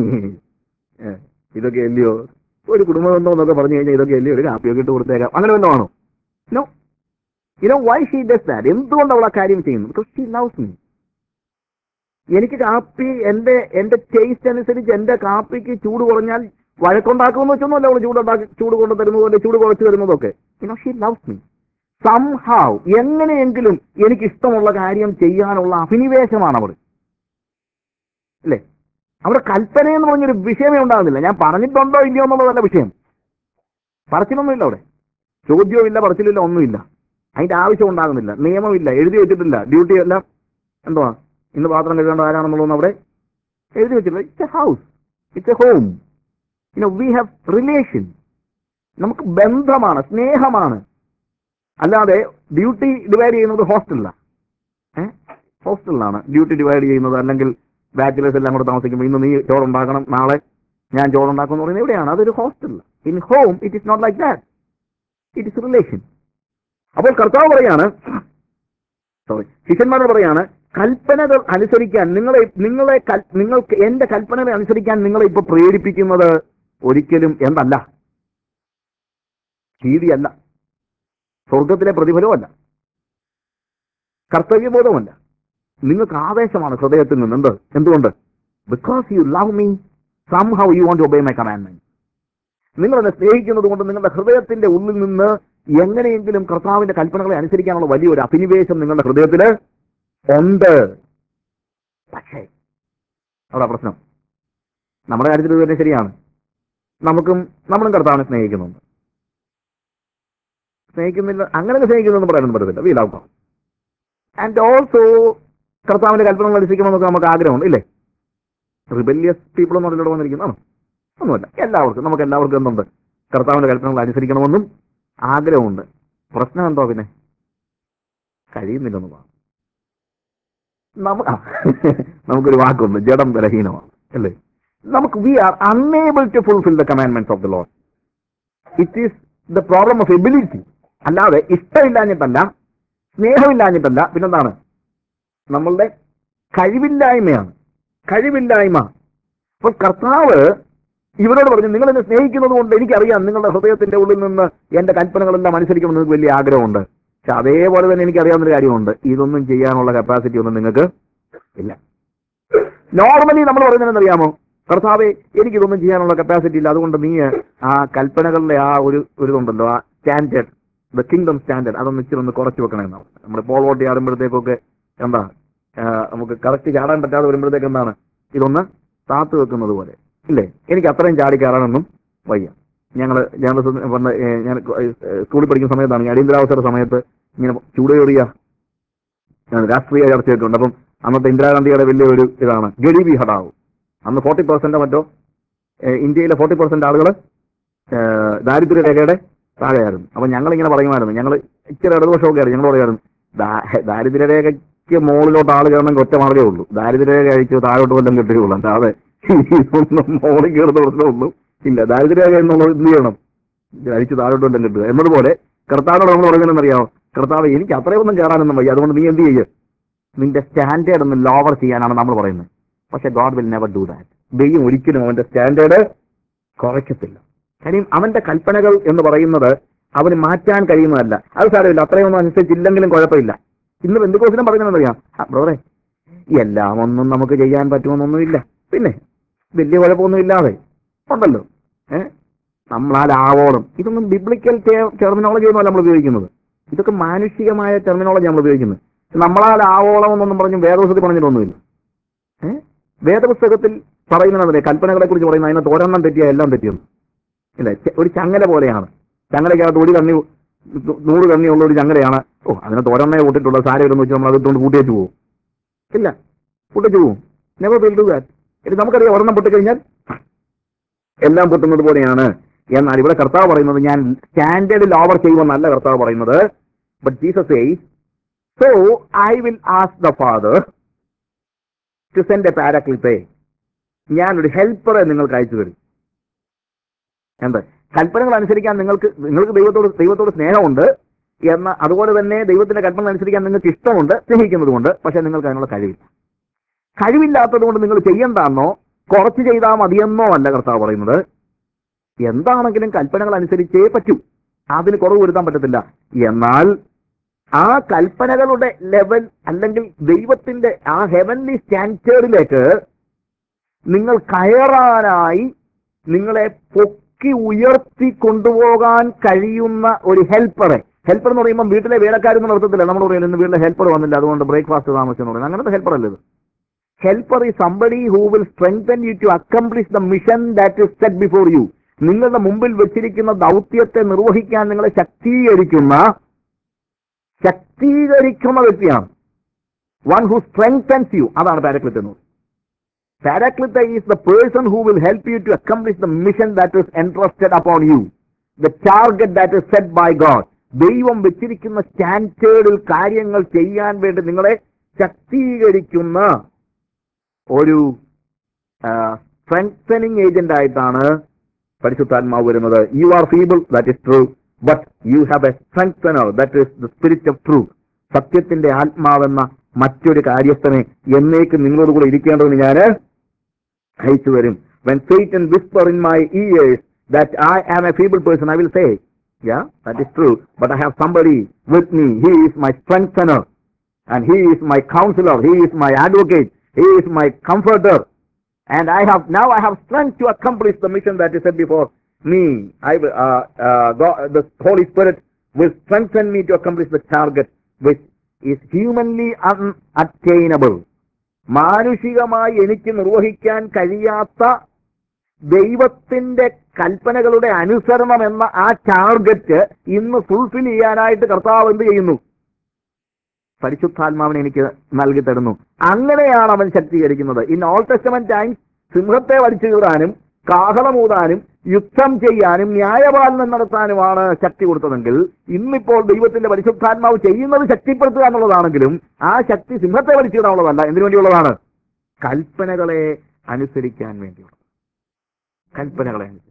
ഇതൊക്കെ അല്ലയോ ഒരു കുടുംബബന്ധം എന്നൊക്കെ പറഞ്ഞു കഴിഞ്ഞാൽ ഇതൊക്കെ അല്ലയോ ഒരു കാപ്പിയൊക്കെ ഇട്ട് കൊടുത്തേക്കാം, അങ്ങനെ വല്ലതും ആണോ? No. Why she does that? എന്തുകൊണ്ട് അവൾ ആ കാര്യം ചെയ്യുന്നു? Because she loves me. എനിക്ക് കാപ്പി എന്റെ ടേസ്റ്റ് അനുസരിച്ച് എന്റെ കാപ്പിക്ക് ചൂട് കുറഞ്ഞാൽ വഴക്കുണ്ടാക്കുമെന്ന് വെച്ചൊന്നുമല്ല അവൾ ചൂട് കൊണ്ട് തരുന്നതോ അല്ലെ ചൂട് കുറച്ച് തരുന്നതൊക്കെ. She loves me. സംഹാവ് എങ്ങനെയെങ്കിലും എനിക്ക് ഇഷ്ടമുള്ള കാര്യം ചെയ്യാനുള്ള അഭിനിവേശമാണ് അവൾ, അല്ലേ? അവിടെ കൽപ്പന എന്ന് പറഞ്ഞൊരു വിഷയമേ ഉണ്ടാകുന്നില്ല. ഞാൻ പറഞ്ഞിട്ടുണ്ടോ ഇല്ലയോ എന്നുള്ളതല്ല വിഷയം. പറച്ചിലൊന്നുമില്ല അവിടെ, ചോദ്യവും ഇല്ല, പറച്ചിലില്ല, ഒന്നുമില്ല. അതിന്റെ ആവശ്യം ഉണ്ടാകുന്നില്ല. നിയമമില്ല, എഴുതി വെച്ചിട്ടില്ല. ഡ്യൂട്ടി എല്ലാം എന്തുവാ, ഇന്ന് പാത്രം കഴുകേണ്ട ആരാണെന്നുള്ളതൊന്നും അവിടെ എഴുതി വെച്ചിട്ടില്ല. It's a house, it's a home. We have relation. നമുക്ക് ബന്ധമാണ്, സ്നേഹമാണ്. അല്ലാതെ ഡ്യൂട്ടി ഡിവൈഡ് ചെയ്യുന്നത് ഹോസ്റ്റലിലാണ്. ഹോസ്റ്റലിലാണ് ഡ്യൂട്ടി ഡിവൈഡ് ചെയ്യുന്നത്. അല്ലെങ്കിൽ ബാച്ചിലേഴ്സ് എല്ലാം കൂടെ താമസിക്കുമ്പോൾ ഇന്ന് നീ ചോറുണ്ടാക്കണം, നാളെ ഞാൻ ചോറുണ്ടാക്കും എന്ന് പറയുന്നത് എവിടെയാണ്? അതൊരു ഹോസ്റ്റലിൽ. In home it is not like that, it is relation. അപ്പോൾ കർത്താവ് പറയാണ്, ശിഷ്യന്മാരോട് പറയാണ്, കൽപ്പനകൾ അനുസരിക്കാൻ നിങ്ങൾക്ക് എന്റെ കൽപ്പനകളെ അനുസരിക്കാൻ നിങ്ങളെ ഇപ്പൊ പ്രേരിപ്പിക്കുന്നത് ഒരിക്കലും എന്തല്ല, ഭീതിയല്ല, സ്വർഗത്തിലെ പ്രതിഫലവുമല്ല, കർത്തവ്യബോധമല്ല. നിങ്ങൾക്ക് ആവേശമാണ് ഹൃദയത്തിൽ നിന്ന്. എന്തുകൊണ്ട്? Because you love me, somehow you want to obey my commandment. നിങ്ങളെന്നെ സ്നേഹിക്കുന്നത് കൊണ്ട് നിങ്ങളുടെ ഹൃദയത്തിന്റെ ഉള്ളിൽ നിന്ന് എങ്ങനെയെങ്കിലും കർത്താവിന്റെ കൽപ്പനകളെ അനുസരിക്കാനുള്ള വലിയൊരു അഭിനിവേശം നിങ്ങളുടെ ഹൃദയത്തിൽ ഉണ്ട്. പക്ഷേ അവിടെ പ്രശ്നം, നമ്മുടെ കാര്യത്തിൽ ഇത് തന്നെ ശരിയാണ്. നമ്മളും കർത്താവിനെ സ്നേഹിക്കുന്നുണ്ട്. സ്നേഹിക്കുന്നില്ല, അങ്ങനെ സ്നേഹിക്കുന്നതെന്ന് പറയാനൊന്നും പറ്റത്തില്ല. We love God and also കർത്താവിന്റെ കൽപ്പനകൾ അനുസരിക്കണമെന്നൊക്കെ നമുക്ക് ആഗ്രഹമുണ്ട്, ഇല്ലേ? റിബല്യസ് പീപ്പിൾ ഒന്നും അതിലൂടെ വന്നിരിക്കുന്നതാണ് ഒന്നുമല്ല. നമുക്ക് എല്ലാവർക്കും എന്തുണ്ട്? കർത്താവിന്റെ കൽപ്പനകൾ അനുസരിക്കണമെന്നും ആഗ്രഹമുണ്ട്. പ്രശ്നം എന്തോ? പിന്നെ കഴിയുന്നില്ലെന്നുള്ളതാണ്. നമുക്കൊരു വാക്കുണ്ട്, ജഡം ബലഹീനമാണ്, അല്ലേ? We are unable to fulfil the commandments of the Lord. It is the problem of ability. അല്ലാതെ ഇഷ്ടമില്ലാഞ്ഞിട്ടല്ല, സ്നേഹമില്ലാഞ്ഞിട്ടല്ല. പിന്നെന്താണ്? നമ്മളുടെ കഴിവില്ലായ്മയാണ്. കഴിവില്ലായ്മ. അപ്പൊ കർത്താവ് ഇവരോട് പറഞ്ഞു, നിങ്ങൾ എന്നെ സ്നേഹിക്കുന്നത് കൊണ്ട് എനിക്കറിയാം നിങ്ങളുടെ ഹൃദയത്തിന്റെ ഉള്ളിൽ നിന്ന് എന്റെ കൽപ്പനകളെല്ലാം അനുസരിക്കണമെന്ന് നിങ്ങൾക്ക് വലിയ ആഗ്രഹമുണ്ട്. പക്ഷെ അതേപോലെ തന്നെ എനിക്കറിയാവുന്നൊരു കാര്യമുണ്ട്, ഇതൊന്നും ചെയ്യാനുള്ള കപ്പാസിറ്റി ഒന്നും നിങ്ങൾക്ക് ഇല്ല. നോർമലി നമ്മൾ പറയുന്നതെന്നറിയാമോ? കർത്താവെ, എനിക്കിതൊന്നും ചെയ്യാനുള്ള കപ്പാസിറ്റി ഇല്ല, അതുകൊണ്ട് നീ ആ കൽപ്പനകളുടെ ആ ഇതുണ്ടല്ലോ, ആ സ്റ്റാൻഡേർഡ്, ദ കിങ്ഡം സ്റ്റാൻഡേർഡ്, അതൊന്ന് ഇച്ചിരി ഒന്ന് കുറച്ച് വെക്കണമെന്നാണ്. നമ്മൾ പോൾ വോട്ട് ചാടുമ്പോഴത്തേക്കൊക്കെ എന്താ, നമുക്ക് കറക്റ്റ് ചാടാൻ പറ്റാതെ വരുമ്പോഴത്തേക്ക് എന്താണ്, ഇതൊന്ന് താത്ത് വെക്കുന്നത് പോലെ, ഇല്ലേ? എനിക്ക് അത്രയും ചാടി കയറാനൊന്നും വയ്യ. ഞാൻ സ്കൂളിൽ പഠിക്കുന്ന സമയത്താണ്, അടിയന്തരാവസ്ഥയുടെ സമയത്ത് ഇങ്ങനെ ചൂടേറിയ രാഷ്ട്രീയ ചർച്ചയൊക്കെ ഉണ്ട്. അപ്പം അന്നത്തെ ഇന്ദിരാഗാന്ധിയുടെ വലിയ ഒരു ഇതാണ് ഗരീബി ഹഠാവ്. അന്ന് 40% മറ്റോ ഇന്ത്യയിലെ 40% ആളുകൾ ദാരിദ്ര്യരേഖയുടെ താഴെയായിരുന്നു. അപ്പം ഞങ്ങളിങ്ങനെ പറയുമായിരുന്നു, ഞങ്ങൾ ഇച്ചിരി ഇടതുപക്ഷമൊക്കെ ആയിരുന്നു, ഞങ്ങൾ പറയുമായിരുന്നു, ദാരിദ്ര്യരേഖയ്ക്ക് മുകളിലോട്ട് ആൾ കയറണമെങ്കിൽ ഒറ്റ മാർഗ്ഗമേ ഉള്ളൂ, ദാരിദ്ര്യരേഖ അഴിച്ച് താഴോട്ട് വല്ലതും കിട്ടുകയുള്ളൂ. അല്ലാതെ ഇതൊന്നും മോളിൽ കയറുന്ന പ്രശ്നമൊന്നും ഇല്ല. ദാരിദ്ര്യരേഖ എന്നുള്ളത് എന്ത് ചെയ്യണം? അഴിച്ച് താഴോട്ട് വല്ലതും കിട്ടുക. എന്നതുപോലെ കർത്താവിനോട് നമ്മൾ പറയുന്നതെന്നറിയാമോ? കർത്താവ്, എനിക്ക് അത്രയൊന്നും കയറാനൊന്നും വയ്യ, അതുകൊണ്ട് നീ എന്ത് ചെയ്യുക? നിന്റെ സ്റ്റാൻഡേർഡ് ഒന്ന് ലോവർ ചെയ്യാനാണ് നമ്മൾ പറയുന്നത്. പക്ഷെ God will never do that. ദൈവം ഒരിക്കലും അവന്റെ സ്റ്റാൻഡേർഡ് കുറയ്ക്കത്തില്ല. കാര്യം അവന്റെ കൽപ്പനകൾ എന്ന് പറയുന്നത് അവന് മാറ്റാൻ കഴിയുന്നതല്ല. അത് സാരമില്ല, അത്രയൊന്നും അനുസരിച്ചില്ലെങ്കിലും കുഴപ്പമില്ല. ഇന്ന് ബന്ധുക്കോസിനും പറയുന്നതെന്നറിയാം, ബ്രദറെ, എല്ലാം ഒന്നും നമുക്ക് ചെയ്യാൻ പറ്റുമെന്നൊന്നുമില്ല, പിന്നെ വലിയ കുഴപ്പമൊന്നും ഇല്ലാതെ ഉണ്ടല്ലോ, നമ്മളാലാവോളം. ഇതൊന്നും ബിബ്ലിക്കൽ ടെർമിനോളജി ഒന്നുമല്ല നമ്മൾ ഉപയോഗിക്കുന്നത്, ഇതൊക്കെ മാനുഷികമായ ടെർമിനോളജി നമ്മൾ ഉപയോഗിക്കുന്നത്. നമ്മളാലാവോളം എന്നൊന്നും പറഞ്ഞ് വേദപുസ്തകത്തിൽ പറഞ്ഞിട്ടൊന്നുമില്ല. വേദപുസ്തകത്തിൽ പറയുന്നതിനെ കൽപ്പനകളെ കുറിച്ച് പറയുന്നത് അതിനകത്ത് ഒരെണ്ണം തെറ്റിയാൽ എല്ലാം തെറ്റിയെന്ന് ഇല്ല. ഒരു ചങ്ങല പോലെയാണ്. ചങ്ങലയ്ക്കകത്ത് 100 കണ്ണിയുള്ള ഒരു ചങ്ങലയാണ്. അതിനകത്ത് ഒരെണ്ണേ കൂട്ടിട്ടുള്ള സാരി ഇടുന്ന വെച്ച് നമ്മൾ അതിട്ടുകൊണ്ട് കൂട്ടിയേച്ചു പോകും? ഇല്ല, കൂട്ടിച്ചു പോകും. Never will do that. ഇത് നമുക്കറിയാം, ഒരെണ്ണം പൊട്ടിക്കഴിഞ്ഞാൽ എല്ലാം പൊട്ടുന്നത് പോലെയാണ്. എന്നാൽ ഇവിടെ കർത്താവ് പറയുന്നത്, ഞാൻ സ്റ്റാൻഡേർഡിൽ ഓവർ ചെയ്യുമെന്നല്ല കർത്താവ് പറയുന്നത്. But Jesus says, so I will ask the Father to send a paraclete. ഞാനൊരു ഹെൽപ്പറെ നിങ്ങൾക്ക് അയച്ചു തരും. എന്ത്? കൽപ്പനകൾ അനുസരിക്കാൻ നിങ്ങൾക്ക് ദൈവത്തോട് സ്നേഹമുണ്ട് എന്ന്, അതുപോലെ തന്നെ ദൈവത്തിന്റെ കൽപ്പനകൾ അനുസരിക്കാൻ നിങ്ങൾക്ക് ഇഷ്ടമുണ്ട്, സ്നേഹിക്കുന്നതുകൊണ്ട്. പക്ഷെ നിങ്ങൾക്ക് അതിനുള്ള കഴിവില്ലാത്തത് കൊണ്ട് നിങ്ങൾ ചെയ്യണ്ടെന്നോ കുറച്ച് ചെയ്താൽ മതിയെന്നോ അല്ല കർത്താവ് പറയുന്നത്. എന്താണെങ്കിലും കൽപ്പനകൾ അനുസരിച്ചേ പറ്റൂ, അതിന് കുറവ് വരുത്താൻ പറ്റത്തില്ല. എന്നാൽ ആ കൽപ്പനകളുടെ ലെവൽ, അല്ലെങ്കിൽ ദൈവത്തിന്റെ ആ ഹെവൻലി സ്റ്റാൻഡേർഡിലേക്ക് നിങ്ങൾ കയറാനായി നിങ്ങളെ പൊക്കി ഉയർത്തി കൊണ്ടുപോകാൻ കഴിയുന്ന ഒരു ഹെൽപ്പറെ. ഹെൽപ്പർ എന്ന് പറയുമ്പോൾ വീട്ടിലെ വേലക്കാരെന്നുള്ള അർത്ഥത്തില്ല നമ്മൾ പറയുന്നത്, ഇന്ന് വീട്ടിലെ ഹെൽപ്പർ വന്നില്ല അതുകൊണ്ട് ബ്രേക്ക്ഫാസ്റ്റ് താമസിച്ചെന്ന് പറയുന്നത്. അങ്ങനത്തെ ഹെൽപ്പർ അല്ലത്. Helper is somebody who will strengthen you to accomplish the mission that is set before you. നിങ്ങളുടെ മുമ്പിൽ വെച്ചിരിക്കുന്ന ദൗത്യത്തെ നിർവഹിക്കാൻ നിങ്ങളെ ശക്തീകരിക്കുന്ന വ്യക്തിയാണ്. One who strengthens you. അതാണ് പാരക്ലിറ്റ് എന്ന്. Paraclete is the person who will help you to accomplish the mission that is entrusted upon you, the target that is set by God, ദൈവം വെച്ചിരിക്കുന്ന സ്റ്റാൻഡേർഡിൽ കാര്യങ്ങൾ ചെയ്യാൻ വേണ്ടി നിങ്ങളെ ശക്തീകരിക്കുന്ന ഒരു സ്ട്രെങ്തനിങ് ഏജന്റ് ആയിട്ടാണ് പരിശുദ്ധാത്മാവ് വരുന്നത്. You are feeble, that is true, but you have a strengthener, that is the spirit of truth. സത്യത്തിന്റെ ആത്മാവെന്ന മറ്റൊരു കാര്യസ്ഥനെ എന്നേക്ക് നിങ്ങളോട് കൂടെ ഇരിക്കേണ്ടതെന്ന് ഞാൻ അയച്ചു വരും. When Satan whisper in my ears that I am a feeble person, I will say, yeah, that is true, but I have somebody with me. He is my strengthener, and he is my counselor, he is my advocate, he is my comforter, and now I have strength to accomplish the mission that is set before me. God, the Holy Spirit will strengthen me to accomplish the target which is humanly unattainable. മാനുഷികമായി എനിക്ക് നിർവഹിക്കാൻ കഴിയാത്ത ദൈവത്തിന്റെ കൽപ്പനകളുടെ അനുസരണം എന്ന ആ target ഇന്ന് fulfil ചെയ്യാനായിട്ട് കർത്താവ് എന്ത് ചെയ്യുന്നു? പരിശുദ്ധാത്മാവിനെ എനിക്ക് നൽകി തരുന്നു. അങ്ങനെയാണ് അവൻ ശക്തീകരിക്കുന്നത്. ഇൻ ഓൾ ടെസ്റ്റമെന്റ് ടൈംസ് സിംഹത്തെ വലിച്ചു കീറാനും കാഹളമൂതാനും യുദ്ധം ചെയ്യാനും ന്യായപാലനം നടത്താനുമാണ് ശക്തി കൊടുത്തതെങ്കിൽ, ഇന്നിപ്പോൾ ദൈവത്തിന്റെ പരിശുദ്ധാത്മാവ് ചെയ്യുന്നത് ശക്തിപ്പെടുത്തുക എന്നുള്ളതാണെങ്കിലും ആ ശക്തി സിംഹത്തെ വലിച്ചു കീറാനുള്ളതല്ല. എന്തിനു വേണ്ടിയുള്ളതാണ്? കൽപ്പനകളെ അനുസരിക്കാൻ വേണ്ടിയുള്ളത്. കൽപ്പനകളെ അനുസരിക്കും.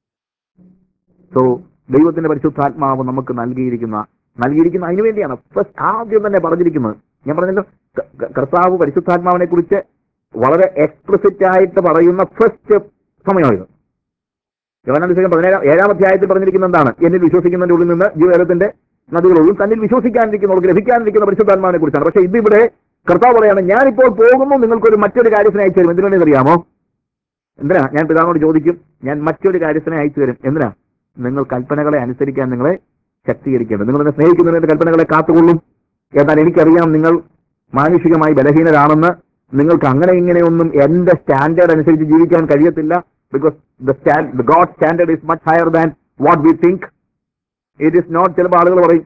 സോ ദൈവത്തിന്റെ പരിശുദ്ധാത്മാവ് നമുക്ക് നൽകിയിരിക്കുന്ന അതിനു വേണ്ടിയാണ്. ഫസ്റ്റ് ആദ്യം തന്നെ പറഞ്ഞിരിക്കുന്നത്, ഞാൻ പറഞ്ഞല്ലോ, കർത്താവ് പരിശുദ്ധാത്മാവിനെ കുറിച്ച് വളരെ എക്സ്പ്ലിസിറ്റ് ആയിട്ട് പറയുന്ന ഫസ്റ്റ് സമയമാണിത്. യോഹന്നാൻ 7-ാം അധ്യായത്തിൽ പറഞ്ഞിരിക്കുന്ന എന്താണ്? എന്നിൽ വിശ്വസിക്കുന്നതിന്റെ ഉള്ളിൽ നിന്ന് ജീവജലത്തിന്റെ നദികളൊഴുകും. തന്നിൽ വിശ്വസിക്കാനിരിക്കുന്നവർക്ക് ലഭിക്കാനിരിക്കുന്ന പരിശുദ്ധാത്മാവിനെ കുറിച്ചാണ്. പക്ഷേ ഇതിവിടെ കർത്താവ് പറയാണ്, ഞാനിപ്പോൾ പോകുന്നു, നിങ്ങൾക്കൊരു മറ്റൊരു കാര്യത്തിനെ അയച്ചു തരും. എന്തിനു വേണ്ടി അറിയാമോ? എന്തിനാ? ഞാൻ പിതാവിനോട് ചോദിക്കും, ഞാൻ മറ്റൊരു കാര്യത്തിനെ അയച്ചു തരും. എന്തിനാ? നിങ്ങൾ കൽപ്പനകളെ അനുസരിക്കാൻ നിങ്ങളെ ശക്തീകരിക്കേണ്ടത്. നിങ്ങൾ എന്നെ സ്നേഹിക്കുന്നതിന്റെ കൽപ്പനകളെ കാത്തുകൊള്ളും. എന്നാൽ എനിക്കറിയാം നിങ്ങൾ മാനുഷികമായി ബലഹീനരാണെന്ന്. നിങ്ങൾക്ക് അങ്ങനെ ഇങ്ങനെയൊന്നും എന്റെ സ്റ്റാൻഡേർഡ് അനുസരിച്ച് ജീവിക്കാൻ കഴിയത്തില്ല. Because the God standard is much higher than what we think. It is not. ചിലപ്പോൾ ആളുകൾ പറയും,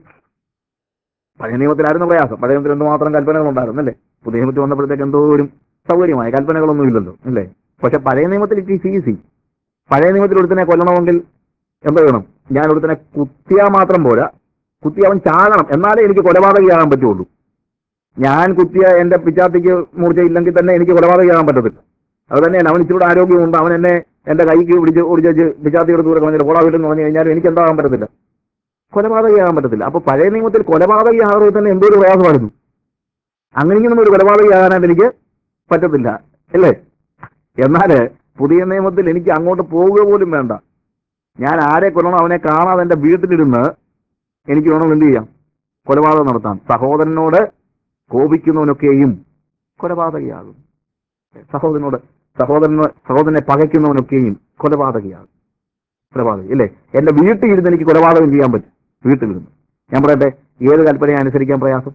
പഴയ നിയമത്തിലായിരുന്നു പ്രയാസം, പഴയ നിയമത്തിൽ എന്തുമാത്രം കൽപ്പനകൾ ഉണ്ടായിരുന്നു അല്ലേ? പുതിയ നിയമത്തിൽ വന്നപ്പോഴത്തേക്ക് എന്തോരും സൗകര്യമായ കൽപ്പനകളൊന്നും ഇല്ലല്ലോ അല്ലേ? പക്ഷെ പഴയ നിയമത്തിൽ ഇറ്റ് ഈസ് ഈസി. പഴയ നിയമത്തിൽ ഒരുത്തനെ കൊല്ലണമെങ്കിൽ എന്താ വേണം? ഞാൻ ഒരുത്തനെ കുത്തിയാൽ മാത്രം പോരാ, കുത്തി അവൻ ചാകണം, എന്നാലേ എനിക്ക് കൊലപാതകയാകാൻ പറ്റുള്ളൂ. ഞാൻ കുത്തിയ എന്റെ പിച്ചാത്തിക്ക് മൂർച്ചയില്ലെങ്കിൽ തന്നെ എനിക്ക് കൊലപാതകയാകാൻ പറ്റത്തില്ല. അത് തന്നെയാണ്, അവൻ ഇച്ചിരി ആരോഗ്യമുണ്ട്, അവൻ എന്നെ എന്റെ കൈക്ക് ഓടിച്ച് പിച്ചാത്തിയുടെ ദൂരെ കളഞ്ഞിട്ട് പോടാ വീട്ടിൽ നിന്ന് പറഞ്ഞു കഴിഞ്ഞാലും എനിക്ക് എന്താകാൻ പറ്റത്തില്ല? കൊലപാതകയാകാൻ പറ്റത്തില്ല. അപ്പൊ പഴയ നിയമത്തിൽ കൊലപാതകയാകുന്നത് തന്നെ എന്തോ ഒരു പ്രയാസമായിരുന്നു. അങ്ങനെയൊന്നും ഒരു കൊലപാതകയാകാനായിട്ട് എനിക്ക് പറ്റത്തില്ല അല്ലേ? എന്നാൽ പുതിയ നിയമത്തിൽ എനിക്ക് അങ്ങോട്ട് പോവുക പോലും വേണ്ട. ഞാൻ ആരെ കൊല്ലണം അവനെ കാണാതെ എന്റെ വീട്ടിലിരുന്ന് എനിക്ക് വേണം എന്ത് ചെയ്യാം? കൊലപാതകം നടത്താം. സഹോദരനോട് കോപിക്കുന്നവനൊക്കെയും കൊലപാതകയാകും. സഹോദരനെ പകയ്ക്കുന്നവനൊക്കെയും കൊലപാതകയാകും. ഇല്ലേ? എന്റെ വീട്ടിൽ ഇരുന്ന് എനിക്ക് കൊലപാതകം ചെയ്യാൻ പറ്റും. വീട്ടിലിരുന്ന് ഞാൻ പറയട്ടെ, ഏത് കൽപ്പനയെ അനുസരിക്കാൻ പ്രയാസം?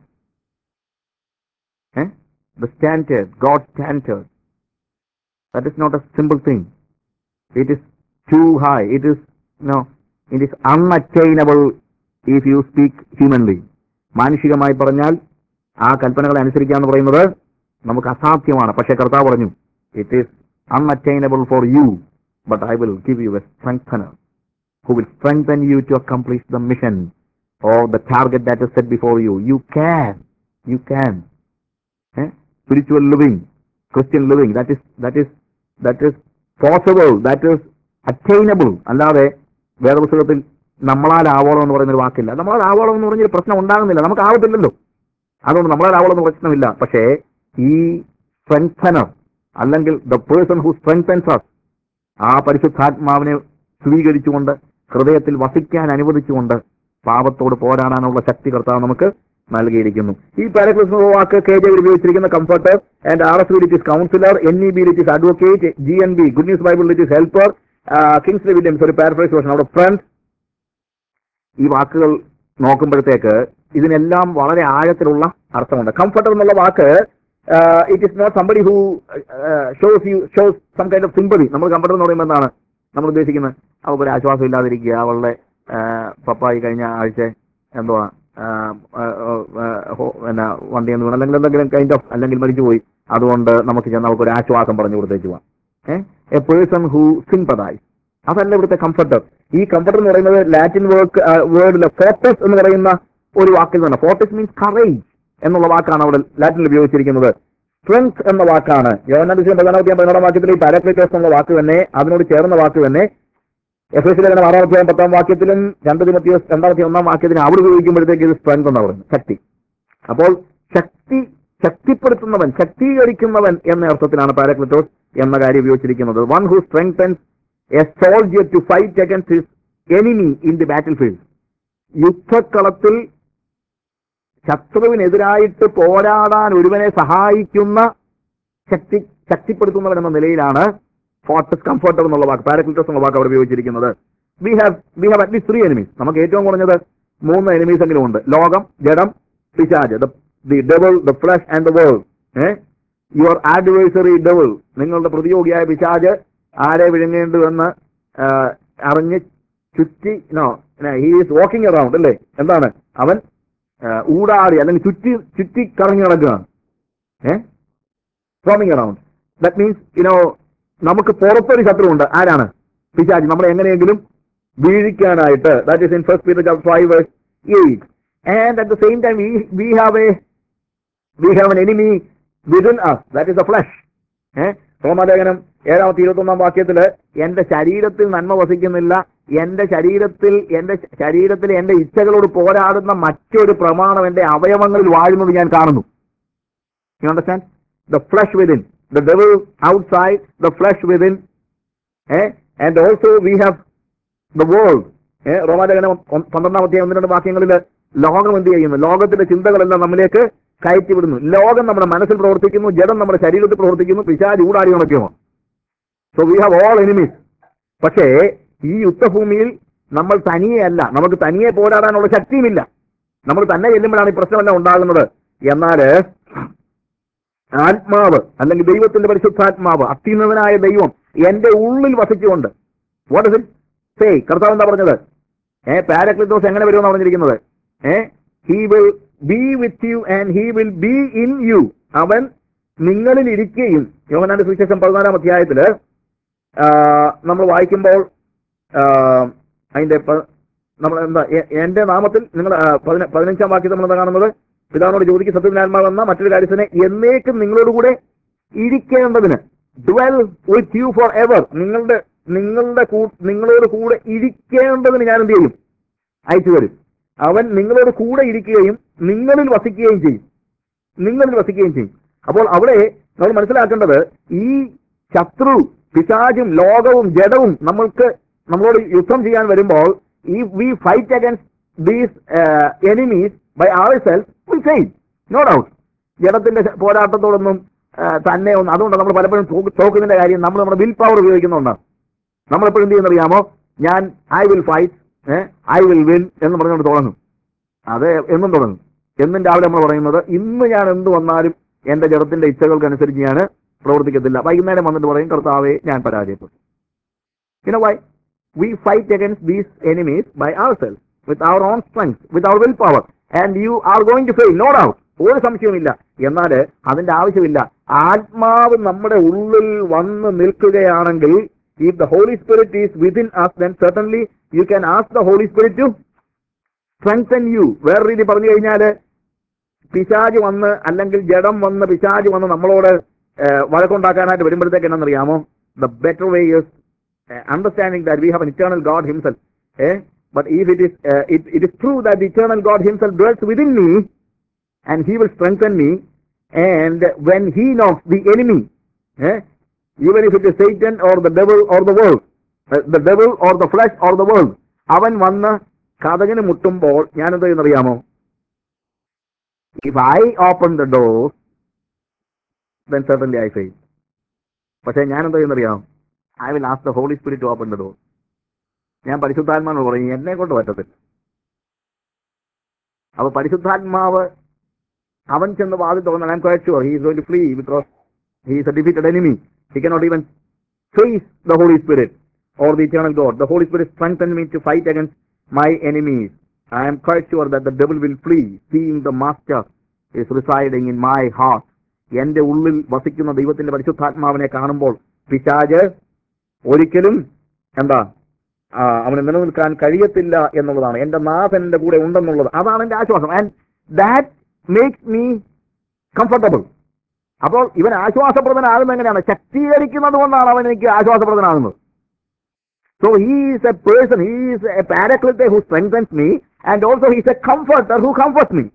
The standard, God's standard, that is not a simple thing. It is too high. It is unattainable if you speak humanly. മാനുഷികമായി പറഞ്ഞാൽ ആ കൽപ്പനകളെ അനുസരിക്കുക എന്ന് പറയുന്നത് നമുക്ക് അസാധ്യമാണ്. പക്ഷേ കർത്താവ് പറഞ്ഞു, it is unattainable for you, but I will give you a strengthener who will strengthen you to accomplish the mission or the target that is set before you. You can. Spiritual living, Christian living, that is possible, that is attainable. അല്ലാതെ വേദപുസ്തകത്തിൽ നമ്മളാലാവോളം എന്ന് പറയുന്നൊരു വാക്കില്ല. നമ്മളാലാവോളം എന്ന് പറഞ്ഞൊരു പ്രശ്നം ഉണ്ടാകുന്നില്ല, നമുക്ക് ആവത്തില്ലല്ലോ. അതുകൊണ്ട് നമ്മളാലാവോളം പ്രശ്നമില്ല. പക്ഷേ ഈ സ്ട്രെങ്തനർ അല്ലെങ്കിൽ the person who strengthens us, ആ പരിശുദ്ധാത്മാവിനെ സ്വീകരിച്ചുകൊണ്ട് ഹൃദയത്തിൽ വസിക്കാൻ അനുവദിച്ചുകൊണ്ട് പാപത്തോട് പോരാടാനുള്ള ശക്തി കർത്താവ് നമുക്ക് നൽകിയിരിക്കുന്നു. ഈ പാരക്ലിസ് വാക്ക് KJV ഉപയോഗിച്ചിരിക്കുന്ന comforter, and RSV it is counsellor, NEB it is advocate, GNB good news Bible it is helper, Kingsley Williams ഒരു പാരഫ്രൈസ് വേർഷൻ, അവിടെ ഫ്രണ്ട്സ്. ഈ വാക്കുകൾ നോക്കുമ്പോഴത്തേക്ക് ഇതിനെല്ലാം വളരെ ആഴത്തിലുള്ള അർത്ഥമുണ്ട്. കംഫർട്ടർ എന്നുള്ള വാക്ക് it is not somebody who shows some kind of sympathy. നമ്മൾ കംഫർട്ടർ എന്ന് പറയുമ്പോൾ എന്താണ് നമ്മൾ ഉദ്ദേശിക്കുന്നത്? അവൾക്കൊരു ആശ്വാസം ഇല്ലാതിരിക്കുക, അവളുടെ പപ്പായി കഴിഞ്ഞ ആഴ്ച എന്തുവാ വണ്ടി എന്ന് വേണം, അല്ലെങ്കിൽ എന്തെങ്കിലും കൈൻഡ് ഓഫ്, അല്ലെങ്കിൽ മരിച്ചുപോയി, അതുകൊണ്ട് നമുക്ക് ചെന്ന് അവൾക്കൊരു ആശ്വാസം പറഞ്ഞു കൊടുത്തേക്ക് പോവാം. എ പേഴ്സൺ ഹു സിംപതൈസ്, അതല്ല ഇവിടുത്തെ കംഫർട്ടർ. ഈ കംഫർട്ട് എന്ന് പറയുന്നത് ലാറ്റിൻ വേർഡിലെ ഫോർട്ടസ് എന്ന് പറയുന്ന ഒരു വാക്കിൽ നിന്നാണ്. ഫോർട്ടസ് മീൻസ് കറേജ് എന്നുള്ള വാക്കാണ് അവിടെ ലാറ്റിനിൽ ഉപയോഗിച്ചിരിക്കുന്നത്. സ്ട്രെങ്ത് എന്ന വാക്കാണ് യോഹന്നാൻ 16 വാക്യത്തിൽ ഈ പാരാക്ലിറ്റോസ് എന്നുള്ള വാക്ക് തന്നെ, അതിനോട് ചേർന്ന വാക്ക് തന്നെ എഫേസ്യർ 6 വാക്യത്തിലും 2 തിമോഥെയോസ് 2 വാക്യത്തിലും അവിടെ ഉപയോഗിക്കുമ്പോഴത്തേക്ക് ഇത് സ്ട്രെങ്ത് എന്നാണ് പറയുന്നത്, ശക്തി. അപ്പോൾ ശക്തിപ്പെടുത്തുന്നവൻ, ശക്തീകരിക്കുന്നവൻ എന്ന അർത്ഥത്തിലാണ് പാരാക്ലിറ്റോസ് എന്ന കാര്യം ഉപയോഗിച്ചിരിക്കുന്നത്. One who strengthens a soldier to fight against his enemy in the battlefield. യുദ്ധക്കളത്തിൽ ശത്രുവിനെതിരായിട്ട് പോരാടാൻ ഒരുവനെ സഹായിക്കുന്ന ശക്തിപ്പെടുത്തുന്നവൻ എന്ന നിലയിലാണ് ഫോർട്ടസ്, കംഫർട്ടർ എന്നുള്ള വാക്ക്, പാരാക്ലിറ്റോസ് എന്നുള്ള വാക്ക് അവിടെ ഉപയോഗിച്ചിരിക്കുന്നത്. We have at least 3 enemies. നമുക്ക് ഏറ്റവും കുറഞ്ഞത് 3 enemies എങ്കിലും ഉണ്ട്. ലോകം, ജഡം, പിശാച്. The devil, the flesh and the world. Your adversary devil, നിങ്ങളുടെ പ്രതിയോഗിയായ പിശാച് ആരെ വിഴുങ്ങേണ്ടുവെന്ന് അറിഞ്ഞ് ചുറ്റി ഹി ഈസ് വാക്കിംഗ് അറൗണ്ട്, അല്ലേ? എന്താണ് അവൻ? ഊടാടി അല്ലെങ്കിൽ ചുറ്റി കറങ്ങി നടക്കുകയാണ്. Roaming around. ദാറ്റ് മീൻസ് നമുക്ക് പുറത്തൊരു ശത്രു ഉണ്ട്. ആരാണ്? പിശാച്. നമ്മളെ എങ്ങനെയെങ്കിലും വീഴിക്കാനായിട്ട്. That is in 1 Peter 5:8. And at the same time we have an enemy within us, that is the flesh. റോമാലേഖനം 7:21 വാക്യത്തില് എന്റെ ശരീരത്തിൽ നന്മ വസിക്കുന്നില്ല, എന്റെ ശരീരത്തിൽ എന്റെ ഇച്ഛകളോട് പോരാടുന്ന മറ്റൊരു പ്രമാണം എന്റെ അവയവങ്ങളിൽ വാഴുന്നത് ഞാൻ കാണുന്നു. You understand? The flesh within, the devil outside, the flesh within. And also we have the world. റോമാലേഖനം 12 വാക്യങ്ങളിൽ ലോകം എന്ത് ചെയ്യുന്നു? ലോകത്തിന്റെ ചിന്തകളെല്ലാം നമ്മിലേക്ക് കയറ്റിവിടുന്നു. ലോകം നമ്മുടെ മനസ്സിൽ പ്രവർത്തിക്കുന്നു, ജഡം നമ്മുടെ ശരീരത്തിൽ പ്രവർത്തിക്കുന്നു, പിശാച് ഊടാടി നടക്കുമോ. So we have all enemies. പക്ഷേ ഈ യുദ്ധഭൂമിയിൽ നമ്മൾ തനിയെയല്ല, നമുക്ക് തനിയെ പോരാടാനുള്ള ശക്തിയുമില്ല. നമ്മൾ തന്നെ ചെല്ലുമ്പോഴാണ് ഈ പ്രശ്നമെല്ലാം ഉണ്ടാകുന്നത്. എന്നാൽ ആത്മാവ് അല്ലെങ്കിൽ ദൈവത്തിന്റെ പരിശുദ്ധാത്മാവ്, അത്യുന്നതനായ ദൈവം എന്റെ ഉള്ളിൽ വസിച്ചുകൊണ്ട്, വാട്ട് ഇസ് ഇറ്റ് സേ? കർത്താവ് എന്താ പറഞ്ഞത്? പാരാക്ലിറ്റോസ് എങ്ങനെ വരുമെന്ന് പറഞ്ഞിരിക്കുന്നത്? He will be with you and he will be in you. അവൻ നിങ്ങളിൽ ഇരിക്കുകയും, യോഹന്നാന്റെ സുവിശേഷം 14 നമ്മൾ വായിക്കുമ്പോൾ അതിന്റെ നമ്മൾ എന്താ, എന്റെ നാമത്തിൽ നിങ്ങൾ 15 വാക്യത്തിൽ നമ്മൾ എന്താ കാണുന്നത്? പിതാവിനോട് ചോദിക്കും, സത്യജ്ഞാന്മാവെന്ന മറ്റൊരു കാര്യത്തിനെ എന്നേക്കും നിങ്ങളോടുകൂടെ ഇരിക്കേണ്ടതിന്, dwell with you forever, നിങ്ങളോട് കൂടെ ഇരിക്കേണ്ടതിന് ഞാൻ എന്ത് ചെയ്യും? അയച്ചു വരും. അവൻ നിങ്ങളോട് കൂടെ ഇരിക്കുകയും നിങ്ങളിൽ വസിക്കുകയും ചെയ്യും. അപ്പോൾ അവിടെ നമ്മൾ മനസ്സിലാക്കേണ്ടത്, ഈ ശത്രു പിശാചും ലോകവും ജഡവും നമ്മളോട് യുദ്ധം ചെയ്യാൻ വരുമ്പോൾ, if we fight against these enemies by ourselves, we fail, no doubt. ജഡത്തിന്റെ പോരാട്ടത്തോടൊന്നും തന്നെ ഒന്നും, അതുകൊണ്ട് നമ്മൾ പലപ്പോഴും തോക്കുന്നതിന്റെ കാര്യം നമ്മൾ നമ്മുടെ വിൽ പവർ ഉപയോഗിക്കുന്നുണ്ടാണ്. നമ്മളെപ്പോഴും എന്ത് ചെയ്യുന്നറിയാമോ? ഞാൻ I will fight, I will win എന്ന് പറഞ്ഞുകൊണ്ട് തുടങ്ങും. അത് എന്നും തുടങ്ങും. എന്നും രാവിലെ നമ്മൾ പറയുന്നത്, ഇന്ന് ഞാൻ എന്ത് വന്നാലും എന്റെ ജഡത്തിന്റെ ഇച്ഛകൾക്കനുസരിച്ച് ഞാൻ പ്രവർത്തിക്കത്തില്ല. വൈകുന്നേരം വന്നിട്ട് പറയും, കർത്താവേ ഞാൻ പരാജയപ്പെട്ടു. You know why? We fight against these enemies by ourselves, with our own strength, with our willpower. And you are going to fail, no doubt. ഒരു സംശയവുമില്ല. എന്നാൽ അതിന്റെ ആവശ്യമില്ല. ആത്മാവ് നമ്മുടെ ഉള്ളിൽ വന്ന് നിൽക്കുകയാണെങ്കിൽ, if the Holy Spirit is within us, then certainly you can ask the Holy Spirit to strengthen you. വേറെ രീതി പറഞ്ഞു കഴിഞ്ഞാല്, പിശാച് വന്ന് അല്ലെങ്കിൽ ജഡം വന്ന് പിശാച് വന്ന് നമ്മളോട് വഴക്കുണ്ടാക്കാനായിട്ട് വരുമ്പോഴത്തേക്ക് എന്നറിയാമോ? The better way is understanding that we have an eternal God himself. But if it is true that the eternal God himself dwells within me and he will strengthen me, and when he knocks the enemy, even if it is Satan or the devil or the world, the devil or the flesh or the world, അവൻ വന്ന് കതകിന് മുട്ടുമ്പോൾ ഞാൻ എന്താ ചെയ്യുന്നറിയാമോ? If I open the door, then certainly I fail. പക്ഷെ ഞാൻ എന്താ ചെയ്യുന്നറിയാമോ? I will ask the Holy Spirit to open the door. ഞാൻ പരിശുദ്ധാത്മാവിനോട് പറയും, എന്നെ കൊണ്ട് പറ്റത്തില്ല. അപ്പൊ പരിശുദ്ധാത്മാവ് അവൻ ചെന്ന് വാതിൽ തുറന്നാൽ, I am quite sure he is going to flee because he is a defeated enemy. He cannot even face the Holy Spirit or the eternal God. The Holy Spirit strengthened me to fight against my enemies. I am quite sure that the devil will flee, seeing the Master is residing in my heart. എന്റെ ഉള്ളിൽ വസിക്കുന്ന ദൈവത്തിന്റെ പരിശുദ്ധാത്മാവിനെ കാണുമ്പോൾ പിശാച് ഒരിക്കലും അവന് നിലനിൽക്കാൻ കഴിയത്തില്ല എന്നുള്ളതാണ്. എന്റെ നാഥൻ എന്റെ കൂടെ ഉണ്ടെന്നുള്ളത്, അതാണ് എന്റെ ആശ്വാസം. And that makes me comfortable. അപ്പോൾ ഇവൻ ആശ്വാസപ്രദനാകുന്നത് എങ്ങനെയാണ്? ശക്തീകരിക്കുന്നത് കൊണ്ടാണ് അവൻ എനിക്ക് ആശ്വാസപ്രദനാകുന്നത്. So he is a person, he is a paraclete who strengthens me, and also he is a comforter who comforts me.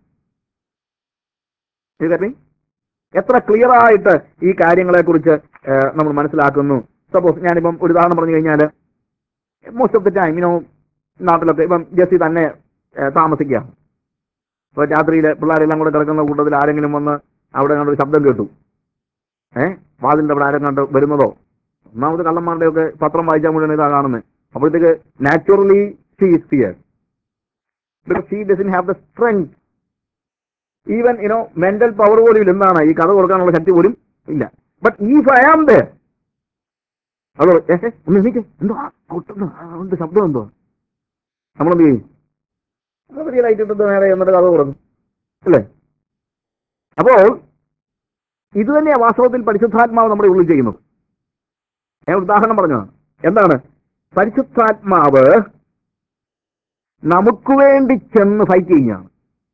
You get me? എത്ര ക്ലിയർ ആയിട്ട് ഈ കാര്യങ്ങളെ കുറിച്ച് നമ്മൾ മനസ്സിലാക്കുന്നു. സപ്പോസ് ഞാനിപ്പം ഒരു ഉദാഹരണം പറഞ്ഞു കഴിഞ്ഞാൽ, മോസ്റ്റ് ഓഫ് ദി ടൈം നാട്ടിലൊക്കെ ഇപ്പം ജസ്റ്റ് തന്നെ താമസിക്കുക. ഇപ്പൊ രാത്രിയിൽ പിള്ളേരെല്ലാം കൂടെ കിടക്കുന്ന കൂട്ടത്തിൽ ആരെങ്കിലും വന്ന് അവിടെ കണ്ടൊരു ശബ്ദം കേട്ടു, വാതിലിന്റെ അവിടെ ആരും കണ്ട് വരുന്നതോ, ഒന്നാമത് കള്ളന്മാരുടെ ഒക്കെ പത്രം വായിച്ചാൽ മുഴുവൻ ഇതാ കാണുന്നത്. അപ്പോഴത്തേക്ക് naturally she is fear, because she doesn't have the strength, even mental power പോലും ഇല്ല. എന്താണ് ഈ കഥ കൊടുക്കാനുള്ള ശക്തി പോലും ഇല്ല. But if I am there, അതോ ഒന്ന് എനിക്ക് എന്തോ ശബ്ദം എന്തോ, നമ്മളെന്ത് ചെയ്യും? വലിയ ലൈറ്റ് ഇട്ടിട്ട് നേരെ എന്നിട്ട് കഥ കൊടുക്കും, അല്ലേ? അപ്പോൾ ഇത് തന്നെയാണ് വാസ്തവത്തിൽ പരിശുദ്ധാത്മാവ് നമ്മുടെ ഉള്ളിൽ ചെയ്യുന്നത്. ഞാൻ ഉദാഹരണം പറഞ്ഞതാണ്. എന്താണ്? പരിശുദ്ധാത്മാവ് നമുക്ക് വേണ്ടി ചെന്ന് ഫൈറ്റ് ചെയ്യുകയാണ്,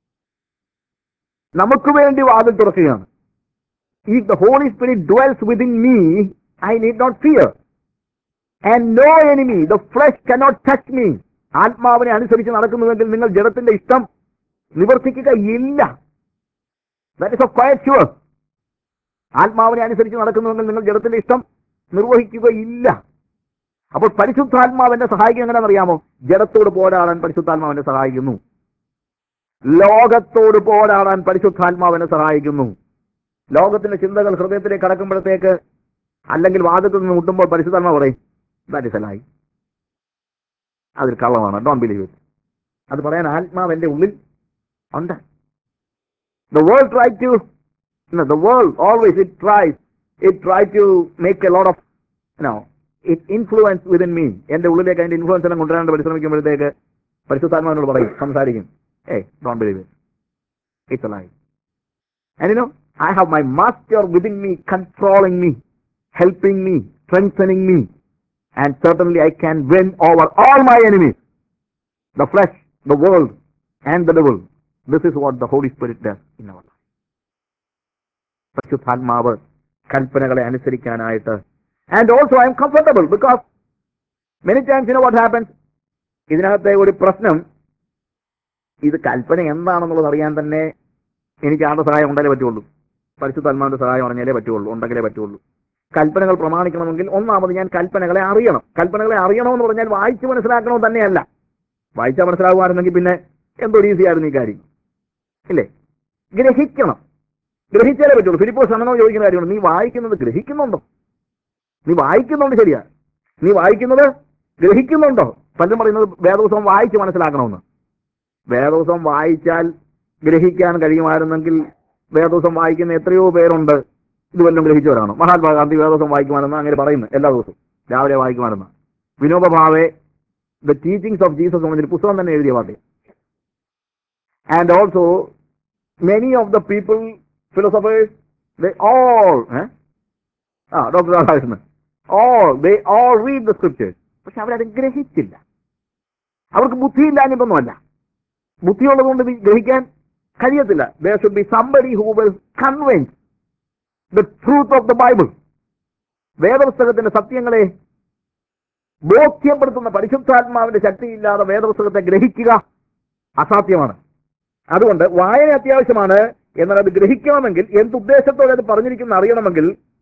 നമുക്ക് വേണ്ടി വാതിൽ തുറക്കുകയാണ്. If the Holy Spirit dwells within me, I need not fear. And no enemy, the flesh cannot touch me. ആത്മാവിനെ അനുസരിച്ച് നടക്കുന്നുവെങ്കിൽ നിങ്ങൾ ജഡത്തിന്റെ ഇഷ്ടം നിവർത്തിക്കുകയില്ല. That is of quite sure. ആത്മാവിനെ അനുസരിച്ച് നടക്കുന്നുവെങ്കിൽ നിങ്ങൾ ജഡത്തിന്റെ ഇഷ്ടം നിർവഹിക്കുകയില്ല. അപ്പോൾ പരിശുദ്ധാത്മാവിനെ സഹായിക്കുക എങ്ങനെയാണെന്നറിയാമോ? ജഡത്തോട് പോരാടാൻ പരിശുദ്ധാത്മാവിനെ സഹായിക്കുന്നു, ലോകത്തോട് പോരാടാൻ പരിശുദ്ധാത്മാവിനെ സഹായിക്കുന്നു. ലോകത്തിന്റെ ചിന്തകൾ ഹൃദയത്തിലേക്ക് കടക്കുമ്പോഴത്തേക്ക്, അല്ലെങ്കിൽ വാദത്തിൽ നിന്ന് മുട്ടുമ്പോൾ പരിശുദ്ധാത്മാവ് പറയും ദാറ്റ് ഇസ് എ ലൈ, അതൊരു കള്ളമാണ്, ഡോണ്ട് ബിലീവ് ഇറ്റ്. അത് പറയാൻ ആത്മാവ് എന്റെ ഉള്ളിൽ ഉണ്ട്. The world tries to, the world always it tries to make a lot of it influence within me. എന്റെ ഉള്ളിലേക്ക് അതിന്റെ ഇൻഫ്ലുവൻസ് എല്ലാം കൊണ്ടുവരാൻ പരിശ്രമിക്കുമ്പോഴത്തേക്ക് പരിശുദ്ധാത്മാവിനോട് പറയും, സംസാരിക്കും, don't believe it, it's a lie. And I have my master within me, controlling me, helping me, strengthening me, and certainly I can win over all my enemies, the flesh, the world, and the devil. This is what the Holy Spirit does in our life. പരിശുദ്ധാത്മാവ് കൽപ്പനകളെ അനുസരിക്കാനായിട്ട്. And also I am comfortable because many times what happens, ഇതിനകത്തെ ഒരു പ്രശ്നം, ഇത് കൽപ്പന എന്താണെന്നുള്ളത് അറിയാൻ തന്നെ എനിക്ക് ആരുടെ സഹായം ഉണ്ടെങ്കിലേ പറ്റുള്ളൂ, പരിശുദ്ധാത്മാവിന്റെ സഹായം അറിഞ്ഞാലേ പറ്റുള്ളൂ, ഉണ്ടെങ്കിലേ പറ്റുള്ളൂ. കൽപ്പനകൾ പ്രമാണിക്കണമെങ്കിൽ ഒന്നാമത് ഞാൻ കൽപ്പനകളെ അറിയണം. കൽപ്പനകളെ അറിയണമെന്ന് പറഞ്ഞാൽ വായിച്ച് മനസ്സിലാക്കണമെന്ന് തന്നെയല്ല. വായിച്ചാൽ മനസ്സിലാകുമായിരുന്നെങ്കിൽ പിന്നെ എന്തോ ഈസി ആയിരുന്നു ഈ കാര്യം, ഇല്ലേ? ഗ്രഹിക്കണം, ഗ്രഹിച്ചാലേ പറ്റുള്ളൂ. ഫിലിപ്പോസ് അണ്ണനോട് ചോദിക്കുന്ന കാര്യമാണ്, നീ വായിക്കുന്നത് ഗ്രഹിക്കുന്നുണ്ടോ? നീ വായിക്കുന്നുണ്ട്, ശരിയാ, നീ വായിക്കുന്നത് ഗ്രഹിക്കുന്നുണ്ടോ? പലരും പറയുന്നത് വേദപുസ്തകം വായിച്ച് മനസ്സിലാക്കണമെന്ന്. വേദപുസ്തകം വായിച്ചാൽ ഗ്രഹിക്കാൻ കഴിയുമായിരുന്നെങ്കിൽ വേദപുസ്തകം വായിക്കുന്ന എത്രയോ പേരുണ്ട് ഇത് വല്ലതും ഗ്രഹിച്ചവരാണ്. മഹാത്മാഗാന്ധി വേദപുസ്തകം വായിക്കുമായിരുന്നു, അങ്ങനെ പറയുന്നു, എല്ലാ ദിവസവും രാവിലെ വായിക്കുമായിരുന്നു. Vinoba Bhave the teachings of Jesus എന്നൊരു പുസ്തകം തന്നെ എഴുതിയ party. And also many of the people, philosophers, they all Dr. Radhakrishnan, they all read the scriptures. പക്ഷെ അവരത് ഗ്രഹിച്ചില്ല. അവർക്ക് ബുദ്ധിയില്ലാഞ്ഞിട്ടൊന്നുമല്ല, ബുദ്ധിയുള്ളതുകൊണ്ട് ഗ്രഹിക്കാൻ കഴിയത്തില്ല. There should be somebody who will convince the truth of the Bible. വേദപുസ്തകത്തിന്റെ സത്യങ്ങളെ ബോധ്യപ്പെടുത്തുന്ന പരിശുദ്ധാത്മാവിന്റെ ശക്തിയില്ലാതെ വേദപുസ്തകത്തെ ഗ്രഹിക്കുക അസാധ്യമാണ്. അതുകൊണ്ട് വായന അത്യാവശ്യമാണ്. എന്നാൽ അത് ഗ്രഹിക്കണമെങ്കിൽ, എന്തുദ്ദേശത്തോടെ അത് പറഞ്ഞിരിക്കുന്ന അറിയണമെങ്കിൽ,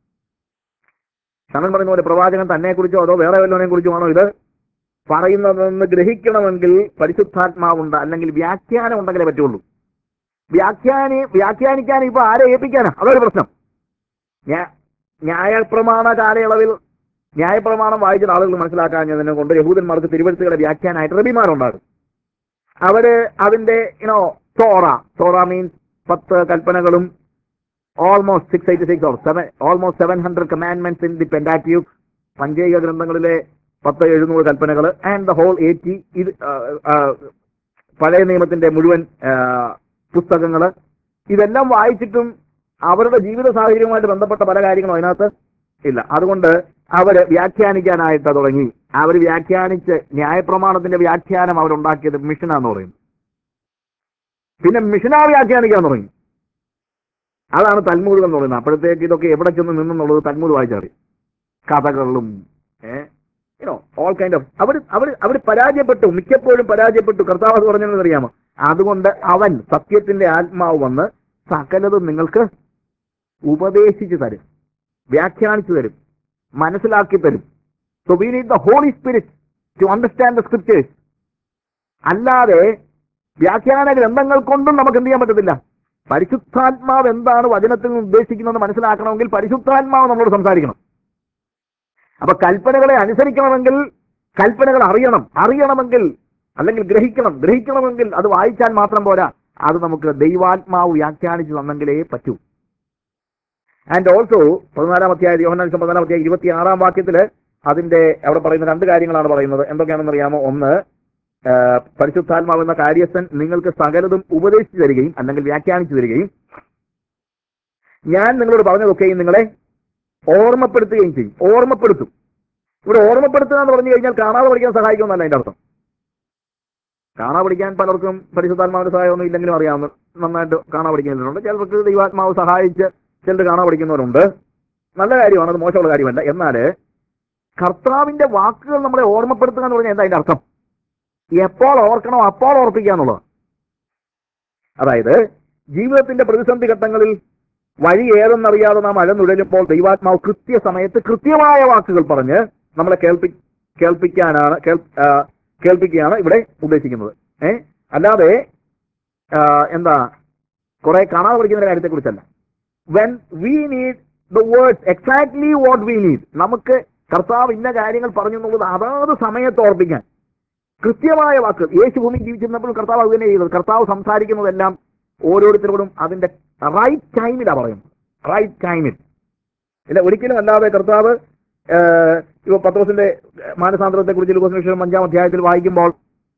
ശമൻ പറയുന്ന പോലെ പ്രവാചകൻ തന്നെക്കുറിച്ചോ അതോ വേറെ വല്ലവനെ കുറിച്ചുമാണോ ഇത് പറയുന്നതെന്ന് ഗ്രഹിക്കണമെങ്കിൽ പരിശുദ്ധാത്മാവുണ്ട്, അല്ലെങ്കിൽ വ്യാഖ്യാനം ഉണ്ടെങ്കിലേ പറ്റുള്ളൂ. വ്യാഖ്യാനിക്കാൻ ഇപ്പൊ ആരെ ഏൽപ്പിക്കാനാ? അതൊരു പ്രശ്നം. ന്യായപ്രമാണ കാലയളവിൽ ന്യായപ്രമാണം വായിച്ച ആളുകൾ മനസ്സിലാക്കാഞ്ഞതിനെ കൊണ്ട് യഹൂദന്മാർക്ക് തിരുവെഴുത്തുകളുടെ വ്യാഖ്യാനമായിട്ട് റബിമാരുണ്ടാകും. അവര് അതിന്റെ തോറ മീൻസ് 10 കൽപ്പനകളും, almost 686 or almost 700 commandments in the Pentateuch, പഞ്ചേയ ഗ്രന്ഥങ്ങളിലെ 10-700 കൽപ്പനകൾ, ആൻഡ് ദ ഹോൾ 80 പഴയ നിയമത്തിന്റെ മുഴുവൻ പുസ്തകങ്ങൾ. ഇതെല്ലാം വായിച്ചിട്ടും അവരുടെ ജീവിത സാഹചര്യവുമായിട്ട് ബന്ധപ്പെട്ട പല കാര്യങ്ങളും അതിനകത്ത് ഇല്ല. അതുകൊണ്ട് അവര് വ്യാഖ്യാനിക്കാനായിട്ട് തുടങ്ങി. അവർ വ്യാഖ്യാനിച്ച് ന്യായപ്രമാണത്തിന്റെ വ്യാഖ്യാനം അവരുണ്ടാക്കിയത് മിഷനാന്ന് പറയുന്നു. പിന്നെ മിഷനാ വ്യാഖ്യാനിക്കാൻ തുടങ്ങി. അതാണ് തൽമൂദ് എന്ന് പറയുന്നത്. അപ്പോഴത്തേക്ക് ഇതൊക്കെ എവിടെ ചെന്ന് നിന്നെന്നുള്ളത് തൽമൂദ് വായിച്ചറിയും. കഥകളിലും ഓൾ കൈൻഡ് ഓഫ് അവർ പരാജയപ്പെട്ടു, മിക്കപ്പോഴും പരാജയപ്പെട്ടു. കർത്താവ് അത് പറഞ്ഞതെന്ന് അറിയാമോ? അതുകൊണ്ട് അവൻ സത്യത്തിന്റെ ആത്മാവ് വന്ന് സകലതും നിങ്ങൾക്ക് ഉപദേശിച്ചു തരും, വ്യാഖ്യാനിച്ചു തരും, മനസ്സിലാക്കി തരും. So we need the Holy Spirit to understand the scriptures. അല്ലാതെ വ്യാഖ്യാന ഗ്രന്ഥങ്ങൾ കൊണ്ടും നമുക്ക് എന്ത് ചെയ്യാൻ പറ്റത്തില്ല. പരിശുദ്ധാത്മാവ് എന്താണ് വചനത്തിൽ നിന്ന് ഉദ്ദേശിക്കുന്നത് മനസ്സിലാക്കണമെങ്കിൽ പരിശുദ്ധാത്മാവ് നമ്മളോട് സംസാരിക്കണം. അപ്പൊ കൽപ്പനകളെ അനുസരിക്കണമെങ്കിൽ കൽപ്പനകൾ അറിയണമെങ്കിൽ അല്ലെങ്കിൽ ഗ്രഹിക്കണമെങ്കിൽ അത് വായിച്ചാൽ മാത്രം പോരാ, അത് നമുക്ക് ദൈവാത്മാവ് വ്യാഖ്യാനിച്ചു തന്നെങ്കിലേ പറ്റൂ. ആൻഡ് ഓൾസോ 14-ാം അധ്യായം, യോഹന്നാൻ 14-ാം അധ്യായം 26-ാം വാക്യത്തില് അതിന്റെ അവിടെ പറയുന്ന രണ്ട് കാര്യങ്ങളാണ് പറയുന്നത്. എന്തൊക്കെയാണെന്ന് അറിയാമോ? ഒന്ന്, പരിശുദ്ധാത്മാവ് എന്ന കാര്യസ്ഥൻ നിങ്ങൾക്ക് സകലതും ഉപദേശിച്ചു തരികയും അല്ലെങ്കിൽ വ്യാഖ്യാനിച്ചു തരികയും ഞാൻ നിങ്ങളോട് പറഞ്ഞതൊക്കെയും നിങ്ങളെ ഓർമ്മപ്പെടുത്തുകയും ചെയ്യും. ഓർമ്മപ്പെടുത്തും. ഇവിടെ ഓർമ്മപ്പെടുത്തുക എന്ന് പറഞ്ഞു കഴിഞ്ഞാൽ കാണാതെ പഠിക്കാൻ സഹായിക്കുമെന്നല്ല അതിന്റെ അർത്ഥം. കാണാ പഠിക്കാൻ പലർക്കും പരിശുദ്ധാത്മാവിന്റെ സഹായമൊന്നും ഇല്ലെങ്കിലും അറിയാവുന്ന നന്നായിട്ട് കാണാ പഠിക്കുന്നവരുണ്ട്. ചിലർക്ക് ദൈവാത്മാവ് സഹായിച്ച് ചിലർ കാണാ പഠിക്കുന്നവരുണ്ട്. നല്ല കാര്യമാണ്, അത് മോശമുള്ള കാര്യമല്ല. എന്നാൽ കർത്താവിന്റെ വാക്കുകൾ നമ്മളെ ഓർമ്മപ്പെടുത്തുക എന്ന് പറഞ്ഞാൽ എന്താ അതിന്റെ അർത്ഥം? എപ്പോൾ ഓർക്കണോ അപ്പോൾ ഓർപ്പിക്കുക എന്നുള്ളത്. അതായത് ജീവിതത്തിന്റെ പ്രതിസന്ധി ഘട്ടങ്ങളിൽ വഴി ഏതെന്നറിയാതെ നാം അഴന്നുഴലുമ്പോൾ ദൈവാത്മാവ് കൃത്യസമയത്ത് കൃത്യമായ വാക്കുകൾ പറഞ്ഞ് നമ്മളെ കേൾപ്പിക്കുകയാണ് ഇവിടെ ഉദ്ദേശിക്കുന്നത്. അല്ലാതെ എന്താ കുറെ കാണാതെ പഠിക്കുന്ന കാര്യത്തെ കുറിച്ചല്ല. When we need the words exactly what we need, നമുക്ക് കർത്താവ് ഇന്ന കാര്യങ്ങൾ പറഞ്ഞു എന്നുള്ളത് അതാത് സമയത്ത് ഓർപ്പിക്കാൻ കൃത്യമായ വാക്കുകൾ. യേശു ഭൂമി ജീവിച്ചിരുന്നപ്പോൾ കർത്താവ് അത് തന്നെ ചെയ്തത്. കർത്താവ് സംസാരിക്കുന്നതെല്ലാം ഓരോരുത്തരോടും അതിന്റെ റൈറ്റ് ടൈമിലാണ് പറയുന്നത്. റൈറ്റ് ടൈമിൽ ഇല്ല, ഒരിക്കലും അല്ലാതെ. കർത്താവ് ഇപ്പൊ പത്രോസിന്റെ മാനസാന്തരത്തെ കുറിച്ച് ലൂക്കോസ് സുവിശേഷം 5-ാം അധ്യായത്തിൽ വായിക്കുമ്പോൾ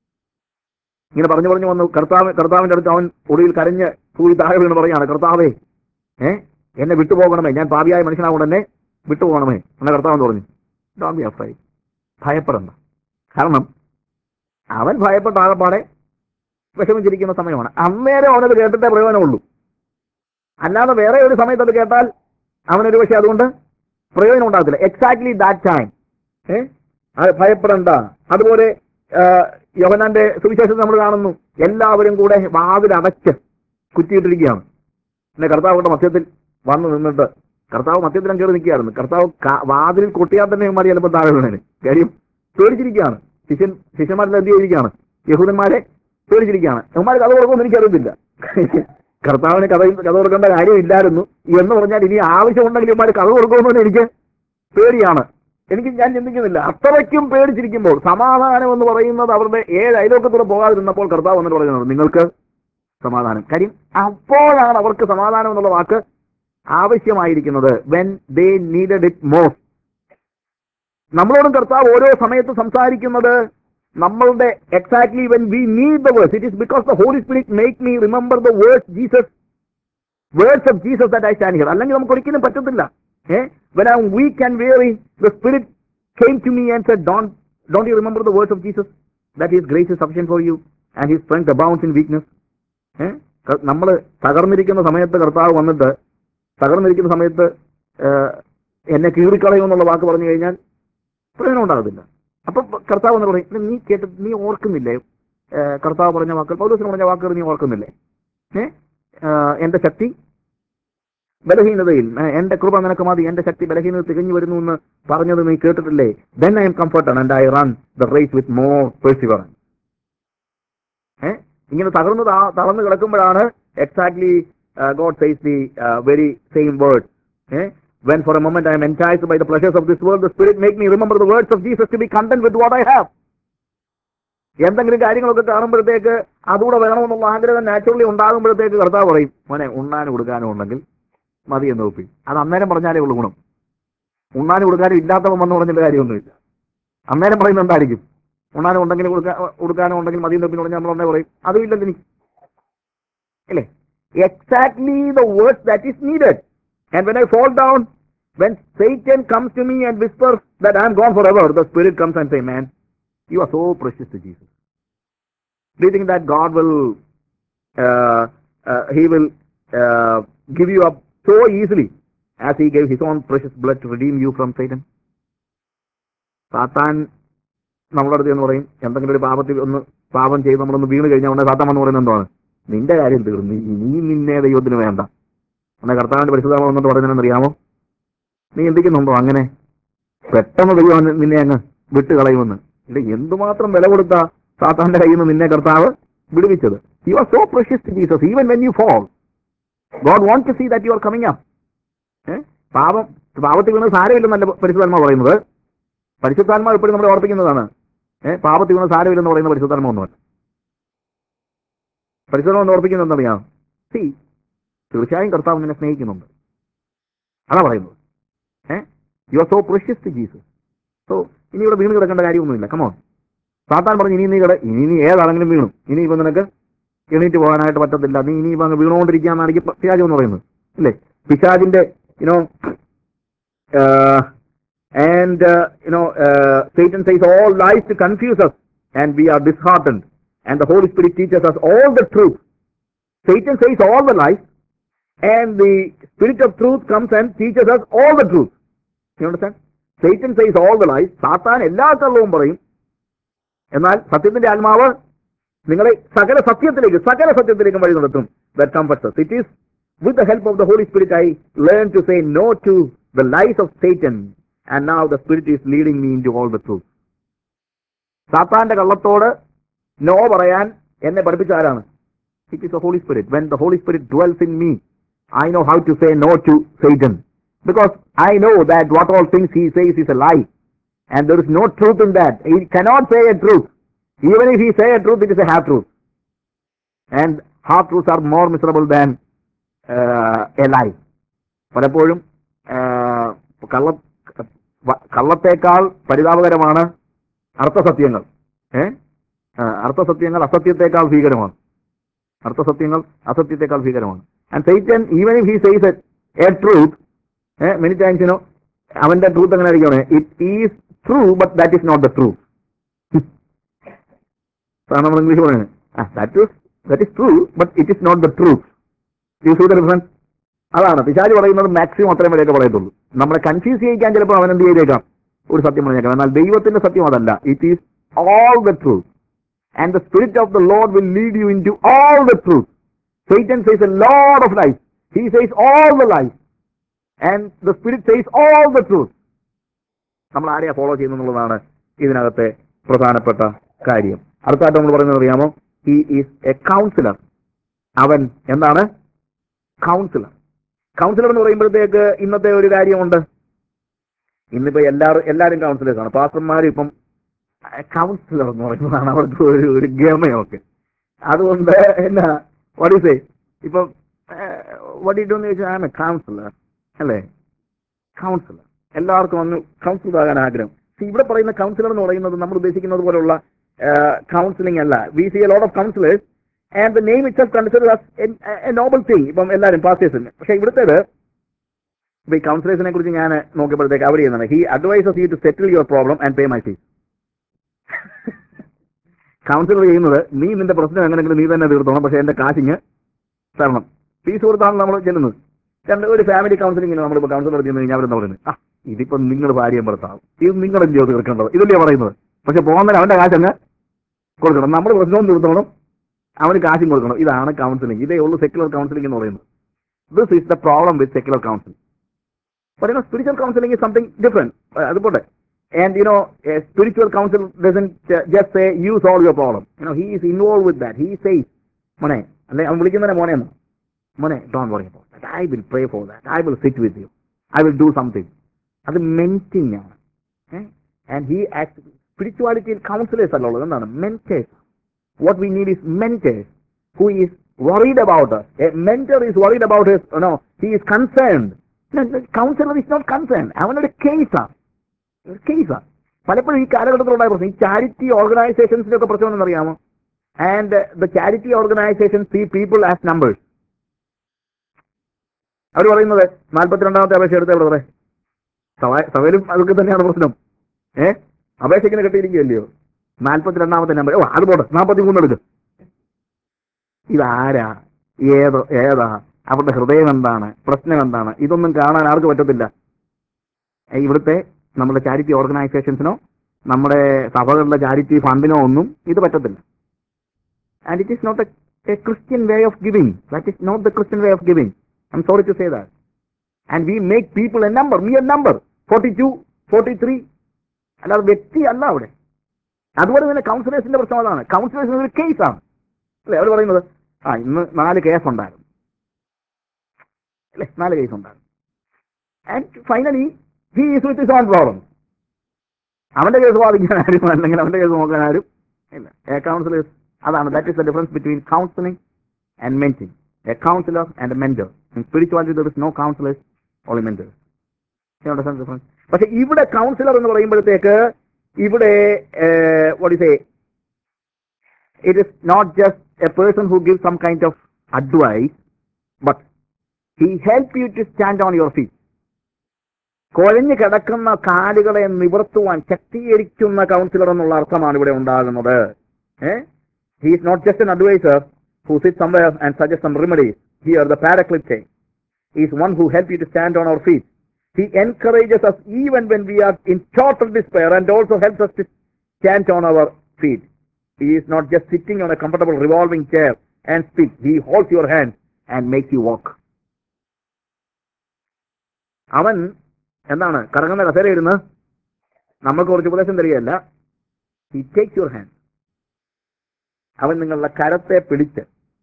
ഇങ്ങനെ പറഞ്ഞു വന്നു കർത്താവിന്റെ അടുത്ത് അവൻ ഒടുവിൽ കരഞ്ഞ് കൂടി താഴെ വീണ് പറയാണ്, കർത്താവേ എന്നെ വിട്ടുപോകണമേ, ഞാൻ പാപിയായ മനുഷ്യനാകൊണ്ട് എന്നെ വിട്ടുപോകണമേ എന്ന കർത്താവ് പറഞ്ഞു. ഡോണ്ട് ബി അഫ്രൈഡ്, ഭയപ്പെടണ്ട. കാരണം അവൻ ഭയപ്പെട്ട ആകപ്പാടെ വിഷമിച്ചിരിക്കുന്ന സമയമാണ്. അന്നേരം അവനത് കേട്ടിട്ടേ പ്രയോജനമുള്ളൂ. അല്ലാതെ വേറെ ഒരു സമയത്ത് അത് കേട്ടാൽ അവനൊരു പക്ഷേ അതുകൊണ്ട് പ്രയോജനം ഉണ്ടാകത്തില്ല. എക്സാക്ട്ലി ദാറ്റ് ടൈം ഭയപ്പെടണ്ട. അതുപോലെ യോഹന്നാന്റെ സുവിശേഷത്തിൽ നമ്മൾ കാണുന്നു, എല്ലാവരും കൂടെ വാതിലടച്ച് കുറ്റിയിട്ടിരിക്കുകയാണ്. പിന്നെ കർത്താവിന്റെ മധ്യത്തിൽ വന്നു നിന്നിട്ട് കർത്താവ് മധ്യത്തിൽ കയറി നിൽക്കുകയായിരുന്നു. കർത്താവ് വാതിലിൽ കൊട്ടിയാൽ തന്നെ മതി ചിലപ്പോൾ താഴെ വീണേന്. കാര്യം പേടിച്ചിരിക്കുകയാണ്. ശിഷ്യന്മാരെല്ലാം എന്ത് ചെയ്തിരിക്കുകയാണ്? യഹൂദന്മാരെ പേടിച്ചിരിക്കുകയാണ്. യഹൂദന്മാർ കഥ കൊടുക്കുമെന്ന് എനിക്കറിയത്തില്ല. കർത്താവിന് കഥ കൊടുക്കേണ്ട കാര്യമില്ലായിരുന്നു എന്ന് പറഞ്ഞാൽ ഇനി ആവശ്യമുണ്ടെങ്കിൽ ഇവന്മാർ കഥ കൊടുക്കുമെന്ന് എനിക്ക് പേടിയാണ്. ഞാൻ ചിന്തിക്കുന്നില്ല. അത്രയ്ക്കും പേടിച്ചിരിക്കുമ്പോൾ സമാധാനം എന്ന് പറയുന്നത് അവരുടെ 7 അയലോക്കത്തൂടെ പോകാതിരുന്നപ്പോൾ കർത്താവ് എന്നിട്ട് പറയുന്നത് നിങ്ങൾക്ക് സമാധാനം. കാര്യം അപ്പോഴാണ് അവർക്ക് സമാധാനം എന്നുള്ള വാക്ക് ആവശ്യമായിരിക്കുന്നത്. When they needed it most. നമ്മളോടും കർത്താവ് ഓരോ സമയത്ത് സംസാരിക്കുന്നത് നമ്മളുടെ exactly when we need the words. It is because the Holy Spirit make me remember the words of Jesus that I stand here. അല്ലെങ്കിൽ നമുക്ക് ഒരിക്കലും പറ്റത്തില്ല. When I'm weak and weary, the Spirit came to me and said, don't you remember the words of Jesus? That His grace is sufficient for you and His strength abounds in weakness. നമ്മൾ തകർന്നിരിക്കുന്ന സമയത്ത് കർത്താവ് വന്നിട്ട് തകർന്നിരിക്കുന്ന സമയത്ത് എന്നെ കീറിക്കളയുമെന്നുള്ള വാക്ക് പറഞ്ഞു കഴിഞ്ഞാൽ പ്രയോജനം ഉണ്ടാകത്തില്ല. അപ്പൊ കർത്താവ് എന്ന് പറയും, നീ ഓർക്കുന്നില്ലേ കർത്താവ് പറഞ്ഞ വാക്കുകൾ, പൗലോസിന് പറഞ്ഞ വാക്കുകൾ നീ ഓർക്കുന്നില്ലേ? എന്റെ ശക്തി ബലഹീനതയിൽ, എന്റെ കൃപ നിനക്ക് മതി, എന്റെ ശക്തി ബലഹീനത തികഞ്ഞു വരുന്നു എന്ന് പറഞ്ഞത് നീ കേട്ടിട്ടില്ലേ? Then I am comforted and I run the race with more perseverance. ഇങ്ങനെ തളർന്നു കിടക്കുമ്പോഴാണ് exactly God says the very same word. When for a moment I am enticed by the pleasures of this world, the Spirit make me remember the words of Jesus to be content with what I have. എന്തെങ്കിലും കാര്യങ്ങളൊക്കെ കാണുമ്പോഴത്തേക്ക് അതുകൂടെ വേണമെന്നുള്ള ആഗ്രഹം naturally ഉണ്ടാകുമ്പോഴത്തേക്ക് കർത്താവ് പറയും, മോനെ ഉണ്ണാനും കൊടുക്കാനും ഉണ്ടെങ്കിൽ മതി എന്ന് നോക്കി. അത് അന്നേരം പറഞ്ഞാലേ ഉള്ളൂ ഗുണം. ഉണ്ണാനും കൊടുക്കാനും ഇല്ലാത്തവൻ വന്ന് പറഞ്ഞിട്ട് കാര്യമൊന്നുമില്ല. അന്നേരം പറയുന്നത് എന്തായിരിക്കും? ഉണ്ണാനും ഉണ്ടെങ്കിൽ കൊടുക്കാനും ഉണ്ടെങ്കിൽ മതി എന്ന് പറഞ്ഞാൽ നമ്മൾ ഒന്നേ പറയും, അതും ഇല്ലെന്ന് എനിക്ക് അല്ലേ? Exactly the words that is needed. And when I fall down When Satan comes to me and whispers that I am gone forever, the Spirit comes and say, man, you are so precious to Jesus. Do you think that God will, He will give you up so easily as He gave His own precious blood to redeem you from Satan? സാത്താൻ നമ്മളെ അടുത്ത് എന്ന് പറയും, എന്തെങ്കിലും ഒരു പാപം ചെയ്ത് നമ്മളൊന്ന് വീണ് കഴിഞ്ഞാൽ ഉടനെ സാത്താൻ എന്ന് പറയുന്നത് എന്താണ്? നിന്റെ കാര്യം തീർന്നു, നീ നിന്നെ ദൈവത്തിന് വേണ്ട. എന്നാൽ കർത്താവിന്റെ പരിശുദ്ധാത്മാവ് വന്നിട്ട് പറയുന്നതെന്ന് അറിയാമോ? നീ എന്തിക്കുന്നുണ്ടോ അങ്ങനെ? പെട്ടെന്ന് ദൈവം നിന്നെ അങ്ങ് വിട്ട് കളയുമെന്ന്. ഇത് എന്തുമാത്രം വില കൊടുത്താ സാത്താന്റെ കയ്യിൽ നിന്ന് നിന്നെ കർത്താവ് വിടുവിച്ചത്. You are so precious to Jesus even when you fall. God want to see that you are coming up. പാപത്തിൽ വീണ് സാരമില്ലെന്നല്ല പരിശുദ്ധാത്മാവ് പറയുന്നത്. പരിശുദ്ധാത്മാവ് എപ്പോഴും നമ്മളെ ഓർപ്പിക്കുന്നതാണ്, പാപത്തിൽ വീണ് സാരമില്ലെന്ന് പറയുന്ന പരിശുദ്ധാത്മാവ് ഒന്നുമല്ല. പരിശുദ്ധാത്മാവ് ഓർപ്പിക്കുന്നത് എന്തറിയാം? സി, തീർച്ചയായും കർത്താവ് നിന്നെ സ്നേഹിക്കുന്നുണ്ട്, അതാ പറയുന്നത്. You are so precious to Jesus. So ഇനി ഇവിടെ വീണ് കിടക്കേണ്ട കാര്യമൊന്നുമില്ല. കമോൺ. സാത്താൻ പറഞ്ഞു, ഇനി നീ ഏതാണെങ്കിലും വീണു, ഇനിയിപ്പോൾ നിനക്ക് എണീറ്റ് പോകാനായിട്ട് പറ്റത്തില്ല, നീ ഇനിയിപ്പോൾ അങ്ങ് വീണുകൊണ്ടിരിക്കുകയെന്നാണെങ്കിൽ പിശാച് എന്ന് പറയുന്നത് ഇല്ലേ? പിശാചിന്റെ Satan says all lies to confuse us and we are disheartened, and the Holy Spirit teaches us all the truth. Satan says all the lies and the Spirit of truth comes and teaches us all the truth. You understand? Satan says all the lies. സാത്താൻ എല്ലാ കള്ളവും പറയും, എന്നാൽ സത്യത്തിന്റെ ആത്മാവ് നിങ്ങളെ സകല സത്യത്തിലേക്കും വഴി നടത്തും. That comforts us. It is with the help of the Holy Spirit I learned to say no to the lies of Satan, and now the Spirit is leading me into all the truth. സാത്താന്റെ കള്ളത്തോട് no പറയാൻ എന്നെ പഠിപ്പിച്ച ആരാണ്? It is the Holy Spirit. When the Holy Spirit dwells in me, I know how to say no to Satan, because I know that what all things he says is a lie, and there is no truth in that. He cannot say a truth. Even if he say a truth, it is a half truth, and half truths are more miserable than a lie. പലപ്പോഴും കള്ളത്തേക്കാൾ പരിതാപകരമാണ് അർത്ഥസത്യങ്ങൾ. അർത്ഥസത്യങ്ങൾ അസത്യത്തെക്കാൾ ഭീകരമാണ്. And Satan, even if he says a truth, many times, അവന്റെ truth എങ്ങനെ ആയിരിക്കും? It is true, but that is not the truth. നമ്മൾ ഇംഗ്ലീഷ് പറയുന്നത് that is true, but it is not the truth. You see the difference? അതാണ് പിശാച് പറയുന്നത്. Maximum അത്രയും വരെയൊക്കെ പറയത്തുള്ളൂ. നമ്മളെ കൺഫ്യൂസ് ചെയ്യിക്കാൻ ചിലപ്പോൾ അവൻ എന്ത് ചെയ്തേക്കാം? ഒരു സത്യം പറഞ്ഞേക്കാം. എന്നാൽ ദൈവത്തിന്റെ സത്യം അതല്ല. It is all the truth, and the Spirit of the Lord will lead you into all the truth. Satan says a lot of lies. He says all the lies, and the Spirit says all the truth. നമ്മൾ ആരെയാ follow ചെയ്യുന്നതാണ് ഇതിനകത്തെ പ്രധാനപ്പെട്ട കാര്യം. അടുത്തായിട്ട് നമ്മൾ പറയുന്നത് അറിയാമോ? He is a counselor. അവൻ എന്താണ്? കൗൺസിലർ. കൗൺസിലർ എന്ന് പറയുമ്പോഴത്തേക്ക് ഇന്നത്തെ ഒരു കാര്യമുണ്ട്. ഇന്നിപ്പോ എല്ലാവരും കൗൺസിലേഴ്സാണ്. പാസ്റ്റർമാരും ഇപ്പം കൗൺസിലർ എന്ന് പറയുന്നതാണ് അവർക്ക് ഒരു ഗമയൊക്കെ. അതുകൊണ്ട് എന്നാ വടീസേ ഇപ്പം വടിയിട്ടെന്ന് ചോദിച്ചാൽ ആണ് കൗൺസിലർ അല്ലേ? കൗൺസിലർ എല്ലാവർക്കും ഒന്ന് കൗൺസിലർ ആകാൻ ആഗ്രഹം. ഇവിടെ പറയുന്ന കൗൺസിലർ എന്ന് പറയുന്നത് നമ്മൾ ഉദ്ദേശിക്കുന്നത് പോലുള്ള കൗൺസിലിംഗ് അല്ല. We see a lot of counsellors and the name itself considered as a noble thing. ഇപ്പം എല്ലാവരും പാസ്റ്റേഴ്സിന്. പക്ഷെ ഇവിടുത്തേത് ഈ കൗൺസിലേഴ്സിനെ കുറിച്ച് ഞാൻ നോക്കിയപ്പോഴത്തേക്ക് അവർ ചെയ്യുന്നത്, he advises you to settle your problem and pay my fees. Counsellor ചെയ്യുന്നത് നീ നിന്റെ പ്രശ്നം എങ്ങനെയെങ്കിലും നീ തന്നെ തീർത്തോണം, പക്ഷെ എന്റെ കാശിങ് തരണം. ഫീസ് കൊടുത്താണ് നമ്മൾ ചെല്ലുന്നത്. ഒരു ഫാമിലി കൗൺസിലിംഗിന് നമ്മളിപ്പോൾ കൗൺസിലർ ചെയ്യുന്ന കഴിഞ്ഞാൽ അവരെന്താ പറയുന്നത്? ഇതിപ്പം നിങ്ങൾ ഭാര്യയും ഭർത്താവും, ഇത് നിങ്ങളെന്തെയോ തീർക്കേണ്ടത്, ഇതല്ലേ പറയുന്നത്. പക്ഷെ പോകുന്നതിന് അവന്റെ കാശങ്ങ് കൊടുക്കണം, നമ്മുടെ പ്രശ്നവും തീർത്തോണം, അവന് കാശും കൊടുക്കണം. ഇതാണ് കൗൺസിലിംഗ്. ഇതേ ഉള്ളൂ സെക്യുലർ കൗൺസിലിംഗ് എന്ന് പറയുന്നത്. This is the problem with secular counselling. പറയുന്ന spiritual counselling is something different. അതുപോലെ and a spiritual counsel doesn't just say use all your problem. He is involved with that. He says, mone alle avan vilikkunna mone don't worry about that, I will pray for that, I will sit with you, I will do something. Adu mentoring aanu. And he acts. Spirituality counselors allu endana mentors. What we need is mentors who is worried about us. A mentor is worried about us. He is concerned. The counselor is not concerned. Avanade case പലപ്പോഴും ഈ കാലഘട്ടത്തിലുണ്ടായ പ്രശ്നം ഈ charity ഓർഗനൈസേഷൻസിന്റെ ഒക്കെ പ്രശ്നം എന്നറിയാമോ? And the charity organisation see people as numbers. അവർ പറയുന്നത് 42ാമത്തെ അപേക്ഷ എടുത്ത എവിടെ സഭയിലും അതൊക്കെ തന്നെയാണ് പ്രശ്നം. അപേക്ഷയ്ക്കിനെ കെട്ടിയിരിക്കുകയല്ലയോ? 42ാമത്തെ നമ്പർ, അത് പോട്ടെ, 43 എടുക്കും. ഇതാരാ, ഏതാ, അവരുടെ ഹൃദയം എന്താണ്, പ്രശ്നം എന്താണ്, ഇതൊന്നും കാണാൻ ആർക്ക് പറ്റത്തില്ല. ഇവിടുത്തെ നമ്മുടെ ചാരിറ്റി ഓർഗനൈസേഷൻസിനോ നമ്മുടെ സഭകളുടെ ചാരിറ്റി ഫണ്ടിനോ ഒന്നും ഇത് പറ്റത്തില്ല. And it is not a Christian way of giving. That is not the Christian way of giving. I'm sorry to say that. And we make people a number, mere number, 42, 43, അല്ലാതെ വ്യക്തി അല്ല അവിടെ. അതുപോലെ തന്നെ കൗൺസിലേഴ്സിന്റെ പ്രശ്നം അതാണ്. കൗൺസിലേഴ്സിന് ഒരു കേസാണ് അല്ലെ അവർ പറയുന്നത്. ഇന്ന് 4 കേസ് ഉണ്ടായിരുന്നു അല്ലെ, 4 കേസ് ഉണ്ടായിരുന്നു. And finally he is with his own problem. അവന്റെ കേസ് വാദിക്കാൻ ആരും, അല്ലെങ്കിൽ അവന്റെ കേസ് നോക്കാൻ ആരും ഇല്ല. എ കൗൺസിലേഴ്സ്, അതാണ്, that is the difference between counselling and mentoring. A counsellor and a mentor. In spirituality there is no counsellors, only mentors. Difference. പക്ഷെ ഇവിടെ കൗൺസിലർ എന്ന് പറയുമ്പോഴത്തേക്ക് ഇവിടെ what do you say, it is not just a person who gives some kind of advice, but he helps you to stand on your feet. കുഴഞ്ഞു കിടക്കുന്ന കാലുകളെ നിവർത്തുവാൻ ശക്തീകരിക്കുന്ന councillor എന്നുള്ള അർത്ഥമാണ് ഇവിടെ ഉണ്ടാകുന്നത്. He is not just an advisor who sits somewhere and suggests some remedies. Here the paraclete is one who helps you to stand on our feet. He encourages us even when we are in total despair, and also helps us to stand on our feet. He is not just sitting on a comfortable revolving chair and speak. He holds your hand and makes you walk. അവൻ എന്താണ്, കറങ്ങുന്ന കസേരയിരുന്ന് നമ്മൾക്ക് കുറച്ച് ഉപദേശം തരികയല്ല. He takes your hand. അവൻ നിങ്ങളുടെ കരത്തെ പിടിച്ച്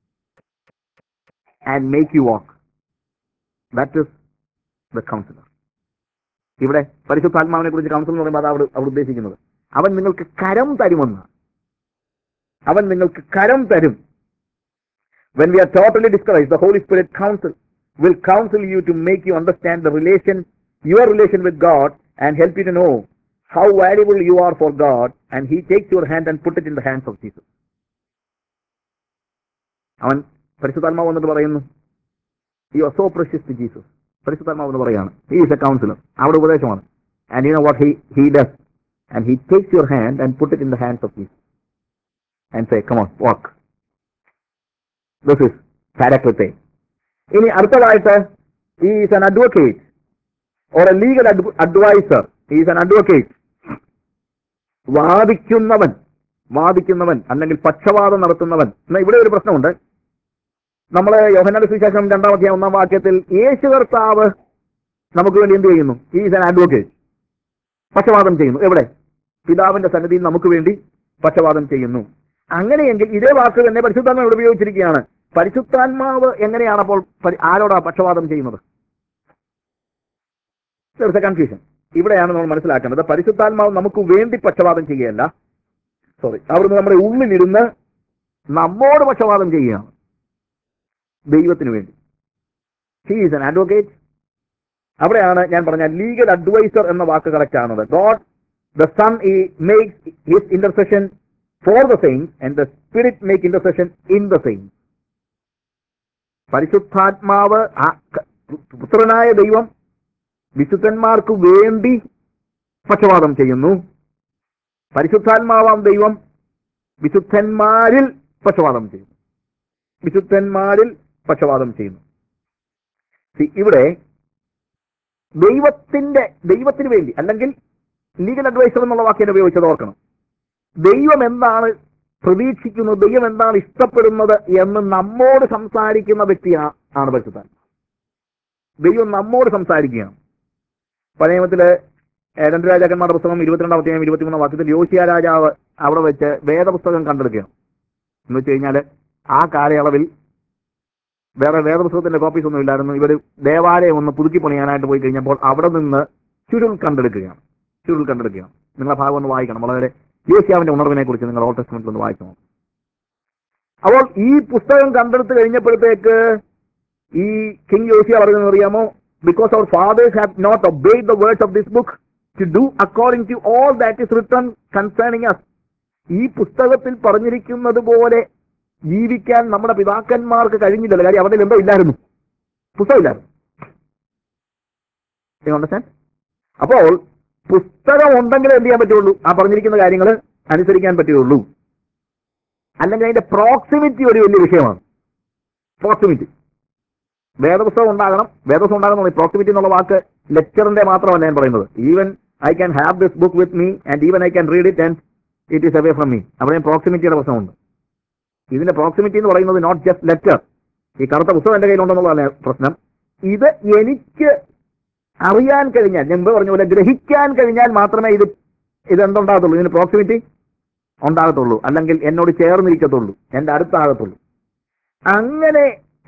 and make you walk. That is the counselor. ഇവിടെ പരിശുദ്ധാത്മാവിനെ കുറിച്ച് കൗൺസിൽ എന്ന് പറയുമ്പോൾ അതാണ് അവിടെ ഉദ്ദേശിക്കുന്നത്. അവൻ നിങ്ങൾക്ക് കരം തരുമെന്ന്. അവൻ നിങ്ങൾക്ക് കരം തരും. When we are totally discouraged, the Holy Spirit will counsel you to make you understand your relation with God, and help you to know how valuable you are for God, and He takes your hand and put it in the hands of Jesus. അവൻ പരിശുദ്ധാത്മാവ് എന്നിട്ട് പറയുന്നു, You are so precious to Jesus. പരിശുദ്ധാത്മാവ് എന്ന് പറയാണ്, He is a counselor. അവിടെ ഉപദേശമാണ്. And you know what he does? And He takes your hand and put it in the hands of Jesus and say, Come on, walk. This is paraclete. ഇനി അടുത്തതായിട്ട്, He is an advocate or a legal advisor. He is an advocate. വാദിക്കുന്നവൻ അല്ലെങ്കിൽ പക്ഷവാദം നടത്തുന്നവൻ. എന്നാൽ ഇവിടെ ഒരു പ്രശ്നമുണ്ട്. നമ്മള് യോഹന്നാന്റെ സുവിശേഷം 2-ാം അധ്യായം 1-ാം വാക്യത്തിൽ യേശു കർത്താവ് നമുക്ക് വേണ്ടി എന്ത് ചെയ്യുന്നു? He is an advocate. പക്ഷവാദം ചെയ്യുന്നു. എവിടെ? പിതാവിന്റെ സന്നിധിയിൽ നമുക്ക് വേണ്ടി പക്ഷവാദം ചെയ്യുന്നു. അങ്ങനെയെങ്കിൽ ഇതേ വാക്ക് തന്നെ പരിശുദ്ധാത്മാവ് ഇവിടെ ഉപയോഗിച്ചിരിക്കുകയാണ്. പരിശുദ്ധാത്മാവ് എങ്ങനെയാണ് അപ്പോൾ ആരോടാ പക്ഷവാദം ചെയ്യുന്നത്? കൺഫ്യൂഷൻ. ഇവിടെയാണ് നമ്മൾ മനസ്സിലാക്കേണ്ടത്. പരിശുദ്ധാത്മാവ് നമുക്ക് വേണ്ടി പക്ഷവാദം ചെയ്യുകയല്ല, അവിടുന്ന് നമ്മുടെ ഉള്ളിലിരുന്ന് നമ്മോട് പക്ഷവാദം ചെയ്യുകയാണ്, ദൈവത്തിന് വേണ്ടി. He is an advocate. അവിടെയാണ് ഞാൻ പറഞ്ഞ ലീഗൽ അഡ്വൈസർ എന്ന വാക്ക് കറക്റ്റ് ആണത്. God the Son makes his intercession for the saints, and the Spirit make intercession in the saints. പരിശുദ്ധാത്മാവ്, പുത്രനായ ദൈവം വിശുദ്ധന്മാർക്ക് വേണ്ടി പക്ഷവാദം ചെയ്യുന്നു. പരിശുദ്ധാത്മാവാം ദൈവം വിശുദ്ധന്മാരിൽ പക്ഷവാദം ചെയ്യുന്നു. ഇവിടെ ദൈവത്തിന് വേണ്ടി, അല്ലെങ്കിൽ ലീഗൽ അഡ്വൈസർ എന്നുള്ള വാക്കിനെ ഉപയോഗിച്ചത് ഓർക്കണം. ദൈവം എന്താണ് പ്രതീക്ഷിക്കുന്നത്, ദൈവം എന്താണ് ഇഷ്ടപ്പെടുന്നത് എന്ന് നമ്മോട് സംസാരിക്കുന്ന വ്യക്തിയാണ് പരിശുദ്ധാത്മാവ്. ദൈവം നമ്മോട് സംസാരിക്കുകയാണ്. പഴയ നിയമത്തില് 2 രാജാക്കന്മാരുടെ പുസ്തകം 22-ാം അധ്യായം 23-ാം വാക്യത്തിൽ യോശിയ രാജാവ് അവിടെ വെച്ച് വേദപുസ്തകം കണ്ടെടുക്കുകയാണ്. എന്ന് വെച്ച് കഴിഞ്ഞാൽ ആ കാലയളവിൽ വേറെ വേദപുസ്തകത്തിന്റെ കോപ്പീസ് ഒന്നും ഇല്ലായിരുന്നു. ഇവർ ദേവാലയം ഒന്ന് പുതുക്കി പണിയാനായിട്ട് പോയി കഴിഞ്ഞപ്പോൾ അവിടെ നിന്ന് ചുരുൾ കണ്ടെടുക്കുകയാണ്. നിങ്ങളെ ഭാഗം ഒന്ന് വായിക്കണം. വളരെ യോശിയാവിന്റെ ഉണർവിനെ കുറിച്ച് നിങ്ങൾ ഓൾഡ് ടെസ്റ്റ്മെന്റിൽ ഒന്ന് വായിക്കണം. അപ്പോൾ ഈ പുസ്തകം കണ്ടെടുത്ത് കഴിഞ്ഞപ്പോഴത്തേക്ക് ഈ കിങ് യോശിയ പറയുന്നത് അറിയാമോ? Because our fathers have not obeyed the words of this book to do according to all that is written concerning us. ഈ പുസ്തകത്തിൽ പറഞ്ഞിരിക്കുന്നത് പോലെ ജീവിക്കാൻ നമ്മുടെ പിതാക്കന്മാർക്ക് കഴിഞ്ഞില്ലല്ലോ. കാര്യം അവിടെ എന്തോ ഇല്ലായിരുന്നു, പുസ്തകമില്ലായിരുന്നു. അപ്പോൾ പുസ്തകം ഉണ്ടെങ്കിലേ എന്ത് ചെയ്യാൻ പറ്റുള്ളൂ, ആ പറഞ്ഞിരിക്കുന്ന കാര്യങ്ങൾ അനുസരിക്കാൻ പറ്റുകയുള്ളൂ. അല്ലെങ്കിൽ അതിന്റെ പ്രോക്സിമിറ്റി ഒരു വലിയ വിഷയമാണ്. പ്രോക്സിമിറ്റി, വേദപുസ്തകം ഉണ്ടാകണം. വേദപുസ്തകം ഉണ്ടാകണം. പ്രോക്സിമിറ്റി എന്നുള്ള വാക്ക് ലെക്ചറിന്റെ മാത്രമല്ല ഞാൻ പറയുന്നത്. Even I can have this book with me and even I can read it and it is away from me. അവിടെ പ്രോക്സിമിറ്റിയുടെ പ്രശ്നമുണ്ട്. ഇതിന്റെ പ്രോക്സിമിറ്റി എന്ന് പറയുന്നത് നോട്ട് ജസ്റ്റ് ലെക്ചർ, ഈ കറുത്ത പുസ്തകം എന്റെ കയ്യിലുണ്ടെന്നുള്ളതാണ് പ്രശ്നം. ഇത് എനിക്ക് അറിയാൻ കഴിഞ്ഞാൽ, ഞാൻ മുമ്പ് പറഞ്ഞ പോലെ ഗ്രഹിക്കാൻ കഴിഞ്ഞാൽ മാത്രമേ ഇതെന്തുണ്ടാകത്തുള്ളൂ, ഇതിന് പ്രോക്സിമിറ്റി ഉണ്ടാകത്തുള്ളൂ. അല്ലെങ്കിൽ എന്നോട് ചേർന്നിരിക്കത്തുള്ളൂ, എന്റെ അടുത്താകത്തുള്ളൂ. അങ്ങനെ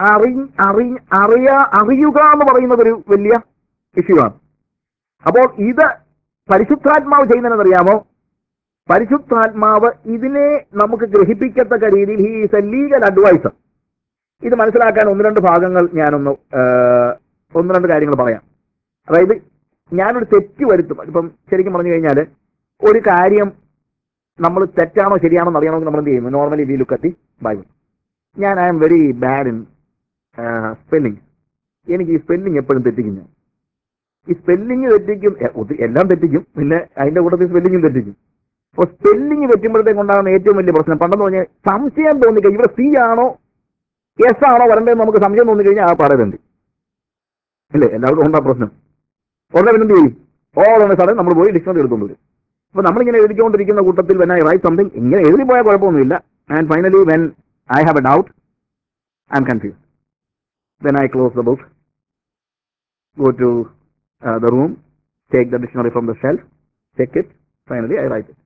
അറിയുക എന്ന് പറയുന്നത് ഒരു വലിയ ഇഷ്യൂ ആണ്. അപ്പോൾ ഇത് പരിശുദ്ധാത്മാവ് ചെയ്യുന്നതെന്നറിയാമോ? പരിശുദ്ധാത്മാവ് ഇതിനെ നമുക്ക് ഗ്രഹിപ്പിക്കത്തക്ക രീതിയിൽ he is a legal adviser. ഇത് മനസ്സിലാക്കാൻ ഒന്ന് രണ്ട് ഭാഗങ്ങൾ ഞാനൊന്ന് ഒന്ന് രണ്ട് കാര്യങ്ങൾ പറയാം. അതായത് ഞാനൊരു തെറ്റ് വരുത്തും. ഇപ്പം ശരിക്കും പറഞ്ഞു കഴിഞ്ഞാൽ ഒരു കാര്യം നമ്മൾ തെറ്റാണോ ശരിയാണോ എന്ന് അറിയണമെങ്കിൽ നമ്മൾ എന്ത് ചെയ്യുന്നു? Normally we look at the Bible. I am very bad in spelling. എനിക്ക് ഈ സ്പെല്ലിങ് എപ്പോഴും തെറ്റിക്കും. ഞാൻ ഈ സ്പെല്ലിങ് തെറ്റിക്കും, എല്ലാം തെറ്റിക്കും, പിന്നെ അതിന്റെ കൂട്ടത്തിൽ സ്പെല്ലിങ്ങും തെറ്റിക്കും. അപ്പോൾ സ്പെല്ലിങ് തെറ്റുമ്പോഴത്തേക്ക് ഉണ്ടാകുന്ന ഏറ്റവും വലിയ പ്രശ്നം, പണ്ടെന്ന് പറഞ്ഞാൽ സംശയം തോന്നിക്കഴിഞ്ഞാൽ ഇവിടെ സി ആണോ എസ് ആണോ വരേണ്ടതെന്ന് നമുക്ക് സംശയം തോന്നിക്കഴിഞ്ഞാൽ ആ പറയുന്നുണ്ട് ഇല്ലേ? എല്ലാവർക്കും ഉണ്ടാ പ്രശ്നം. ഉടനെ പിന്നെ എന്ത് ചെയ്യും? ഓളെ സാറേ നമ്മൾ പോയി ഡിക്ഷണറി എടുത്തുകൊണ്ട് വരും. അപ്പൊ നമ്മളിങ്ങനെ എഴുതിക്കൊണ്ടിരിക്കുന്ന കൂട്ടത്തിൽ വെൻ ഐ റൈറ്റ് സംതിങ്, ഇങ്ങനെ എഴുതി പോയാൽ കുഴപ്പമൊന്നുമില്ല. And finally when I have a doubt, I'm confused. Then I close the book, go to the room, take the dictionary from the shelf, check it, finally I write it.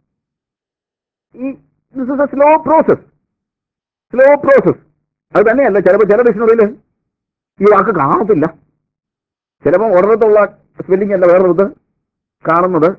This is a slow process. അത് തന്നെയല്ല, ചിലപ്പോൾ ചില ഡിക്ഷണറിയിൽ ഈ വാക്ക് കാണത്തില്ല. ചിലപ്പോൾ ഒരിടത്തുള്ള spelling അല്ല വേറൊരിടത്ത് കാണുന്നത്.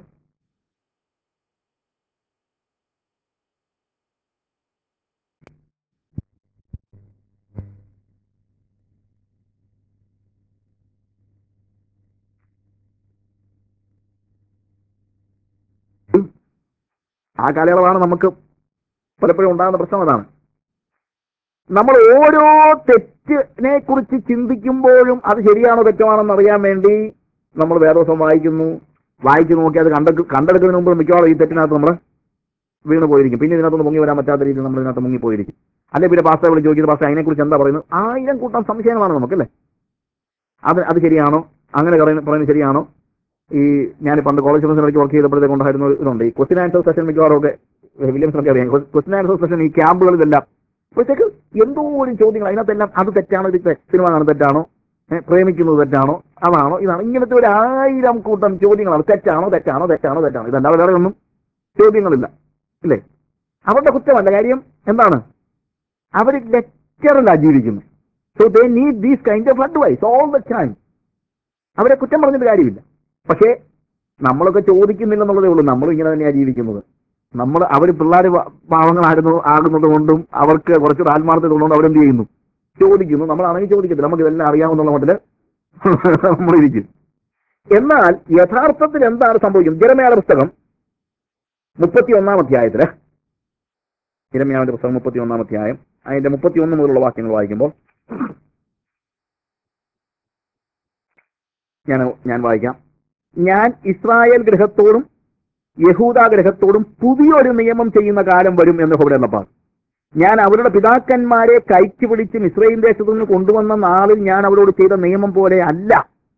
ആ കാലയളവാണ് നമുക്ക് പലപ്പോഴും ഉണ്ടാകുന്ന പ്രശ്നം. അതാണ് നമ്മൾ ഓരോ തെറ്റിനെ കുറിച്ച് ചിന്തിക്കുമ്പോഴും അത് ശരിയാണോ തെറ്റാണെന്ന് അറിയാൻ വേണ്ടി നമ്മൾ വേദപുസ്തകം വായിച്ചു നോക്കി അത് കണ്ടെടുക്കുന്നതിന് മുമ്പ് മിക്കവാറും ഈ തെറ്റിനകത്ത് നമ്മൾ വീണ് പോയിരിക്കും. പിന്നെ ഇതിനകത്തൊന്ന് മുങ്ങി വരാൻ പറ്റാത്ത രീതിയിൽ നമ്മൾ ഇതിനകത്ത് മുങ്ങിപ്പോയിരിക്കും. അല്ലെ പിന്നെ പാസ്റ്റർ വിളിച്ച് ചോദിക്കുന്നത് പാസ്റ്റർ അതിനെക്കുറിച്ച് എന്താ പറയുന്നത്? 1000 കൂട്ടം സംശയങ്ങളാണ് നമുക്കല്ലേ. അത് ശരിയാണോ, അങ്ങനെ പറയുന്നത് ശരിയാണോ? ഈ ഞാൻ പണ്ട് കോളേജ് ഇടയ്ക്ക് വർക്ക് ചെയ്തപ്പോഴത്തേക്ക് ഉണ്ടായിരുന്ന ഇതുണ്ട്, ഈ ക്വസ്റ്റ്യൻ ആൻസർ സെഷൻ മിക്കവാറും ഒക്കെ വില്യംസിനൊക്കെ അറിയാം. ക്വസ്റ്റ്യൻ ആൻസർ സെഷൻ ഈ ക്യാമ്പുകളിലെല്ലാം അപ്പോഴത്തേക്ക് എന്തോരം ചോദ്യങ്ങൾ അതിനകത്തെല്ലാം. അത് തെറ്റാണോ, ഇത് സിനിമ കാണുന്നത് തെറ്റാണോ, പ്രേമിക്കുന്നത് തെറ്റാണോ, അതാണോ ഇതാണ്, ഇങ്ങനത്തെ ഒരു 1000 കൂട്ടം ചോദ്യങ്ങളാണ്. തെറ്റാണോ ഇതല്ലാതെ വേറെ ഒന്നും ചോദ്യങ്ങളില്ല ഇല്ലേ? അവരുടെ കുറ്റമല്ല. കാര്യം എന്താണ്? അവർ ലെക്ചറിലാണ് ജീവിക്കുന്നത്. So they need these kind of advice all the time. അവരെ കുറ്റം പറഞ്ഞിട്ട് കാര്യമില്ല. പക്ഷേ നമ്മളൊക്കെ ചോദിക്കുന്നില്ലെന്നുള്ളതേ ഉള്ളൂ. നമ്മളും ഇങ്ങനെ തന്നെയാണ് ജീവിക്കുന്നത്. അവർ പിള്ളേർ ആകുന്നത് കൊണ്ടും അവർക്ക് കുറച്ചുകൂടെ ആത്മാർത്ഥത ഉള്ളതുകൊണ്ട് അവരെന്ത് ചെയ്യുന്നു? ചോദിക്കുന്നു. നമ്മളാണെങ്കിൽ ചോദിക്കത്തില്ല, നമുക്ക് ഇതെല്ലാം അറിയാമെന്നുള്ള മട്ടില് നമ്മളിരിക്കും. എന്നാൽ യഥാർത്ഥത്തിൽ എന്താണ് സംഭവിക്കുന്നത്? യിരെമ്യായുടെ പുസ്തകം 31-ാം അധ്യായത്തില്, യിരെമ്യാവിന്റെ പുസ്തകം 31-ാം അധ്യായം അതിന്റെ 31 മുതലുള്ള വാക്യങ്ങൾ വായിക്കുമ്പോൾ ഞാൻ വായിക്കാം. ഞാൻ ഇസ്രായേൽ ഗൃഹത്തോടും യഹൂദ ഗൃഹത്തോടും പുതിയൊരു നിയമം ചെയ്യുന്ന കാലം വരും എന്ന് യഹോവ. ഞാൻ അവരുടെ പിതാക്കന്മാരെ കൈക്ക് പിടിച്ച് മിസ്രയീം ദേശത്തു നിന്ന് കൊണ്ടുവന്ന നാളിൽ ഞാൻ അവരോട് ചെയ്ത നിയമം പോലെ അല്ല.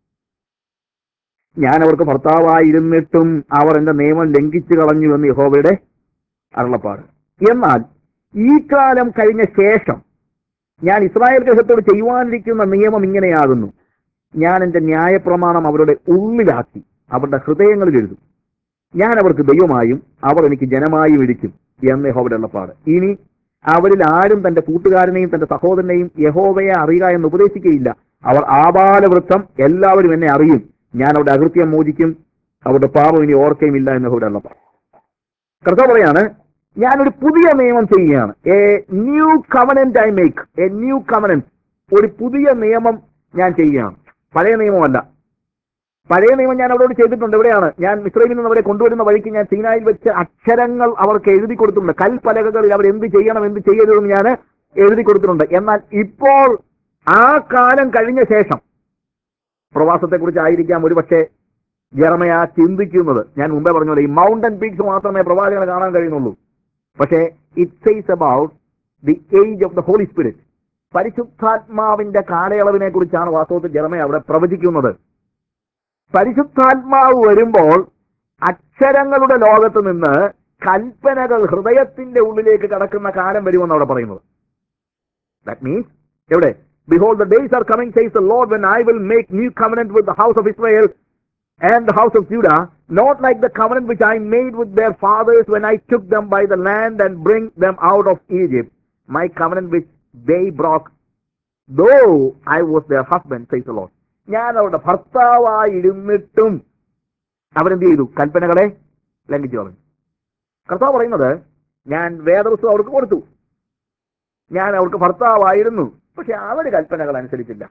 ഞാൻ അവർക്ക് ഭർത്താവായിരുന്നിട്ടും അവർ എന്റെ നിയമം ലംഘിച്ചു കളഞ്ഞു എന്ന് യഹോവയുടെ അരുളപ്പാട്. എന്നാൽ ഈ കാലം കഴിഞ്ഞ ശേഷം ഞാൻ ഇസ്രായേൽ ഗൃഹത്തോട് ചെയ്യുവാനിരിക്കുന്ന നിയമം ഇങ്ങനെയാകുന്നു. ഞാൻ എന്റെ ന്യായപ്രമാണം അവരുടെ ഉള്ളിലാക്കി അവരുടെ ഹൃദയങ്ങളിൽ എഴുതും. ഞാൻ അവർക്ക് ദൈവമായും അവർ എനിക്ക് ജനമായും ഇരിക്കും എന്ന് യഹോവയുടെ അരുളപ്പാട്. ഇനി അവരിൽ ആരും തന്റെ കൂട്ടുകാരനെയും തന്റെ സഹോദരനെയും യഹോവയെ അറിയുക എന്ന് ഉപദേശിക്കുകയില്ല. അവർ ആബാലവൃദ്ധം എല്ലാവരും എന്നെ അറിയും. ഞാൻ അവരുടെ അകൃത്യം മോചിക്കും, അവരുടെ പാപം ഇനി ഓർക്കുകയും ഇല്ല എന്ന് യഹോവയുടെ അരുളപ്പാട്. കർത്താവ് പറയാണ്, ഞാനൊരു പുതിയ നിയമം ചെയ്യുകയാണ്. A new covenant I make, a new covenant. ഒരു പുതിയ നിയമം ഞാൻ ചെയ്യുകയാണ്, പഴയ നിയമമല്ല. പഴയ നിയമം ഞാൻ അവരോട് ചെയ്തിട്ടുണ്ട്. എവിടെയാണ്? ഞാൻ മിസ്രയീമിൽ നിന്ന് അവരെ കൊണ്ടുവരുന്ന വഴിക്ക് ഞാൻ സീനായിൽ വെച്ച് അക്ഷരങ്ങൾ അവർക്ക് എഴുതി കൊടുത്തിട്ടുണ്ട്. കൽപ്പലകകളിൽ അവർ എന്ത് ചെയ്യണം എന്ത് ചെയ്യരുതെന്ന് ഞാൻ എഴുതി കൊടുത്തിട്ടുണ്ട്. എന്നാൽ ഇപ്പോൾ ആ കാലം കഴിഞ്ഞ ശേഷം, പ്രവാസത്തെക്കുറിച്ച് ആയിരിക്കാം ഒരുപക്ഷെ ജെറമയ ചിന്തിക്കുന്നത്. ഞാൻ മുമ്പേ പറഞ്ഞ പോലെ ഈ മൗണ്ടൻ പീക്സ് മാത്രമേ പ്രവാചകനെ കാണാൻ കഴിയുന്നുള്ളൂ. പക്ഷേ it says about the age of the Holy Spirit. പരിശുദ്ധാത്മാവിന്റെ കാലയളവിനെ കുറിച്ചാണ് വാസ്തവത്തിൽ ജെറമയ അവിടെ പ്രവചിക്കുന്നത്. പരിശുദ്ധാത്മാവ് വരുമ്പോൾ അക്ഷരങ്ങളുടെ ലോകത്ത് നിന്ന് കൽപ്പനകൾ ഹൃദയത്തിന്റെ ഉള്ളിലേക്ക് കടക്കുന്ന കാലം വരുമെന്ന് അവിടെ പറയുന്നത്. ദാറ്റ് മീൻസ് എവിടെ? Behold, the days are coming, says the Lord, when I will make new covenant with the house of Israel and the house of Judah, not like the covenant which I made with their fathers when I took them by the land and bring them out of Egypt, my covenant which they broke, though I was their husband, says the Lord. ഞാൻ അവരുടെ ഭർത്താവായിരുന്നിട്ടും അവരെന്ത് ചെയ്തു? കൽപ്പനകളെ ലംഘിച്ചു കളഞ്ഞു. കർത്താവ് പറയുന്നത്, ഞാൻ വേദപുസ്തകം അവർക്ക് കൊടുത്തു, ഞാൻ അവർക്ക് ഭർത്താവായിരുന്നു, പക്ഷെ അവർ കൽപ്പനകൾ അനുസരിച്ചില്ല.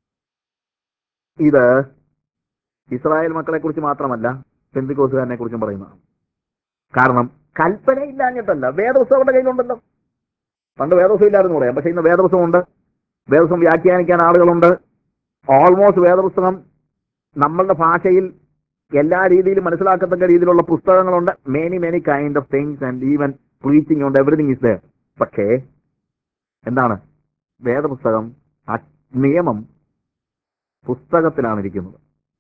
ഇത് ഇസ്രായേൽ മക്കളെ കുറിച്ച് മാത്രമല്ല, പെന്തിക്കോസുകാരനെ കുറിച്ചും പറയുന്നതാണ്. കാരണം കൽപ്പനയില്ലാഞ്ഞിട്ടല്ല, വേദപുസ്തകം അവരുടെ കയ്യിലുണ്ടല്ലോ. പണ്ട് വേദപുസ്തകം ഇല്ലായിരുന്നു പറയാം, പക്ഷെ ഇന്ന് വേദപുസ്തകമുണ്ട്. വേദപുസ്തകം വ്യാഖ്യാനിക്കാൻ ആളുകളുണ്ട്. ഓൾമോസ്റ്റ് വേദപുസ്തകം നമ്മളുടെ ഭാഷയിൽ എല്ലാ രീതിയിലും മനസ്സിലാക്കത്തക്ക രീതിയിലുള്ള പുസ്തകങ്ങളുണ്ട്. Many kind of things and even preaching ഉണ്ട്, എവറിഥിങ് ഇസ് ദേർ. പക്ഷേ എന്താണ് വേദപുസ്തകം? നിയമം പുസ്തകത്തിലാണ് ഇരിക്കുന്നത്.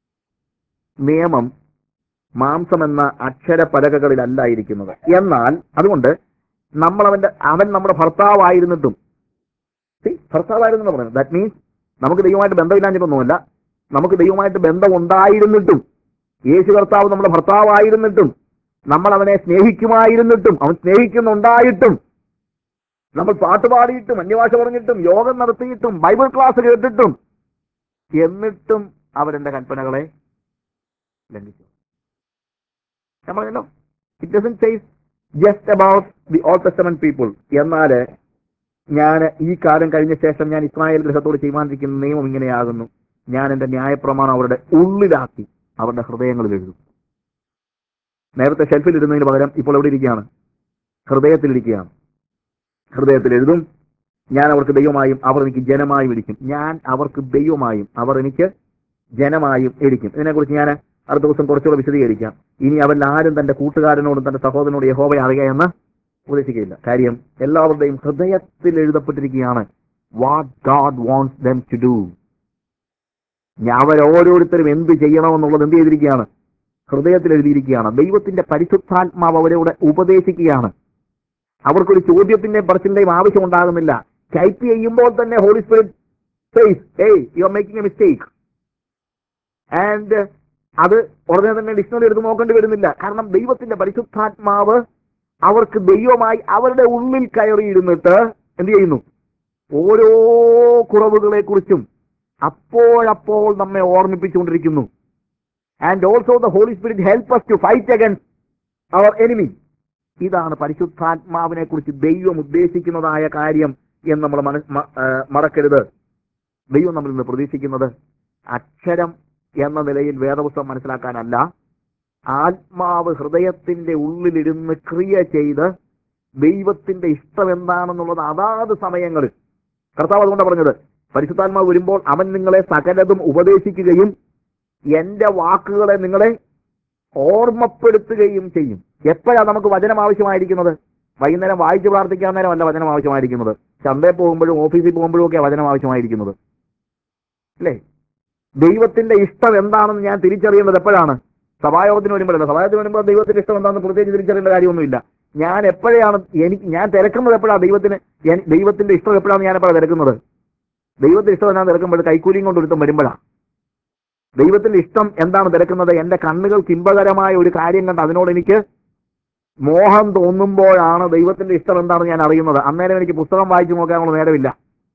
നിയമം മാംസമെന്ന അക്ഷരപലകകളിലല്ല ഇരിക്കുന്നത്. എന്നാൽ അതുകൊണ്ട് അവൻ നമ്മുടെ ഭർത്താവായിരുന്നിട്ടും, ഭർത്താവായിരുന്നു പറയുന്നത്, ദാറ്റ് മീൻസ് നമുക്ക് ദൈവമായിട്ട് ബന്ധമില്ലാഞ്ഞിട്ടൊന്നുമല്ല, നമുക്ക് ദൈവമായിട്ട് ബന്ധം ഉണ്ടായിരുന്നിട്ടും, യേശു കർത്താവ് നമ്മുടെ ഭർത്താവായിരുന്നിട്ടും, നമ്മൾ അവനെ സ്നേഹിക്കുമായിരുന്നിട്ടും, അവൻ സ്നേഹിക്കുന്നുണ്ടായിട്ടും, നമ്മൾ പാട്ടുപാടിയിട്ടും അന്യഭാഷ പറഞ്ഞിട്ടും യോഗം നടത്തിയിട്ടും ബൈബിൾ ക്ലാസ് കേട്ടിട്ടും, എന്നിട്ടും അവരെന്റെ കൽപ്പനകളെ ലംഘിച്ചു. ഞാൻ പറഞ്ഞല്ലോ, it doesn't say just about the Old Testament people. എന്നാൽ ഞാൻ ഈ കാലം കഴിഞ്ഞ ശേഷം ഞാൻ ഇസ്രായേൽ ഗൃഹത്തോട് ചെയ്യുവാനിരിക്കുന്ന നിയമം ഇങ്ങനെയാകുന്നു, ഞാൻ എന്റെ ന്യായപ്രമാണം അവരുടെ ഉള്ളിലാക്കി അവരുടെ ഹൃദയങ്ങളിൽ എഴുതും. നേരത്തെ ഷെൽഫിൽ ഇടുന്നതിന് പകരം ഇപ്പോൾ എവിടെ ഇരിക്കുകയാണ്? ഹൃദയത്തിലിരിക്കുകയാണ്. ഹൃദയത്തിൽ എഴുതും. ഞാൻ അവർക്ക് ദൈവമായും അവർ എനിക്ക് ജനമായും ഇരിക്കും. ഞാൻ അവർക്ക് ദൈവമായും അവർ എനിക്ക് ജനമായും ഇരിക്കും. ഇതിനെക്കുറിച്ച് ഞാൻ അടുത്ത ദിവസം കുറച്ചുകൂടെ വിശദീകരിക്കാം. ഇനി അവരിൽ ആരും തന്റെ കൂട്ടുകാരനോടും തന്റെ സഹോദരനോട് യഹോവയെ അറിയുക എന്ന് ഉപദേശിക്കുകയില്ല. കാര്യം എല്ലാവരുടെയും ഹൃദയത്തിൽ എഴുതപ്പെട്ടിരിക്കുകയാണ് what God wants them to do. അവരോരോരുത്തരും എന്ത് ചെയ്യണമെന്നുള്ളത് എന്ത് ചെയ്തിരിക്കുകയാണ്? ഹൃദയത്തിൽ എഴുതിയിരിക്കുകയാണ്. ദൈവത്തിന്റെ പരിശുദ്ധാത്മാവ് അവരോട് ഉപദേശിക്കുകയാണ്. അവർക്കൊരു ചോദ്യത്തിന്റെയും പറച്ചിലിന്റെയും ആവശ്യം ഉണ്ടാകുന്നില്ല. ടൈപ്പ് ചെയ്യുമ്പോൾ തന്നെ Holy Spirit says, "Hey, you are making a mistake." And അത് ഉടനെ തന്നെ ഡിക്ഷണറി എടുത്ത് നോക്കേണ്ടി വരുന്നില്ല. കാരണം ദൈവത്തിന്റെ പരിശുദ്ധാത്മാവ് അവർക്ക് ദൈവമായി അവരുടെ ഉള്ളിൽ കയറിയിരുന്നിട്ട് എന്ത് ചെയ്യുന്നു? ഓരോ കുറവുകളെ കുറിച്ചും അപ്പോഴപ്പോൾ നമ്മെ ഓർമ്മിപ്പിച്ചുകൊണ്ടിരിക്കുന്നു. And also the Holy Spirit help us to fight against our enemy. ഇതാണ് പരിശുദ്ധാത്മാവിനെ കുറിച്ച് ദൈവം ഉദ്ദേശിക്കുന്നതായ കാര്യം എന്ന് നമ്മൾ മറക്കരുത്. ദൈവം നമ്മളിൽ നിന്ന് പ്രതീക്ഷിക്കുന്നത് അക്ഷരം എന്ന നിലയിൽ വേദപുസ്തകം മനസ്സിലാക്കാനല്ല, ആത്മാവ് ഹൃദയത്തിന്റെ ഉള്ളിലിരുന്ന് ക്രിയ ചെയ്ത് ദൈവത്തിന്റെ ഇഷ്ടം എന്താണെന്നുള്ളത് അതാത് സമയങ്ങളിൽ. കർത്താവ് അതുകൊണ്ടാണ് പറഞ്ഞത്, പരിശുദ്ധാത്മാവ് വരുമ്പോൾ അവൻ നിങ്ങളെ സകലതും ഉപദേശിക്കുകയും എന്റെ വാക്കുകളെ നിങ്ങളെ ഓർമ്മപ്പെടുത്തുകയും ചെയ്യും. എപ്പോഴാണ് നമുക്ക് വചനം ആവശ്യമായിരിക്കുന്നത്? വൈകുന്നേരം വായിച്ച് പ്രാർത്ഥിക്കാൻ നേരമല്ല വചനം ആവശ്യമായിരിക്കുന്നത്. ചന്തയിൽ പോകുമ്പോഴും ഓഫീസിൽ പോകുമ്പോഴും ഒക്കെ വചനം ആവശ്യമായിരിക്കുന്നത്, അല്ലേ? ദൈവത്തിന്റെ ഇഷ്ടം എന്താണെന്ന് ഞാൻ തിരിച്ചറിയേണ്ടത് എപ്പോഴാണ്? സഭായോഗത്തിന് വരുമ്പോഴല്ല. സഭായോഗത്തിന് വരുമ്പോൾ ദൈവത്തിന്റെ ഇഷ്ടം എന്താണെന്ന് പ്രത്യേകിച്ച് തിരിച്ചറിയേണ്ട കാര്യമൊന്നുമില്ല. ഞാൻ എപ്പോഴാണ് ഞാൻ തിരക്കുന്നത് എപ്പോഴാണ്? ദൈവത്തിന്റെ ഇഷ്ടം എപ്പോഴാണ് ഞാൻ എപ്പോഴാണ് തിരക്കുന്നത്? ദൈവത്തിന്റെ ഇഷ്ടം ഞാൻ തിരക്കുമ്പോൾ കൈക്കൂലിയും കൊണ്ട് ഒരുത്തം വരുമ്പോഴാണ്. ദൈവത്തിന്റെ ഇഷ്ടം എന്താണ് തിരക്കുന്നത്? എന്റെ കണ്ണുകൾക്ക് ഇമ്പകരമായ ഒരു കാര്യം കണ്ട് അതിനോട് എനിക്ക് മോഹം തോന്നുമ്പോഴാണ് ദൈവത്തിന്റെ ഇഷ്ടം എന്താണെന്ന് ഞാൻ അറിയുന്നത്. അന്നേരം എനിക്ക് പുസ്തകം വായിച്ചു നോക്കാനുള്ള നേരമില്ല.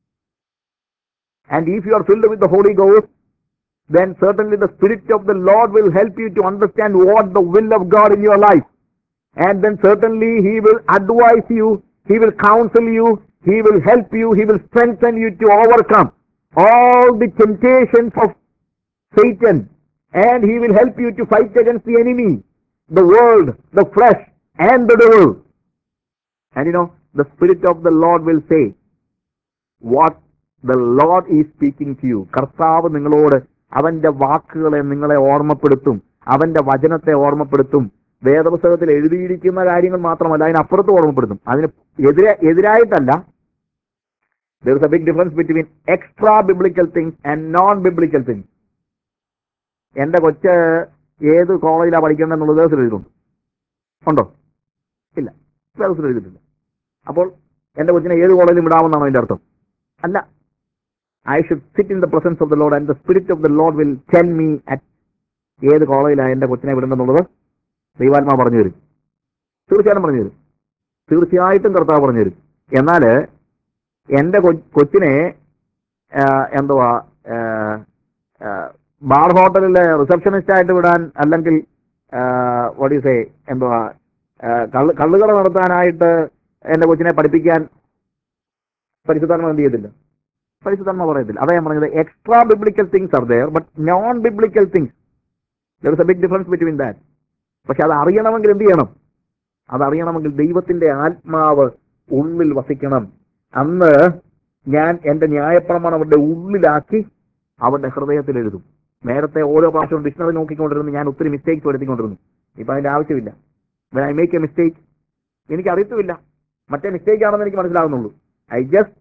And if you are filled with the Holy Ghost, then certainly the Spirit of the Lord will help you to understand what the will of God in your life. And then certainly He will advise you, He will counsel you, He will help you, He will strengthen you to overcome all the temptations of Satan. And He will help you to fight against the enemy, the world, the flesh, and the devil. And the Spirit of the Lord will say what the Lord is speaking to you. കർത്താവ് നിങ്ങളോട് അവന്റെ വാക്കുകളെ നിങ്ങളെ ഓർമ്മപ്പെടുത്തും. അവന്റെ വചനത്തെ ഓർമ്മപ്പെടുത്തും. വേദപുസ്തകത്തിൽ എഴുതിയിരിക്കുന്ന കാര്യങ്ങൾ മാത്രമല്ല, അതിനപ്പുറത്ത് ഓർമ്മപ്പെടുത്തും. അതിന് എതിരായിട്ടല്ല. There is a big difference between extra biblical things and non biblical things. എന്റെ കൊച്ച് ഏത് കോളേജിലാണ് പഠിക്കേണ്ടത് എന്നുള്ളത് വേദത്തിൽ എഴുതിയിട്ടുണ്ട്. ഉണ്ടോ? ഇല്ല, വേദത്തിൽ എഴുതിയിട്ടില്ല. അപ്പോൾ എന്റെ കൊച്ചിനെ ഏത് കോളേജിലും വിടാമെന്നാണ് അതിന്റെ അർത്ഥം? അല്ല. I should sit in the presence of the Lord and the Spirit of the Lord will tell me at ഏത് കോളേജിലാണ് എന്റെ കൊച്ചിനെ വിടേണ്ടെന്നുള്ളത് ദൈവാത്മാ പറഞ്ഞു തരും. തീർച്ചയായിട്ടും പറഞ്ഞു തരും. തീർച്ചയായിട്ടും കർത്താവ് പറഞ്ഞു തരും. എന്നാൽ എന്റെ കൊച്ചിനെ എന്തുവാ ബാർ ഹോട്ടലിലെ റിസപ്ഷനിസ്റ്റ് ആയിട്ട് വിടാൻ, അല്ലെങ്കിൽ വാട്ട് യു സേ എന്തുവാ കള്ളുകട നടത്താനായിട്ട് എന്റെ കൊച്ചിനെ പഠിപ്പിക്കാൻ പരിശുദ്ധാത്മ എന്ത് ചെയ്തില്ല? പരിശുദ്ധാത്മ പറയത്തില്ല. അതാ ഞാൻ പറഞ്ഞത്, extra biblical things are there but non biblical things there is a big difference between that. പക്ഷെ അത് അറിയണമെങ്കിൽ എന്ത് ചെയ്യണം? അതറിയണമെങ്കിൽ ദൈവത്തിന്റെ ആത്മാവ് ഉള്ളിൽ വസിക്കണം. അന്ന് ഞാൻ എന്റെ ന്യായപ്രമാണം അവരുടെ ഉള്ളിലാക്കി അവരുടെ ഹൃദയത്തിൽ എഴുതും. നേരത്തെ ഓരോ പ്രാവശ്യവും ഡിക്ഷണറി നോക്കിക്കൊണ്ടിരുന്നു ഞാൻ ഒത്തിരി മിസ്റ്റേക്സ് വരുത്തിക്കൊണ്ടിരുന്നു. ഇപ്പൊ അതിന്റെ ആവശ്യമില്ല. ഐ മേക്ക് എ മിസ്റ്റേക്ക്, എനിക്ക് അറിയത്തുമില്ല മറ്റേ മിസ്റ്റേക്ക് ആണെന്ന് എനിക്ക് മനസ്സിലാകുന്നുള്ളൂ. ഐ ജസ്റ്റ്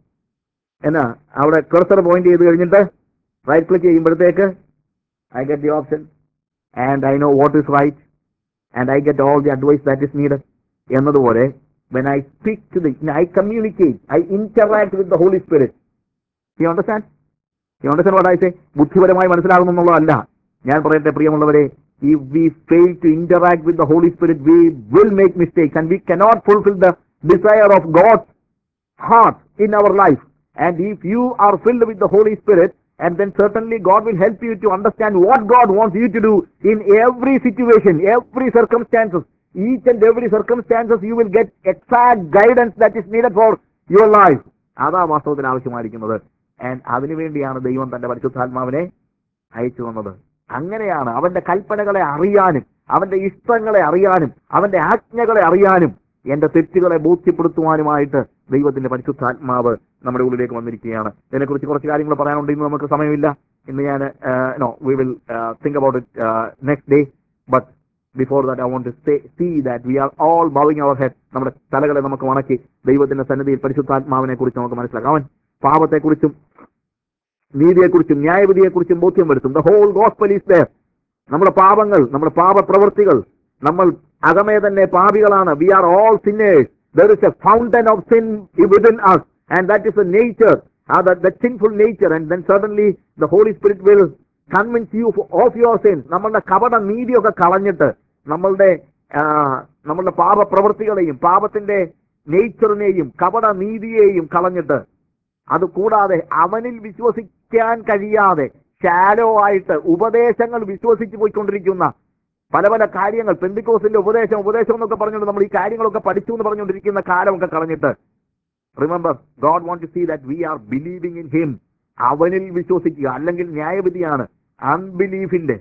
അവിടെ കർസർ പോയിന്റ് ചെയ്ത് കഴിഞ്ഞിട്ട് റൈറ്റ് ക്ലിക്ക് ചെയ്യുമ്പോഴത്തേക്ക് I get the option and I know what is right and I get all the advice that is needed. എന്നതുപോലെ when I speak to I communicate, I interact with the Holy Spirit. You understand? You understand what I say? ബുദ്ധിപരമായി മനസ്സിലാകുന്നു എന്നുള്ളതല്ല ഞാൻ പറയട്ടെ പ്രിയമുള്ളവരെ. If we fail to interact with the Holy Spirit, we will make mistakes and we cannot fulfill the desire of God's heart in our life. And if you are filled with the Holy Spirit, and then certainly God will help you to understand what God wants you to do in every situation, every circumstances. Each and every circumstances you will get exact guidance that is needed for your life. അതാ വാസ്തവത്തിന് ആവശ്യമായിരിക്കുന്നത്. And അതിനുവേണ്ടിയാണ് ദൈവം തന്റെ പരിശുദ്ധാത്മാവിനെ അയച്ചു വന്നത്. അങ്ങനെയാണ് അവന്റെ കൽപ്പനകളെ അറിയാനും അവന്റെ ഇഷ്ടങ്ങളെ അറിയാനും അവന്റെ ആജ്ഞകളെ അറിയാനും എന്റെ തെറ്റുകളെ ബോധ്യപ്പെടുത്തുവാനുമായിട്ട് ദൈവത്തിന്റെ പരിശുദ്ധാത്മാവ് നമ്മുടെ ഉള്ളിലേക്ക് വന്നിരിക്കുകയാണ്. ഇതിനെക്കുറിച്ച് കുറച്ച് കാര്യങ്ങൾ പറയാനുണ്ട്. ഇന്ന് നമുക്ക് സമയമില്ല. ഇന്ന് ഞാൻ we will think about it next day. But before that I want to see that we are all bowing our head. നമ്മുടെ തലകളെ നമുക്ക് വണക്കി ദൈവത്തിന്റെ സന്നിധിയിൽ പരിശുദ്ധാത്മാവിനെ കുറിച്ച് നമുക്ക് മനസ്സിലാക്കാം. അവൻ പാപത്തെക്കുറിച്ചും നീതിയെക്കുറിച്ചും ന്യായവിധിയെക്കുറിച്ചും ബോധ്യം വരുത്തും. The whole gospel is there. നമ്മുടെ പാപങ്ങൾ, നമ്മുടെ പാപപ്രവൃത്തികൾ, നമ്മൾ അകമേ തന്നെ പാപികളാണ്. We are all sinners. There is a fountain of sin within us and that is the nature, that sinful nature. And then suddenly the Holy Spirit will convince you of your sins. നമ്മളുടെ കപട നീതിയൊക്കെ കളഞ്ഞിട്ട് നമ്മളുടെ പാപപ്രവൃത്തികളെയും പാപത്തിന്റെ നേച്ചറിനെയും കപട നീതിയെയും കളഞ്ഞിട്ട്, അതുകൂടാതെ അവനിൽ വിശ്വസിക്കാൻ കഴിയാതെ ശാലോ ആയിട്ട് ഉപദേശങ്ങൾ വിശ്വസിച്ച് പോയിക്കൊണ്ടിരിക്കുന്ന പല പല കാര്യങ്ങൾ, പെന്തിക്കോസിന്റെ ഉപദേശം എന്നൊക്കെ പറഞ്ഞുകൊണ്ട് നമ്മൾ ഈ കാര്യങ്ങളൊക്കെ പഠിച്ചു എന്ന് പറഞ്ഞുകൊണ്ടിരിക്കുന്ന കാലമൊക്കെ കളഞ്ഞിട്ട്, remember God want to see that we are believing in him. അവനിൽ വിശ്വസിക്കുക. അല്ലെങ്കിൽ ന്യായവിധിയാണ് അൺബിലീഫിന്റെ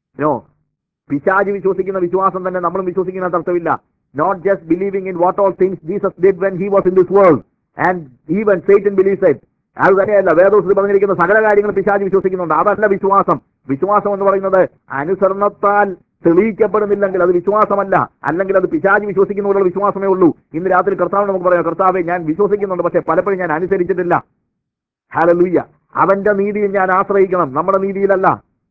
പിശാചി വിശ്വസിക്കുന്ന വിശ്വാസം തന്നെ നമ്മളും വിശ്വസിക്കുന്ന അർത്ഥമില്ല. Not just believing in what all things Jesus did when he was in this world and even Satan believes it. അത് തന്നെയല്ല വേദോസ്തി പറഞ്ഞിരിക്കുന്ന സകല കാര്യങ്ങളും പിശാചി വിശ്വസിക്കുന്നുണ്ട്. അതല്ല വിശ്വാസം. വിശ്വാസം എന്ന് പറയുന്നത് അനുസരണത്താൽ തെളിയിക്കപ്പെടുന്നില്ലെങ്കിൽ അത് വിശ്വാസമല്ല. അല്ലെങ്കിൽ അത് പിശാചി വിശ്വസിക്കുന്നവരുടെ വിശ്വാസമേ ഉള്ളൂ. ഇന്ന് രാത്രി കർത്താവ് നമുക്ക് പറയാം, കർത്താവെ ഞാൻ വിശ്വസിക്കുന്നുണ്ട്, പക്ഷെ പലപ്പോഴും ഞാൻ അനുസരിച്ചിട്ടില്ല. ഹല്ലേലൂയ. അവന്റെ നീതിയിൽ ഞാൻ ആശ്രയിക്കണം, നമ്മുടെ നീതിയിലല്ല.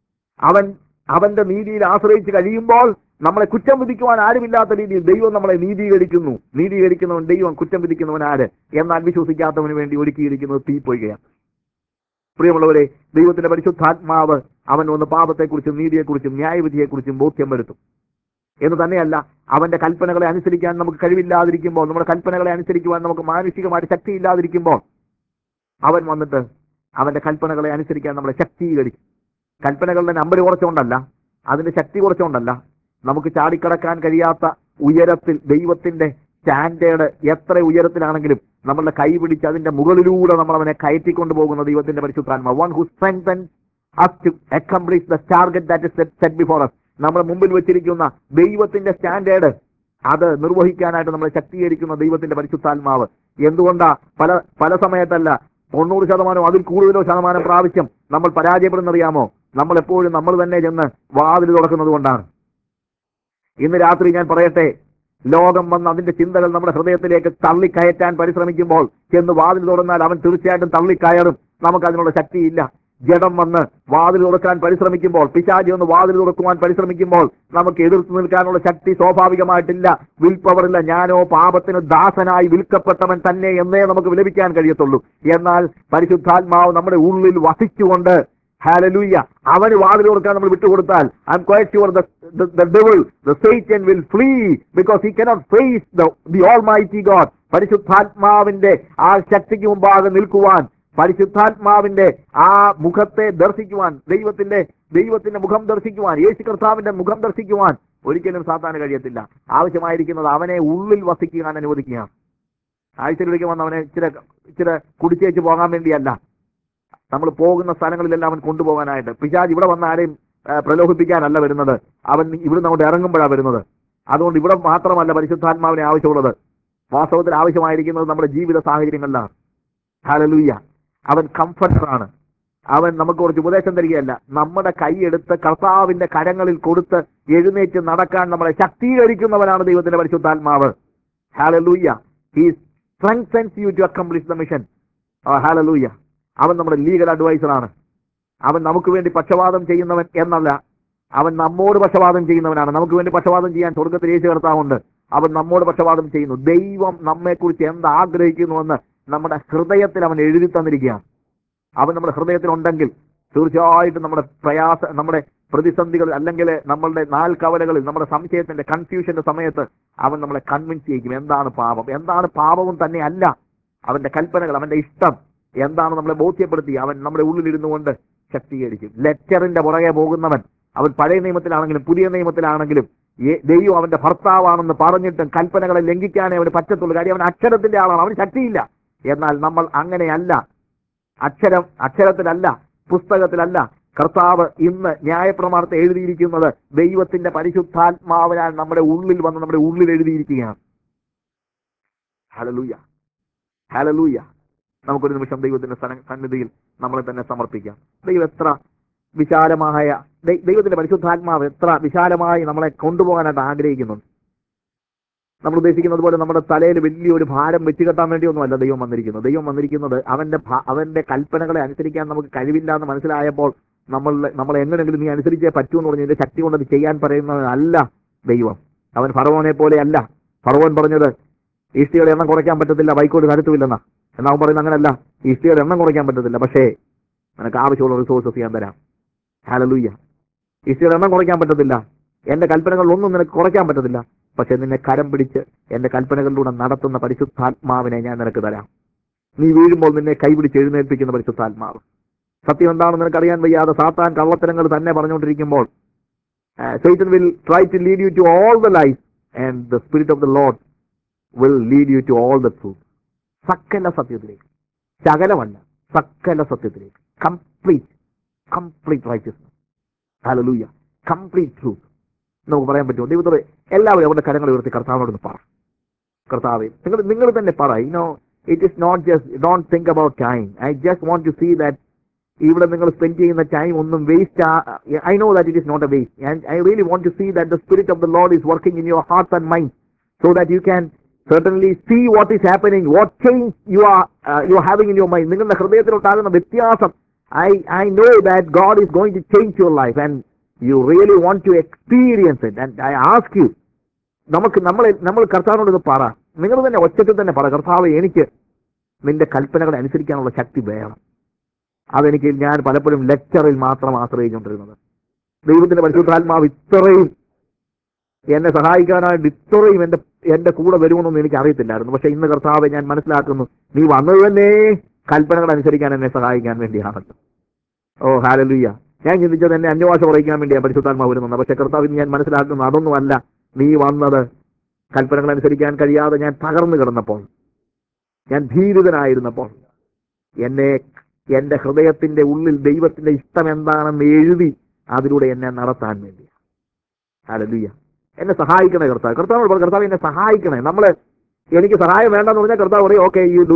അവന്റെ നീതിയിൽ ആശ്രയിച്ച് കഴിയുമ്പോൾ നമ്മളെ കുറ്റം വിധിക്കുവാൻ ആരുമില്ലാത്ത രീതിയിൽ ദൈവം നമ്മളെ നീതീകരിക്കുന്നവൻ ദൈവം, കുറ്റം വിധിക്കുന്നവൻ ആര്? എന്നാൽ വിശ്വസിക്കാത്തവന് വേണ്ടി ഒരുക്കിയിരിക്കുന്നത് തീപ്പൊയ്കയാണ്. പ്രിയമുള്ളവരെ, ദൈവത്തിന്റെ പരിശുദ്ധാത്മാവ് അവൻ വന്ന് പാപത്തെക്കുറിച്ചും നീതിയെക്കുറിച്ചും ന്യായവിധിയെക്കുറിച്ചും ബോധ്യം വരുത്തും എന്ന് തന്നെയല്ല, അവന്റെ കൽപ്പനകളെ അനുസരിക്കാൻ നമുക്ക് കഴിവില്ലാതിരിക്കുമ്പോൾ, നമ്മുടെ കൽപ്പനകളെ അനുസരിക്കുവാൻ നമുക്ക് മാനുഷികമായിട്ട് ശക്തിയില്ലാതിരിക്കുമ്പോൾ അവൻ വന്നിട്ട് അവന്റെ കൽപ്പനകളെ അനുസരിക്കാൻ നമ്മളെ ശക്തീകരിക്കും. കൽപ്പനകളുടെ നമ്പർ കുറച്ചുകൊണ്ടല്ല, അതിന്റെ ശക്തി കുറച്ചുകൊണ്ടല്ല, നമുക്ക് ചാടിക്കടക്കാൻ കഴിയാത്ത ഉയരത്തിൽ ദൈവത്തിന്റെ സ്റ്റാൻഡേർഡ് എത്ര ഉയരത്തിലാണെങ്കിലും നമ്മളുടെ കൈ പിടിച്ച് അതിന്റെ മുകളിലൂടെ നമ്മൾ അവനെ കയറ്റിക്കൊണ്ടു പോകുന്ന ദൈവത്തിന്റെ പരിശുദ്ധാത്മാവ്. One who strengthens us to accomplish the target that is set before us. നമ്മുടെ മുമ്പിൽ വെച്ചിരിക്കുന്ന ദൈവത്തിന്റെ സ്റ്റാൻഡേർഡ് അത് നിർവഹിക്കാനായിട്ട് നമ്മളെ ശക്തീകരിക്കുന്ന ദൈവത്തിന്റെ പരിശുദ്ധാത്മാവ്. എന്തുകൊണ്ടാ പല സമയത്തല്ല 90% അതിൽ കൂടുതലോ ശതമാനം പ്രാവശ്യം നമ്മൾ പരാജയപ്പെടുന്നറിയാമോ? നമ്മൾ എപ്പോഴും നമ്മൾ തന്നെ ചെന്ന് വാതിൽ തുറക്കുന്നത് കൊണ്ടാണ്. ഇന്ന് രാത്രി ഞാൻ പറയട്ടെ, ലോകം വന്ന് അതിന്റെ ചിന്തകൾ നമ്മുടെ ഹൃദയത്തിലേക്ക് തള്ളിക്കയറ്റാൻ പരിശ്രമിക്കുമ്പോൾ ചെന്ന് വാതിൽ തുറന്നാൽ അവൻ തീർച്ചയായിട്ടും തള്ളിക്കയറും. നമുക്ക് അതിനുള്ള ശക്തിയില്ല. ജഡം വന്ന് വാതിൽ തുറക്കാൻ പരിശ്രമിക്കുമ്പോൾ, പിശാചി ഒന്ന് വാതിൽ തുറക്കുവാൻ പരിശ്രമിക്കുമ്പോൾ നമുക്ക് എതിർത്ത് നിൽക്കാനുള്ള ശക്തി സ്വാഭാവികമായിട്ടില്ല. വിൽ പവറില്ല. ഞാനോ പാപത്തിന് ദാസനായി വിൽക്കപ്പെട്ടവൻ തന്നെ എന്നേ നമുക്ക് വിലപിക്കാൻ കഴിയത്തുള്ളൂ. എന്നാൽ പരിശുദ്ധാത്മാവ് നമ്മുടെ ഉള്ളിൽ വസിച്ചുകൊണ്ട്, ഹല്ലേലൂയ, അവന് വാതിൽ തുറക്കാൻ നമ്മൾ വിട്ടുകൊടുത്താൽ, I'm quite sure the devil, the Satan will flee because he cannot face the Almighty God. പരിശുദ്ധാത്മാവിന്റെ ആ ശക്തിക്ക് മുമ്പാകെ നിൽക്കുവാൻ, പരിശുദ്ധാത്മാവിന്റെ ആ മുഖത്തെ ദർശിക്കുവാൻ, ദൈവത്തിന്റെ മുഖം ദർശിക്കുവാൻ, യേശു കർത്താവിന്റെ മുഖം ദർശിക്കുവാൻ ഒരിക്കലും സാത്താന് കഴിയത്തില്ല. ആവശ്യമായിരിക്കുന്നത് അവനെ ഉള്ളിൽ വസിക്കാൻ അനുവദിക്കുക. ആഴ്ചയിലേക്ക് വന്ന് അവനെ ഇച്ചിരി കുടിച്ചേച്ച് പോകാൻ വേണ്ടിയല്ല, നമ്മൾ പോകുന്ന സ്ഥലങ്ങളിലെല്ലാം അവൻ കൊണ്ടുപോകാനായിട്ട്. പിശാച് ഇവിടെ വന്ന ആരെയും പ്രലോഭിപ്പിക്കാനല്ല വരുന്നത്, അവൻ ഇവിടുന്ന് അങ്ങോട്ട് ഇറങ്ങുമ്പോഴാണ് വരുന്നത്. അതുകൊണ്ട് ഇവിടെ മാത്രമല്ല പരിശുദ്ധാത്മാവിനെ ആവശ്യമുള്ളത്, വാസ്തവത്തിൽ ആവശ്യമായിരിക്കുന്നത് നമ്മുടെ ജീവിത സാഹചര്യങ്ങളിലാണ്. ഹല്ലേലൂയ. അവൻ കംഫർട്ടറാണ്. അവൻ നമുക്ക് കുറച്ച് ഉപദേശം തരികയല്ല, നമ്മുടെ കൈയെടുത്ത് കർത്താവിന്റെ കരങ്ങളിൽ കൊടുത്ത് എഴുന്നേറ്റ് നടക്കാൻ നമ്മളെ ശക്തീകരിക്കുന്നവനാണ് ദൈവത്തിന്റെ പരിശുദ്ധാത്മാവ്. Hallelujah. He strengthens you to accomplish the mission. Hallelujah. അവൻ നമ്മുടെ ലീഗൽ അഡ്വൈസറാണ്. അവൻ നമുക്ക് വേണ്ടി പക്ഷപാതം ചെയ്യുന്നവൻ എന്നല്ല, അവൻ നമ്മോട് പക്ഷപാതം ചെയ്യുന്നവനാണ്. നമുക്ക് വേണ്ടി പക്ഷപാതം ചെയ്യാൻ സ്വർഗത്തിൽ യേശു കർത്താവുണ്ട്. അവൻ നമ്മോട് പക്ഷപാതം ചെയ്യുന്നു. ദൈവം നമ്മെക്കുറിച്ച് എന്ത് ആഗ്രഹിക്കുന്നുവെന്ന് നമ്മുടെ ഹൃദയത്തിൽ അവൻ എഴുതി തന്നിരിക്കുകയാണ്. അവൻ നമ്മുടെ ഹൃദയത്തിലുണ്ടെങ്കിൽ തീർച്ചയായിട്ടും നമ്മുടെ പ്രതിസന്ധികൾ, അല്ലെങ്കിൽ നമ്മളുടെ നാൽക്കവലകളിൽ, നമ്മുടെ സംശയത്തിന്റെ കൺഫ്യൂഷന്റെ സമയത്ത് അവൻ നമ്മളെ കൺവിൻസ് ചെയ്യിക്കും. എന്താണ് പാപം, എന്താണ് പാപവും തന്നെ അല്ല, അവന്റെ കൽപ്പനകൾ, അവന്റെ ഇഷ്ടം എന്താണ് നമ്മളെ ബോധ്യപ്പെടുത്തി അവൻ നമ്മുടെ ഉള്ളിലിരുന്നു കൊണ്ട് ശക്തീകരിക്കും. ലെറ്ററിന്റെ പുറകെ പോകുന്നവൻ, അവൻ പഴയ നിയമത്തിലാണെങ്കിലും പുതിയ നിയമത്തിലാണെങ്കിലും ദൈവം അവന്റെ ഭർത്താവാണെന്ന് പറഞ്ഞിട്ടും കൽപ്പനകളെ ലംഘിക്കാനേ അവന് പറ്റത്തുള്ളൂ. കാര്യം അവൻ അക്ഷരത്തിന്റെ ആളാണ്, അവന് ശക്തിയില്ല. എന്നാൽ നമ്മൾ അങ്ങനെയല്ല. അക്ഷരത്തിലല്ല, പുസ്തകത്തിലല്ല. കർത്താവ് ഇന്ന് ന്യായപ്രമാണത്തെ എഴുതിയിരിക്കുന്നത് ദൈവത്തിന്റെ പരിശുദ്ധാത്മാവിനാൽ നമ്മുടെ ഉള്ളിൽ വന്ന് നമ്മുടെ ഉള്ളിൽ എഴുതിയിരിക്കുകയാണ്. Hallelujah, hallelujah. നമുക്കൊരു നിമിഷം ദൈവത്തിന്റെ സന്നിധിയിൽ നമ്മളെ തന്നെ സമർപ്പിക്കാം. ദൈവം എത്ര വിശാലമായ, ദൈവത്തിന്റെ പരിശുദ്ധാത്മാവ് എത്ര വിശാലമായി നമ്മളെ കൊണ്ടുപോകാനായിട്ട് ആഗ്രഹിക്കുന്നുണ്ട്. നമ്മൾ ഉദ്ദേശിക്കുന്നത് പോലെ നമ്മുടെ തലയിൽ വലിയൊരു ഭാരം വെച്ച് കെട്ടാൻ വേണ്ടിയൊന്നുമല്ല ദൈവം വന്നിരിക്കുന്നത്. ദൈവം വന്നിരിക്കുന്നത് അവന്റെ കൽപ്പനകളെ അനുസരിക്കാൻ നമുക്ക് കഴിവില്ല എന്ന് മനസ്സിലായപ്പോൾ നമ്മൾ എങ്ങനെയെങ്കിലും നീ അനുസരിച്ചേ പറ്റൂ എന്ന് പറഞ്ഞ് ഇതിന്റെ ശക്തി കൊണ്ട് അത് ചെയ്യാൻ പറയുന്നതല്ല ദൈവം. അവൻ ഫറവോനെ പോലെയല്ല. ഫറവോൻ പറഞ്ഞത് ഈസ്റ്റിയുടെ എണ്ണം കുറയ്ക്കാൻ പറ്റത്തില്ല, വൈക്കോല് കരുത്തുമില്ലെന്നാ. എന്നാ അവൻ പറയുന്നത് അങ്ങനല്ല, ഈസ്റ്റിയുടെ എണ്ണം കുറയ്ക്കാൻ പറ്റത്തില്ല, പക്ഷേ നിനക്ക് ആവശ്യമുള്ള റിസോഴ്സസ് ഞാൻ തരാം. ഹല്ലേലൂയ. ഈസ്റ്റിയുടെ എണ്ണം കുറയ്ക്കാൻ പറ്റത്തില്ല, എന്റെ കൽപ്പനകളിലൊന്നും നിനക്ക് കുറയ്ക്കാൻ പറ്റത്തില്ല, പക്ഷെ നിന്നെ കരം പിടിച്ച് എന്റെ കൽപ്പനകളിലൂടെ നടത്തുന്ന പരിശുദ്ധാത്മാവിനെ ഞാൻ നിനക്ക് തരാം. നീ വീഴുമ്പോൾ നിന്നെ കൈപിടിച്ച് എഴുന്നേൽപ്പിക്കുന്ന പരിശുദ്ധാത്മാവ്. സത്യം എന്താണെന്ന് നിനക്കറിയാൻ വയ്യാതെ സാത്താൻ കള്ളത്തരങ്ങൾ തന്നെ പറഞ്ഞുകൊണ്ടിരിക്കുമ്പോൾ, Satan will try to lead you to all the lies and the Spirit of the Lord will lead you to all the truth. സകല സത്യത്തിലേക്ക്, ശകലമല്ല സകല സത്യത്തിലേക്ക്, complete righteousness. Hallelujah. Complete truth നമുക്ക് പറയാൻ പറ്റുമോ? ദൈവത്തോടെ എല്ലാവരും അവരുടെ കരങ്ങൾ ഉയർത്തി കർത്താവിനോട് പറ. കർത്താവേ, നിങ്ങൾ തന്നെ പറ. It is not just, don't think about time. I just want to see that ഇവിടെ നിങ്ങൾ സ്പെൻഡ് ചെയ്യുന്ന ടൈം ഒന്നും waste. I know that it is not a waste, and I really want to see that the spirit of the Lord is working in your hearts and mind, so that you can certainly see what is happening, what change you are having in your mind. നിങ്ങളുടെ ഹൃദയത്തിലുണ്ടാകുന്ന വ്യത്യാസം, I know that God is going to change your life and you really want to experience it, and I ask you, നമ്മൾ കർത്താവിനോട് ഇത് പറ. നിങ്ങൾ തന്നെ ഒറ്റത്തിൽ തന്നെ പറ, കർത്താവ് എനിക്ക് നിന്റെ കൽപ്പനകളെ അനുസരിക്കാനുള്ള ശക്തി വേണം. അതെനിക്ക്, ഞാൻ പലപ്പോഴും ലെക്ചറിൽ മാത്രം ആശ്രയിച്ചുകൊണ്ടിരുന്നത്. ദൈവത്തിന്റെ പരിശുദ്ധാത്മാവ് ഇത്രയും എന്നെ സഹായിക്കാനായിട്ട് ഇത്രയും എന്റെ കൂടെ വരുമെന്നൊന്നും എനിക്ക് അറിയത്തില്ലായിരുന്നു. പക്ഷെ ഇന്ന് കർത്താവെ ഞാൻ മനസ്സിലാക്കുന്നു, നീ വന്നത് തന്നെ കൽപ്പനകൾ അനുസരിക്കാൻ എന്നെ സഹായിക്കാൻ വേണ്ടിയാണല്ലോ. ഓ ഹല്ലേലൂയ. ഞാൻ ചിന്തിച്ചത് എന്നെ അന്യഭാഷ പറയിക്കാൻ വേണ്ടിയാണ് പരിശുദ്ധാത്മാവ് വരുന്നത്. പക്ഷെ കർത്താവിന് ഞാൻ മനസ്സിലാക്കുന്നു അതൊന്നുമല്ല. നീ വന്നത് കൽപ്പനകൾ അനുസരിക്കാൻ കഴിയാതെ ഞാൻ തകർന്നു കിടന്നപ്പോൾ, ഞാൻ ഭീരുതനായിരുന്നപ്പോൾ, എന്റെ ഹൃദയത്തിന്റെ ഉള്ളിൽ ദൈവത്തിന്റെ ഇഷ്ടം എന്താണെന്ന് എഴുതി അതിലൂടെ എന്നെ നടത്താൻ വേണ്ടി. ഹല്ലേലൂയ. എന്നെ സഹായിക്കണേ കർത്താവ്. കർത്താവ് എന്നെ സഹായിക്കണേ. എനിക്ക് സഹായം വേണ്ടെന്ന് പറഞ്ഞാൽ കർത്താവ് പറയും, ഓക്കെ യു ഡു